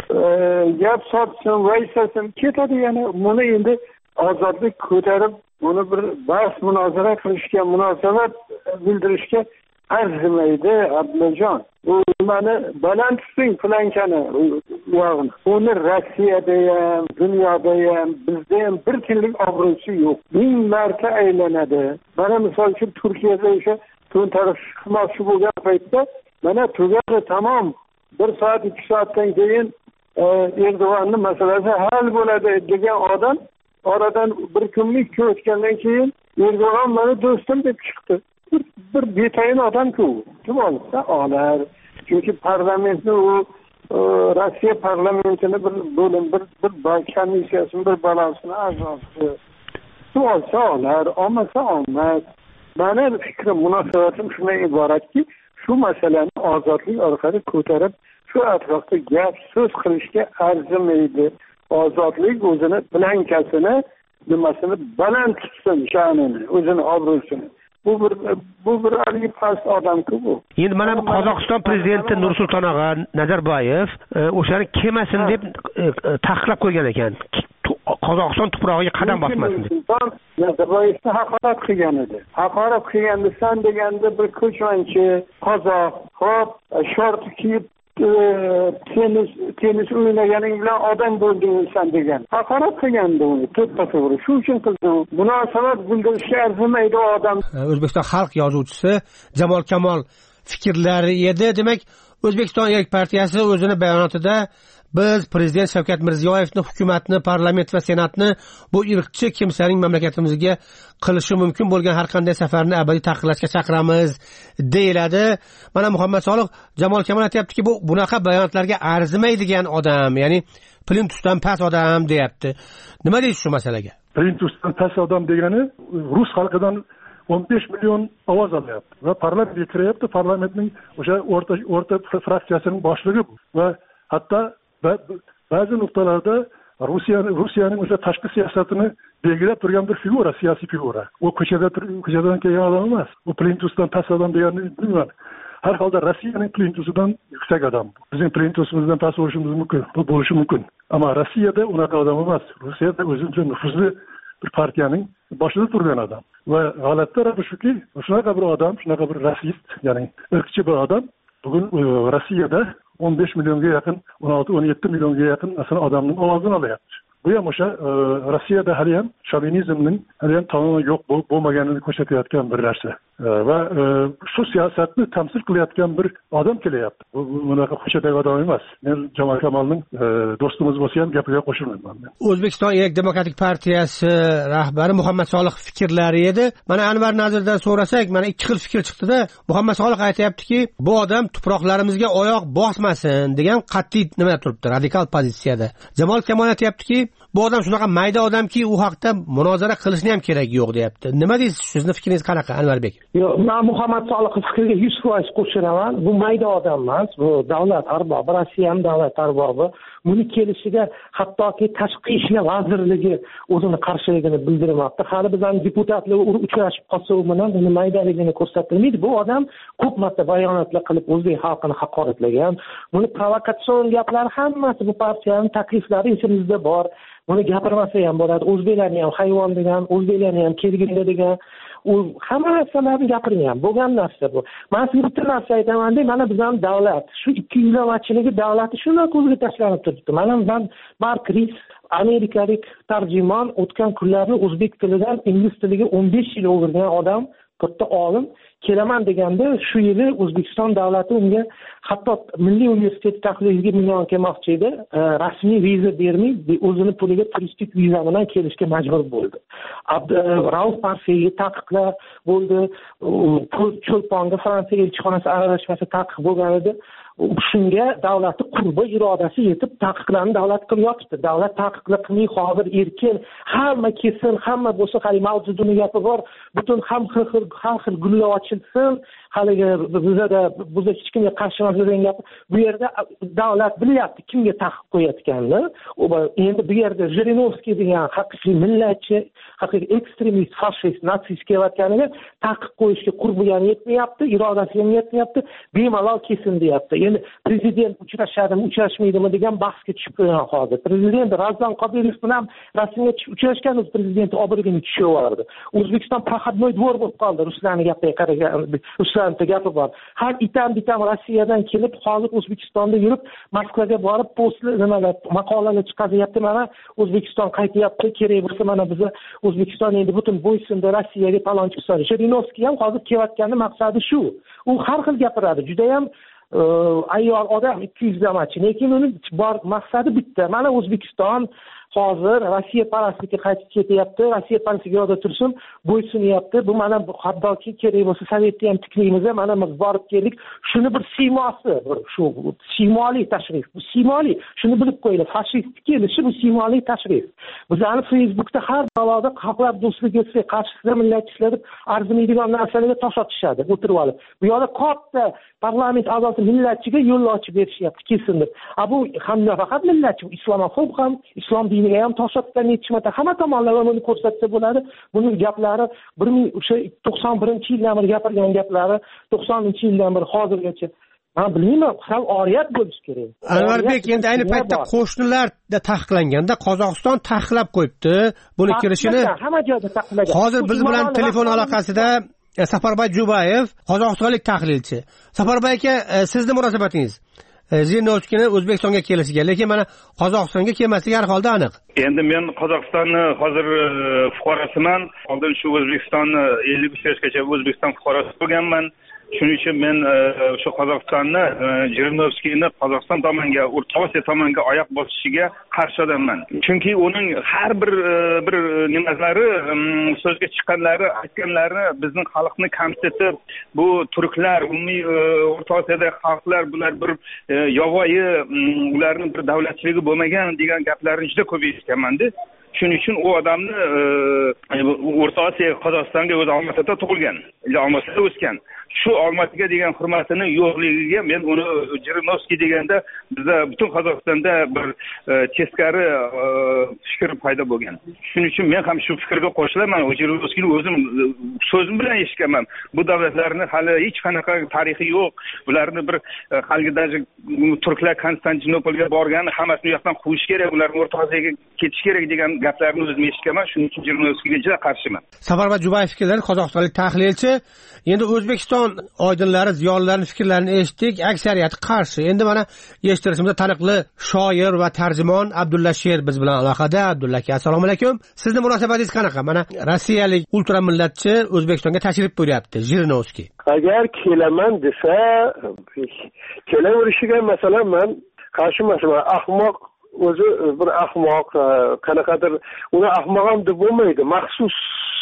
Speaker 18: gap sotsin, vaysasin, ketadi yana. Buni endi ozodlik ko'tarib, buni bir bahs munozara qilishga, munosabat bildirishga arzimaydi Abdullajon. Bu mani baland tuting plankani uyog'ini. Uni Rossiyada ham, dunyoda ham, bizda ham bir kunlik obro'si yo'q. 1000 marta aylanadi. Mana misol uchun Turkiyada o'sha to'ntarish qilmoqchi bo'lgan paytda mana tugadi, tamom. 1 soat 2 soatdan keyin Erdo'g'onni masalasi hal bo'ladi degan odam oradan bir kunlik o'tgandan keyin Erdo'g'on meni do'stim deb chiqdi. Bir betayin odam-ku. Kim olsa olar. Chunki parlamentni Rossiya parlamentini bir bo'lim bir komissiyasini bir balansini a'zosi. Kim olsa olar, olmasa olmaz. Meni fikrim, munosabatim shundan iboratki, shu masalani ozodlik orqali ko'tarib, shu atrofda gap so'z qilishga arzimaydi. Ozodlik o'zini blankasini, nimasini baland tutsin, sha'nini, o'zini obro'sini. Bu bir haligi past odam-ku bu.
Speaker 12: Endi mana bu Qozog'iston prezidenti Nursulton og'a Nazarboyev o'shani kelmasin deb taqiqlab qo'ygan ekan. Qozog'iston tuprog'iga qadam bosmasin deb.
Speaker 18: Nazarboyevni haqorat qilgan edi. Haqorat qilganda san deganda bir ko'chmanchi qozoq, hop, short kiyib tennis o'ynaganing bilan odam bo'ldingsan degan. Haqorat qilgandi uni, to'g'ri. Shu uchun qildi. Munosabat bildirishga arzimaydi odam.
Speaker 12: O'zbekiston xalq yozuvchisi Jamol Kamol fikrlari edi. Demak, O'zbekiston Erk partiyasi o'zini bayonotida biz prezident Shavkat Mirziyoyevni, hukumatni, parlament va senatni bu irqchi kimsaning mamlakatimizga qilishi mumkin bo'lgan har qanday safarni abadiy taqiqlashga chaqiramiz deyiladi. Mana Muhammad Soliq Jamol Kamol aytayaptiki, bu bunaqa bayonotlarga arzimaydigan odam, ya'ni plintusdan past odam deyapti. Nima deysiz shu masalaga?
Speaker 17: Plintusdan past odam degani rus xalqidan 15 million ovoz olyapti va parlamentga kiryapti. Parlamentning o'sha o'rta fraksiyasining boshlig'i bu va hatto ba'zi nuqtalarda Rossiyaning o'sha tashqi siyosatini belgilab turgan bir figura, siyosiy figura. U ko'chadan kelgan odam emas. U plintusdan past odam deganni bilmayman. Har holda Rossiyaning plintusidan yuksak odam. Bizning plintusimizdan past bo'lishi mumkin. Ammo Rossiyada unaqa odam emas. Rossiyada o'zicha nufuzli bir partiyaning boshida turgan odam. Va g'alati tarafi shuki, shunaqa bir odam, shunaqa bir rasist, ya'ni irqchi bir odam bugun Rossiyada 15 millionga yaqin, 16-17 millionga yaqin aslında odamning ovozini olyapti. Bu ham o'sha Rossiyada hali ham shovinizmning hali ham tamoman yo'q bo'lmaganini ko'rsatayotgan bir narsa. Va shu siyosatni tamsil qilayotgan bir odam kelyapti. Bu bunaqa qo'shadagi odam emas. Men Jamol Kamolning do'stimiz bo'lsa ham gapiga qo'shilmayman.
Speaker 12: O'zbekiston Erk demokratik partiyasi rahbari Muhammad Soliq fikrlari edi. Mana Anvar Nazirdan so'rasak, mana ikki xil fikr chiqdi-da. Muhammad Soliq aytayaptiki, bu odam tuproqlarimizga oyoq bosmasin degan qat'iy nima turibdi, radikal pozitsiyada. Jamol Kamol aytayaptiki, bu odam shunaqa mayda odamki, u haqda munozara qilishni ham kerak yo'q deyapti. Nima deysiz? Sizning fikringiz qanaqa, Anvarbek?
Speaker 15: Yo'q, men Muhammad Soliqov fikriga 100% qo'shilaman. Bu mayda odam emas, bu davlat arbobi, Rossiya ham davlat arbobi. Buni kelishiga hattoki tashqi ishlar vazirligi o'zini qarshiligini bildirmoqda. Hali bizning deputatlar uchrashib qolsa, u bilan uni maydaligini ko'rsatilmaydi. Bu odam ko'p marta bayonotlar qilib o'zbek xalqini haqoratlagan. Buni provokatsion gaplar hammasi bu partiyaning takliflari esimizda bor. Buni gapirmasa ham bo'ladi. O'zbeklarni ham hayvon degan, o'zbeklarni ham kelgindi degan. U hamma narsalarni gapirgan. Bo'lgan narsa bu. Men sizga bitta narsa aytaman-da, mana bizning davlat, shu 2 yilavachilik davlati shunday ko'zga tashlanib turibdi. Mana men Mark Ris, amerikalik tarjimon, o'tgan kunlarni o'zbek tilidan ingliz tiliga 15 yil o'girgan odam, katta olim, kelaman deganda shu yili O'zbekiston davlati unga hatto Milliy universitet taxliliga million kelmoqchi edi. Rasmiy viza bermay, o'zini puliga turistik viza bilan kelishga majbur bo'ldi. Rauf Parfiga taqiqlar bo'ldi. Cho'lponga Fransiya elchixonasi aralashmasi taqiq bo'lgan edi. Shunga davlatni qurbi irodasi yetib taqiqlarni davlat qilib yotibdi. Davlat taqiqlar qilmay hozir erkin, hamma kelsin, hamma bo'lsa, hali mavjudini gapi bor. Butun har xil gullar ochilsin. Haligi bizda hech kimga qarshi emas degan gap. Bu yerda davlat bilyapti kimga taqiq qo'yayotganini. Endi bu yerda Zhirinovskiy degan haqiqiy millatchi, haqiqiy ekstremist, fashist, natsist kelayotganiga taqiq qo'yishga qurbiyani yetmayapti, irodasi ham yetmayapti. Bemalol kesin deyapti. Endi prezident uchrashadimi, uchrashmaydimi degan bahsga tushib qo'ygan hozir. Prezident Ramzan Qodirov bilan rasmiy uchrashgan, prezident obrigini tushaverdi. O'zbekiston proxodnoy dvor bo'lib qoldi. Ruslarning gapiga qaragan, Ruslarning gapi bor. Har bitam Rossiyadan kelib, hozir O'zbekistonda yurib, Moskvaga borib, maqolalar chiqaryapti. Mana O'zbekiston qaytyapti, kerak bo'lsa mana biz O'zbekiston endi butun bo'ysunda Rossiyaga talon chiqsa. Zhirinovskiy ham hozir kelayotgani maqsadi shu. U har xil gapiradi. Juda ham ayyor odam 200 damachi, lekin uni bor maqsadi bitta. Mana O'zbekiston hozir Rossiya parastlikka qaytib ketyapti, Rossiya parastligiga tursin, bo'ysunyapti. Bu mana hattoki kerak bo'lsa Sovetni ham tiklaymiz, mana biz borib keldik. Shuni bir siymosi, shu siymoli tashrif. Bu siymoli, shuni bilib qo'yinglar. Fashist kelishi bu siymoli tashrif. Bizlarni Facebookda har baloda xalqlar do'stligi qarshisida millatchilar deb arzimaydigan narsalarga tosh otishadi, o'tirib olib. Bu yoqda katta parlament a'zosi millatchiga yo'l ochib berishyapti, kelsin deb. Bu ham nafaqat millatchi, islomofob ham, islom diniga ham tosh otgan yetishmadi. Hamma tomonlama buni ko'rsatsa bo'ladi. Buning gaplari 1991-yildan beri gapirgan gaplari 90-yildan beri hozirgacha. Men bilmayman, sal oriyat bo'lish kerak.
Speaker 12: Anvarbek, endi ayni paytda qo'shnilarda taqiqlanganda Qozog'iston taqiqlab qo'yibdi buni kirishini.
Speaker 15: Hamma joyda taqiqlagan.
Speaker 12: Hozir biz bilan telefon aloqasida Safarboy Jubayev, qozog'istonlik tahlilchi. Safarboy aka, sizning munosabatingiz Zhirinovskiyni O'zbekistonga kelishiga, lekin mana Qozog'istonga kelmasligi har holda aniq.
Speaker 19: Endi men Qozog'istonni hozir fuqarosiman. Oldin shu O'zbekistonni 53 yoshgacha O'zbekiston fuqarosi bo'lganman. Shuning uchun men shu Qozog'istonni Zhirinovskiyni Qozog'iston tomonga, O'rta Osiyo tomonga oyoq bosishiga qarshi odamman. Chunki uning har bir nimalari, so'zga chiqqanlari, aytganlari bizning xalqni kamsitib, bu turklar, umumiy O'rta Osiyoda xalqlar bular bir yovvoyi, ularning bir davlatchiligi bo'lmagan degan gaplarni juda ko'p eshitganman-da. Shuning uchun u odamni O'rta Osiyo, Qozog'istonga o'zi Olmaotada tug'ilgan, Olmaotada o'sgan. Shu Olmaotaga degan hurmatini yo'qligiga men uni Zhirinovskiy deganda bizda butun Qozog'istonda bir teskari fikr paydo bo'lgan. Shuning uchun men ham shu fikrga qo'shilaman. Zhirinovskiyni o'zim so'zim bilan eshitganman. Bu davlatlarning hali hech qanaqa tarixi yo'q. Bularni bir halgidaji turklar Konstantinopolga borgan, hammasini u yoqdan quvish kerak, ularni O'rta Osiyoga ketish kerak degan gaplarni o'zim eshitganman. Shuning uchun Zhirinovskiyga juda qarshiman.
Speaker 12: Safarboy Jubayev fikrlari qozog'istonlik tahlilchi. Endi O'zbekiston oydinlari, ziyolilarining fikrlarini eshitdik, aksariyati qarshi. Endi mana eshittirishimizda taniqli shoir va tarjimon Abdulla Sher biz bilan aloqada. Abdulla aka, assalomu alaykum. Sizning munosabatingiz qanaqa? Mana rossiyalik ultramillatchi O'zbekistonga tashrif buyuryapti, Zhirinovskiy.
Speaker 18: Agar kelaman desa, kelaverishiga masalan men qarshi emasman. Ahmoq o'zi bir ahmoq, qanaqadir uni ahmoq ham deb bo'lmaydi. Maxsus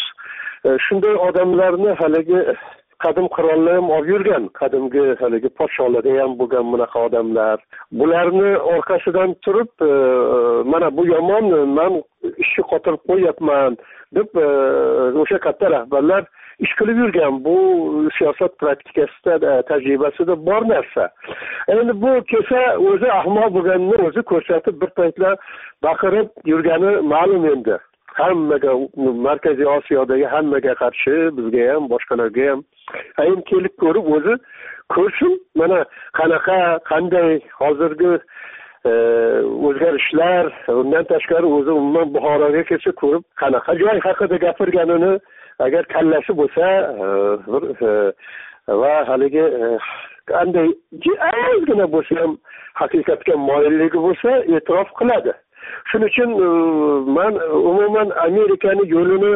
Speaker 18: shunday odamlarni haligi qadim qirollar ham olib yurgan, qadimgi haligi podshohlarda ham bo'lgan bunaqa odamlar. Bularni orqasidan turib, mana bu yomon, men ishni qotirib qo'yapman deb o'sha katta rahbarlar ish qilib yurgan. Bu siyosat praktikasida, tajribasida bor narsa. Endi bu kelsa o'zi ahmoq bo'lganini o'zi ko'rsatib bir paytlar baqirib yurgani ma'lum endi. Hammaga, Markaziy Osiyodagi hammaga qarshi, bizga ham, boshqalarga ham kelib ko'rib o'zi ko'rsin, mana qanday hozirgi o'zgarishlar, undan tashqari o'zi umuman Buxoroga kelsa ko'rib, qanaqa joy haqida gapirganini agar kallasi bo'lsa va haligi qanday ozgina bo'lsa ham haqiqatga moyilligi bo'lsa e'tirof qiladi. Shuning uchun men umuman Amerikani yo'lini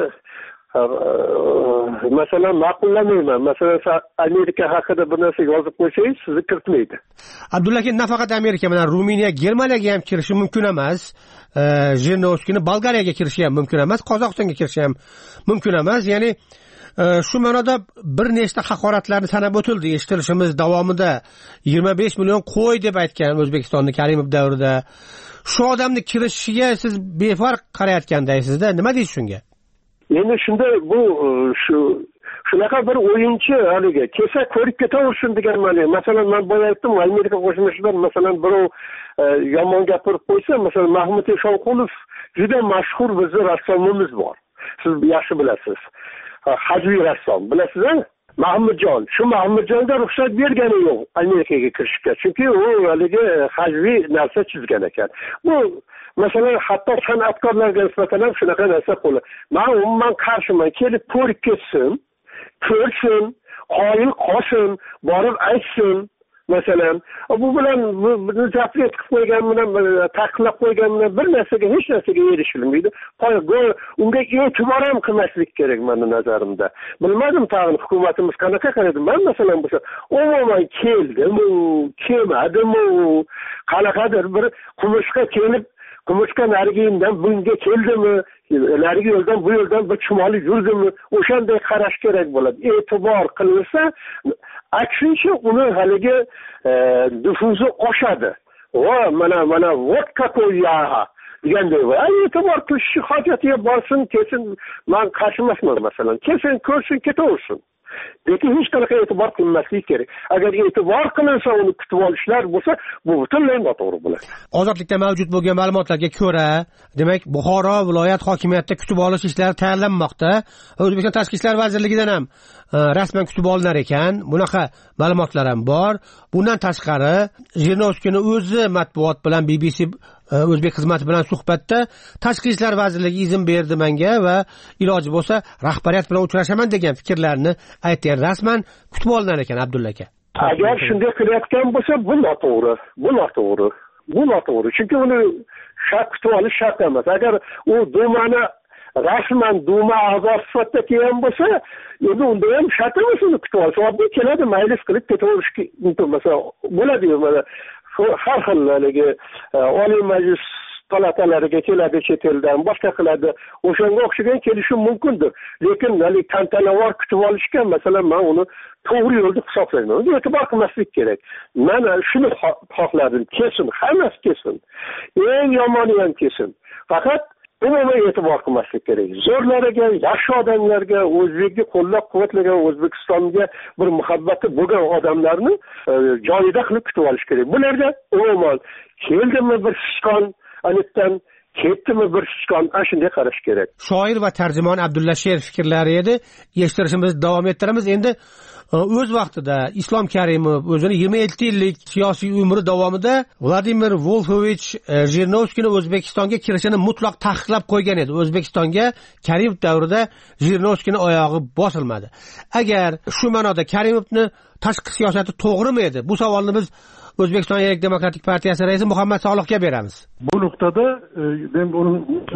Speaker 18: masalan ma'qullamayman. Masalan, Amerika haqida bir narsa yozib qo'ysangiz, sizni kiritmaydi.
Speaker 12: Abdulla aka, nafaqat Amerika, mana Ruminiya, Germaniyaga ham kirishi mumkin emas. Zhirinovskiyni Bolgariyaga kirishi ham mumkin emas, Qozog'istonga kirishi ham mumkin emas. Ya'ni shu ma'noda bir nechta haqoratlarni sanab o'tildi. Eshitilishimiz davomida 25 million qo'y deb aytgan O'zbekistonning Karimov davrida. Shu odamni kirishiga siz befarq qarayotgandaysizda, nima deysiz shunga?
Speaker 18: Endi shunday bu shunaqa bir o'yinchi haligi kelsa ko'rib ketaversin degan ma'no. Masalan, men boya aytdim, Amerika Qo'shma Shtatlar masalan birov yomon gapirib qo'ysa, masalan Mahmud Eshonqulov juda mashhur bizning rassomimiz bor. Siz yaxshi bilasiz. Hajviy rassom, bilasizmi? Mahmudjon, shu Mahmudjonga ruxsat bergani yo'q Amerikaga kirishga. Chunki u haligi hajviy narsa chizgan ekan. Bu masalan hatto san'atkorlarga nisbatan ham shunaqa narsa qo'li. Men umuman qarshiman, kelib ko'rib ketsin, ko'rsin, qoyil qolsin, borib aytsin. masalan bu bilan bizni zapret qilib qo'ygan bilan taqiqlab qo'ygan bilan bir narsaga hech narsaga erishilmaydi. Unga e'tibor ham qilmaslik kerak meni nazarimda. Bilmadim tag'in hukumatimiz qanaqa qaraydi. Men masalan bo'lsa umuman kelmadimi qanaqadir bir qumushqa kelib qumushqa narigiyindan bunga keldimi, narigi yo'ldan bu yo'ldan bir chumoli yurdimi, o'shanday qarash kerak bo'ladi. E'tibor qilinsa, aksincha uni haligi nufuzi oshadi. Va mana вот какой я deganday va e'tibor qilish hojatiga borsin, kelsin, men qarshi emasman masalan. Kelsin, ko'rsin, ketaversin. Lekin hech qanaqa e'tibor qilinmasligi kerak. Agar e'tibor qilinsa, uni kutib olishlar bo'lsa, bu butunlay noto'g'ri bo'ladi.
Speaker 12: Ozodlikda mavjud bo'lgan ma'lumotlarga ko'ra, demak, Buxoro viloyat hokimiyatida kutib olish ishlari tayyorlanmoqda. O'zbekiston Tashqi ishlar vazirligidan ham rasman kutib olinar ekan. Bunaqa ma'lumotlar ham bor. Bundan tashqari, Jirinovskiyning o'zi matbuot bilan BBC o'zbek xizmati bilan suhbatda Tashqi ishlar vazirligi izn berdi menga va iloji bo'lsa rahbariyat bilan uchrashaman degan fikrlarni aytgan. Rasman kutib olinar ekan Abdulla aka.
Speaker 18: Agar shunday qilayotgan bo'lsa, bu noto'g'ri. Chunki uni shart kutib olish shart emas. Agar u Dumani rasman Duma a'zosi sifatida kelgan bo'lsa, endi unda ham shart emas uni kutib olish. Oddiy keladi, maylis qilib ketaverishga mumkin. Masalan, bo'ladi mana har xil haligi Oliy Majlis palatalariga keladi chet eldan, boshqa qiladi. O'shanga o'xshagan kelishi mumkindir. Lekin tantanavor kutib olishga masalan men uni to'g'ri yo'lda hisoblayman. Uni e'tibor qilmaslik kerak. Men shuni xohladim, kelsin, hammasi kelsin. Eng yomoni ham kelsin. Faqat umuman e'tibor qilmaslik kerak. Zo'rlariga, yaxshi odamlarga, o'zbekni qo'llab-quvvatlagan, O'zbekistonga bir muhabbati bo'lgan odamlarni joyida qilib kutib olish kerak. Bularga umuman keldimi bir sichqon, anitdan ketdimi bir sichqon, shunday qarash kerak.
Speaker 12: Shoir va tarjimon Abdulla Sher fikrlari edi. Eshittirishimizni davom ettiramiz. Endi o'z vaqtida Islom Karimov o'zini 27 yillik siyosiy umri davomida Vladimir Wolfovich Jirinovskiyning O'zbekistonga kirishini mutlaq taqiqlab qo'ygan edi. O'zbekistonga Karimov davrida Jirinovskiyning oyog'i bosilmadi. Agar shu ma'noda Karimovning tashqi siyosati to'g'rimi edi? Bu savolni biz O'zbekiston Yerlik demokratik partiyasi raisi Muhammad Solihga beramiz.
Speaker 17: Bu nuqtada men buni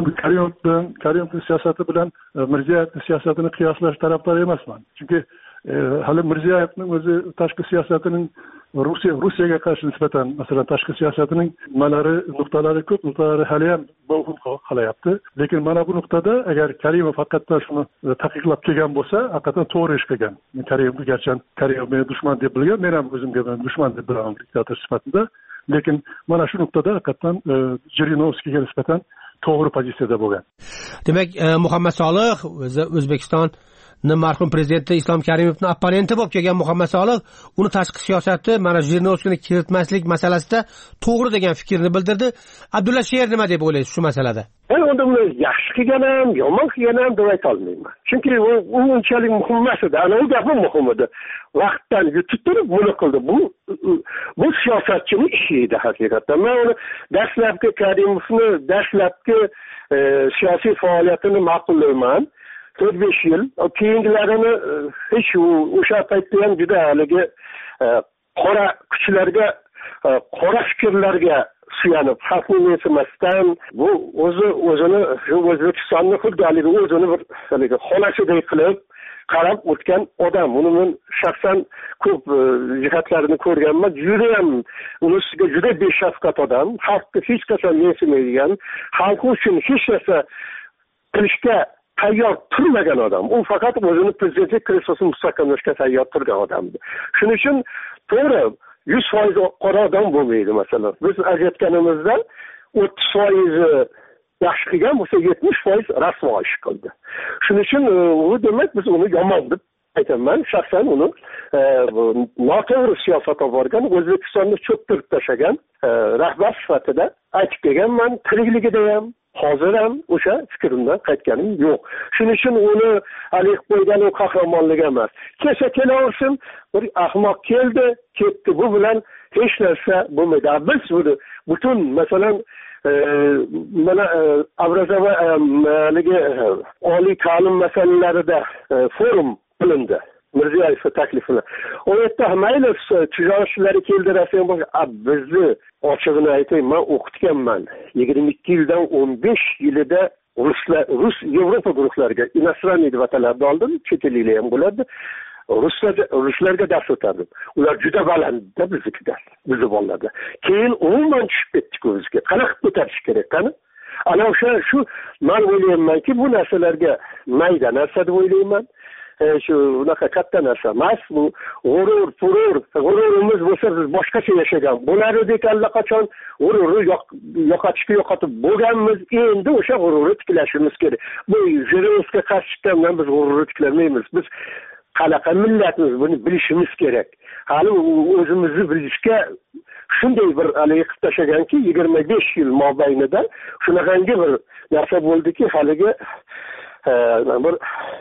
Speaker 17: Karimov siyosati bilan Mirziyoyev siyosatini qiyoslash tarafdori emasman. Chunki hali Mirziyoyevning o'zi tashqi siyosatining Rossiyaga qarshi nisbatan masalan tashqi siyosatining nuqtalari ko'p, nuqtalari hali ham bo'g'in qolayapti. Lekin mana bu nuqtada agar Karimov haqiqatdan shuni taqiqlab kelgan bo'lsa, haqiqatdan to'g'ri ish qilgan. Karimov garchi Karimov meni dushman deb bilgan, men ham o'zimga dushman deb bilaman diktator sifatida. Lekin mana shu nuqtada haqiqatdan Jirinovskiyga nisbatan to'g'ri pozitsiyada bo'lgan.
Speaker 12: Demak, Muhammad Solih O'zbekiston marhum prezidenti Islom Karimovning opponenti bo'lib kelgan Muhammad Solih uni tashqi siyosati mana Jirinovskiyni kiritmaslik masalasida to'g'ri degan fikrni bildirdi. Abdulla Sher nima deb o'ylaysiz shu masalada?
Speaker 18: Men uni yaxshi qilgan ham, yomon qilgan ham deb ayta olmayman. Chunki u unchalik muhim emas edi. Ana u gapi muhim edi. Vaqtdan yutib turib buni qildi. Bu siyosatchining ishi edi haqiqatdan. Men uni dastlabki Karimovni siyosiy faoliyatini ma'qullayman. 4-5 yil. Keyingilarini hech o'sha paytda ham juda haligi qora kuchlarga, qora fikrlarga suyanib, xalqni mensimasdan bu o'zini O'zbekistonni xuddi o'zini bir haligi xonasiday qilib qarab o'tgan odam. Uni men shaxsan ko'p jihatlarini ko'rganman. Juda ham unisiga juda beshafqat odam, xalqni hech qachon mensimaydigan, xalq uchun hech narsa qilishga tayyor turmagan odam. U faqat o'zini prezidentlik kreslosini mustahkamlashga tayyor turgan odamdi. Shuning uchun to'g'ri 100% qora odam bo'lmaydi masalan. Biz ajratganimizda 30% yaxshi qilgan bo'lsa 70% rasvo ish qildi. Shuning uchun u demak biz uni yomon deb aytaman. Shaxsan uni noto'g'ri siyosat olib borgan, O'zbekistonni cho'ktirib tashlagan rahbar sifatida aytib kelganman. Tirikligida ham hozir ham o'sha fikrimdan qaytganim yo'q. Shuning uchun uni alik qo'ygan u qahramonlik emas. Kelsa kelaversin, bir ahmoq keldi, ketdi. Bu bilan hech narsa bo'lmaydi. Biz buni butun masalan mana obrazovniy oliy ta'lim masalalarida forum qilindi.
Speaker 4: Mirziyoyev taklifini. O yerda mayli tijoratchilari keldi Rossiya bizni ochig'ini aytay, men o'qitganman. 22 yildan 15 yilida Rus Yevropa guruhlariga inostraniy deb ataladi oldin, chet elliklar ham bo'ladi. Ruslarga dars o'tardim. Ular juda balandda biznikidan, bizni bolalarda. Keyin umuman tushib ketdik o'zimizga. Qanaqa ko'tarish kerak qani? Ana shu men o'ylaymanki, bu narsalarga mayda narsa deb o'ylayman. Shu unaqa katta narsa emas, bu g'ururimiz bo'lsa biz boshqacha yashagan bo'lar edik allaqachon, g'ururni yo'qotib bo'lganmiz, endi o'sha g'ururni tiklashimiz kerak. Bu Zelenskiyga qarshi chiqqandan biz g'ururni tiklamaymiz. Biz qanaqa millatmiz, buni bilishimiz kerak. Hali o'zimizni bilishga shunday bir qilib tashlaganki, 25 yil mobaynida shunaqangi bir narsa bo'ldiki, haligi bir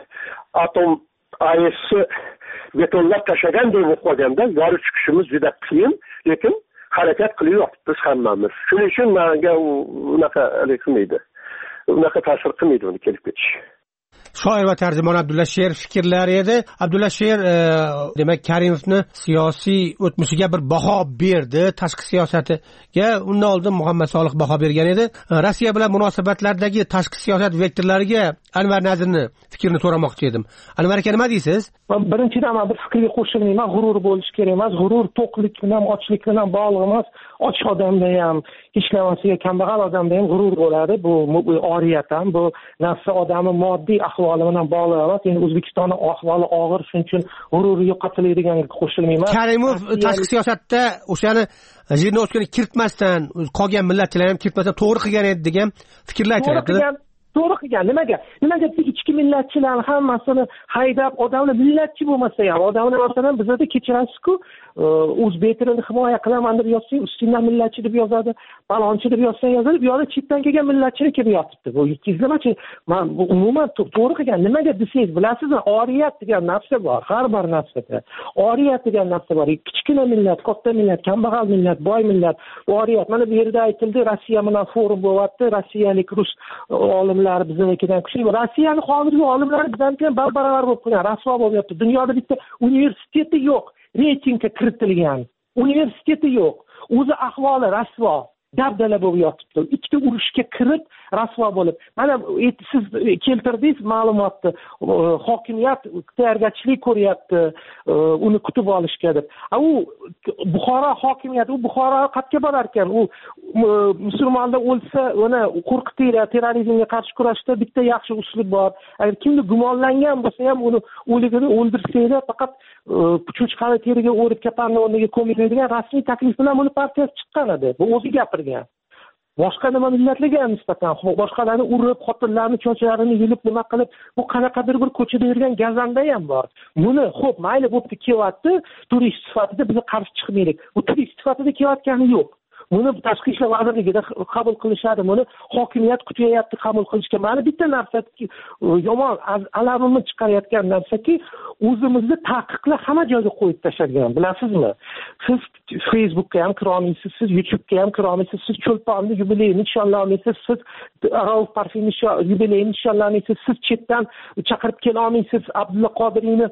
Speaker 4: atom AES betonlab tashlaganday bo'lib qolganda yorib chiqishimiz juda qiyin, lekin harakat qilib yotibmiz hammamiz. Shuning uchun menga unaqa qilmaydi. Unaqa ta'sir qilmaydi uni kelib ketish.
Speaker 12: Shoir va tarjimon Abdulla Sher fikrlari edi. Abdulla Sher demak Karimovni siyosiy o'tmishiga bir baho berdi, tashqi siyosatiga. Undan oldin Muhammad Solih baho bergan edi. Rossiya bilan munosabatlardagi tashqi siyosat vektorlariga Anvar Nazirni fikrini so'ramoqchi edim. Anvar aka, nima deysiz?
Speaker 15: Birinchidan men bir fikrga qo'shilmayman. G'urur bo'lish kerak emas. G'urur to'qlik bilan, ochlik bilan bog'liq emas. Och odamda ham, ishlamasiga kambag'al odamda ham g'urur bo'ladi. Bu oriyat ham, bu nafsi odamning moddiy ahvoli bilan bog'liq emas. Endi O'zbekistonning ahvoli og'ir, shuning uchun g'ururi yo'qotilaydiganga qo'shilmayman.
Speaker 12: Karimov tashqi siyosatda o'shani Zhirinovskiyni kiritmasdan, qolgan millatchilar ham kiritmasdan to'g'ri qilgan edi degan fikrlar aytadi.
Speaker 15: To'g'ri qilgan. Nimaga ichki millatchilarni hammasini haydab, odamlar millatchi bo'lmasa ham, odamlar orasida bizda kechirasiz-ku, o'zbek tilini himoya qilaman deb yozsang, ustingdan millatchi deb yozadi, balonchi deb yozsang yozadi, bu yoqda chetdan kelgan millatchilik kelib yotibdi. Bu ikkizlamachi. Men umuman to'g'ri qilgan. Nimaga desangiz, bilasizmi? Oriyat degan narsa bor, har bir narsada. Oriyat degan narsa bor. Kichkina millat, katta millat, kambag'al millat, boy millat, oriyat. Mana bu yerda aytildi, Rossiya bilan forum bo'lyapti, rossiyalik rus olimlar biznikidan kuchli. Rossiyaning hozirgi olimlari bizdan keyin baravar bo'lib qolgan, rasvo bo'lyapti. Dunyoda bitta universiteti yo'q, reytingga kiritilgan. Universiteti yo'q. O'zi ahvoli rasvo, dabdala bo'lib yotibdi. Ikkita urushga kirib, rasvo bo'lib. Mana siz keltirdingiz ma'lumotni. Hokimiyat tayyorgarchilik ko'ryapti, uni kutib olishga deb. U Buxoro hokimiyati, u Buxoro qayerga borar ekan? U musulmonlar o'lsa, uni qo'rqitinglar, terrorizmga qarshi kurashda bitta yaxshi uslub bor. Agar kimni gumonlangan bo'lsa ham uni o'ligini o'ldirsanglar, faqat cho'chqani teriga o'rib kapanni o'rniga ko'miladigan rasmiy taklif bilan buni partiyasi chiqqan edi. Bu o'zi gapirgan. Boshqa nima millatlarga nisbatan boshqalarni urib, xotinlarni chochlarini yulib nima qilib, bu qanaqadir bir ko'chada yurgan gazanda ham bor. Buni xo'p, mayli bo'pti, kelyapti, turist sifatida biz qarshi chiqmaylik. Bu turist sifatida kelayotgani yo'q. Buni tashqi ishlar vazirligida qabul qilishadi. Buni hokimiyat kutyapti qabul qilishga. Mana bitta narsa yomon alamini chiqarayotgan narsaki, o'zimizni taqiqlar hamma joyga qo'yib tashlagan. Bilasizmi? Siz Facebookga ham kira olmaysiz, siz YouTube'ga ham kira olmaysiz, siz Cho'lponni yubileyini nishonlamaysiz, siz Rauf Parfining yubileyini nishonlamaysiz, siz chetdan chaqirib kela olmaysiz. Abdulla Qodiriyni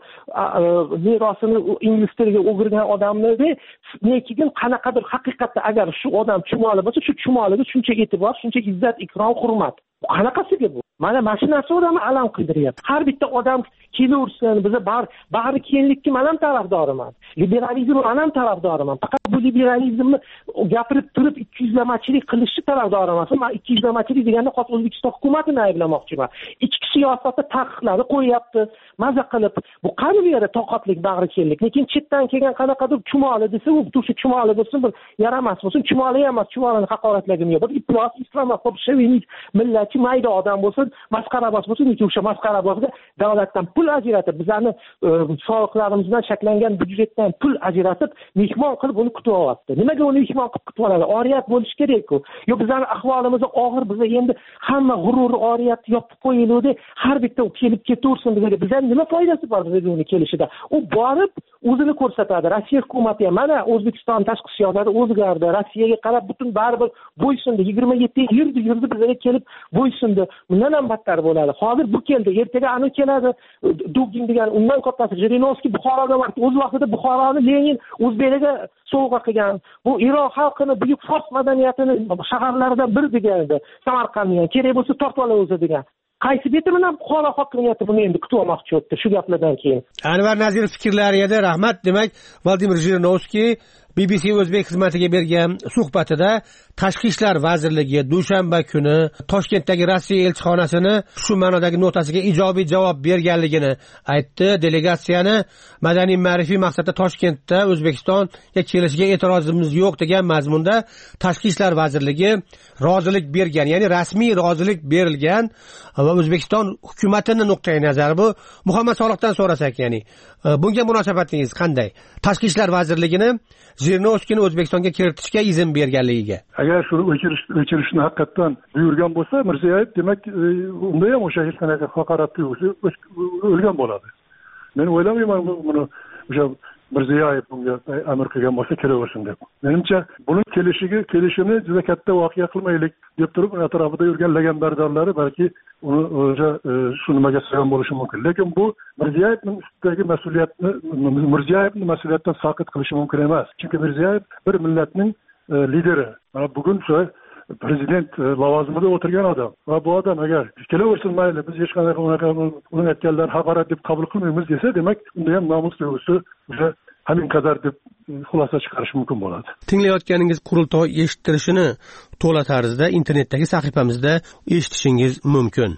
Speaker 15: merosini ingliz tiliga o'girgan odamlarga lekin qanaqadir haqiqatda agar shu odam chumoli bo'lsa, shu chumoliga shuncha e'tibor, shuncha izzat, ikrom, hurmat. Qanaqasiga bu? Mana shu narsa odamni alam qildiryapti. Har bitta odam kelaversin, biza bari kenglikka men ham tarafdoriman. Liberalizm men ham tarafdoriman. Faqat bu liberalizmni gapirib turib 200lamachilik qilishni tarafdori emas. Men 200lamachilik deganda xos O'zbekiston hukumatini ayblamoqchiman. Ichki siyosatda taqiqlarni qo'yapti, maza qilib. Bu qani bu yerda toqatlik, bag'ri kenglik. Lekin chetdan kelgan qanaqadir chumoli desa, u o'sha chumoli bo'lsin, bir yaramas bo'lsin, chumoli emas, chumolini haqoratlagim yo'q. Bir iflos, islomofоб, shovinik, millatchi mayda odam bo'lsin, masxarabos bo'lsin, o'sha masxarabosga davlatdan pul ajratib, bizlarni soliqlarimizdan shakllangan byudjetdan pul ajratib, mehmon qilib uni kutib olyapti. Nimaga uni mehmon qilib kutib oladi? Oriyat bo'lish kerak-ku. Yo, bizlarni ahvolimiz og'ir, biz endi hamma g'urur, oriyatni yopib qo'yildi, har bitta kelib ketaversin deganda bizlar nima foydasi bor bizga uni kelishida? U borib o'zini ko'rsatadi. Rossiya hukumati ham mana O'zbekiston tashqi siyosati o'zgardi. Rossiyaga qarab butun baribir bo'ysundi. 27 yurdi bizga kelib bo'ysundi. Bundan ham battar bo'ladi. Hozir bu keldi, ertaga anu keladi. keladi. Dugin degan undan kattasi Jirinovskiy Buxoroga bordi. O'z vaqtida Buxoroni Lenin o'zbeklarga sovg'a qilgan. Bu Iroq xalqini buyuk fors madaniyatini shaharlaridan biri degan edi. Samarqandni kerak bo'lsa tortib oladi o'zi degan. Qaysi beti bilan Buxoro hokimiyati buni endi kutib olmoqchi bo'ldi shu gaplardan keyin.
Speaker 12: Anvar Nazirov fikrlari edi. Rahmat. Demak, Vladimir Jirinovskiy BBC o'zbek xizmatiga bergan suhbatida Tashqi ishlar vazirligi dushanba kuni Toshkentdagi Rossiya elchixonasini shu ma'nodagi notasiga ijobiy javob berganligini aytdi. Delegatsiyani madaniy ma'rifiy maqsadda Toshkentda O'zbekistonga kelishiga e'tirozimiz yo'q degan mazmunda Tashqi ishlar vazirligi rozilik bergan, ya'ni rasmiy rozilik berilgan va O'zbekiston hukumatining nuqtai nazari bu. Muhammad Soliqdan so'rasak, ya'ni bunga munosabatingiz qanday? Tashqi ishlar vazirligini Jirinovskiyni O'zbekistonga kiritishga izn berganligiga.
Speaker 17: Agar shuni o'chirishni haqiqatan buyurgan bo'lsa, Mirziyoyev demak unda ham o'sha hech qanaqa haqorat tuyg'usi o'lgan bo'ladi. Men o'ylamayman buni o'sha Mirziyoyev bunga amr qilgan bo'lsa kelaversin deb. Menimcha buni kelishini juda katta voqea qilmaylik deb turib atrofida yurgan lagandardorlari balki uni o'sha shu nimaga sabab bo'lishi mumkin. Lekin bu Mirziyoyevning ustidagi mas'uliyatni Mirziyoyevni mas'uliyatdan soqit qilishi mumkin emas. Chunki Mirziyoyev bir millatning lideri. Mana bugun prezident lavozimida o'tirgan odam va bu odam agar kelaversin mayli biz hech qanaqa uning aytganlarini haqorat deb qabul qilmaymiz desa, demak unda ham nomus tuyg'usi o'sha hamin qadar deb xulosa chiqarish mumkin bo'ladi.
Speaker 12: Tinglayotganingiz qurultoy eshittirishini to'la tarzda internetdagi sahifamizda eshitishingiz mumkin.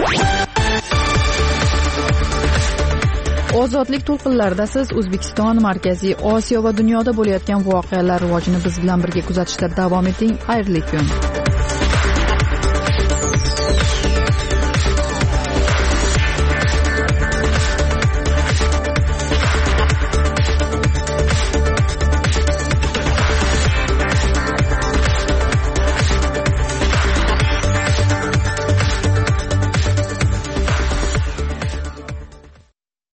Speaker 1: Ozodlik to'lqinlarida siz O'zbekiston, Markaziy Osiyo va dunyoda bo'layotgan voqealar rivojini biz bilan birga kuzatishda davom eting. Xayrli kun.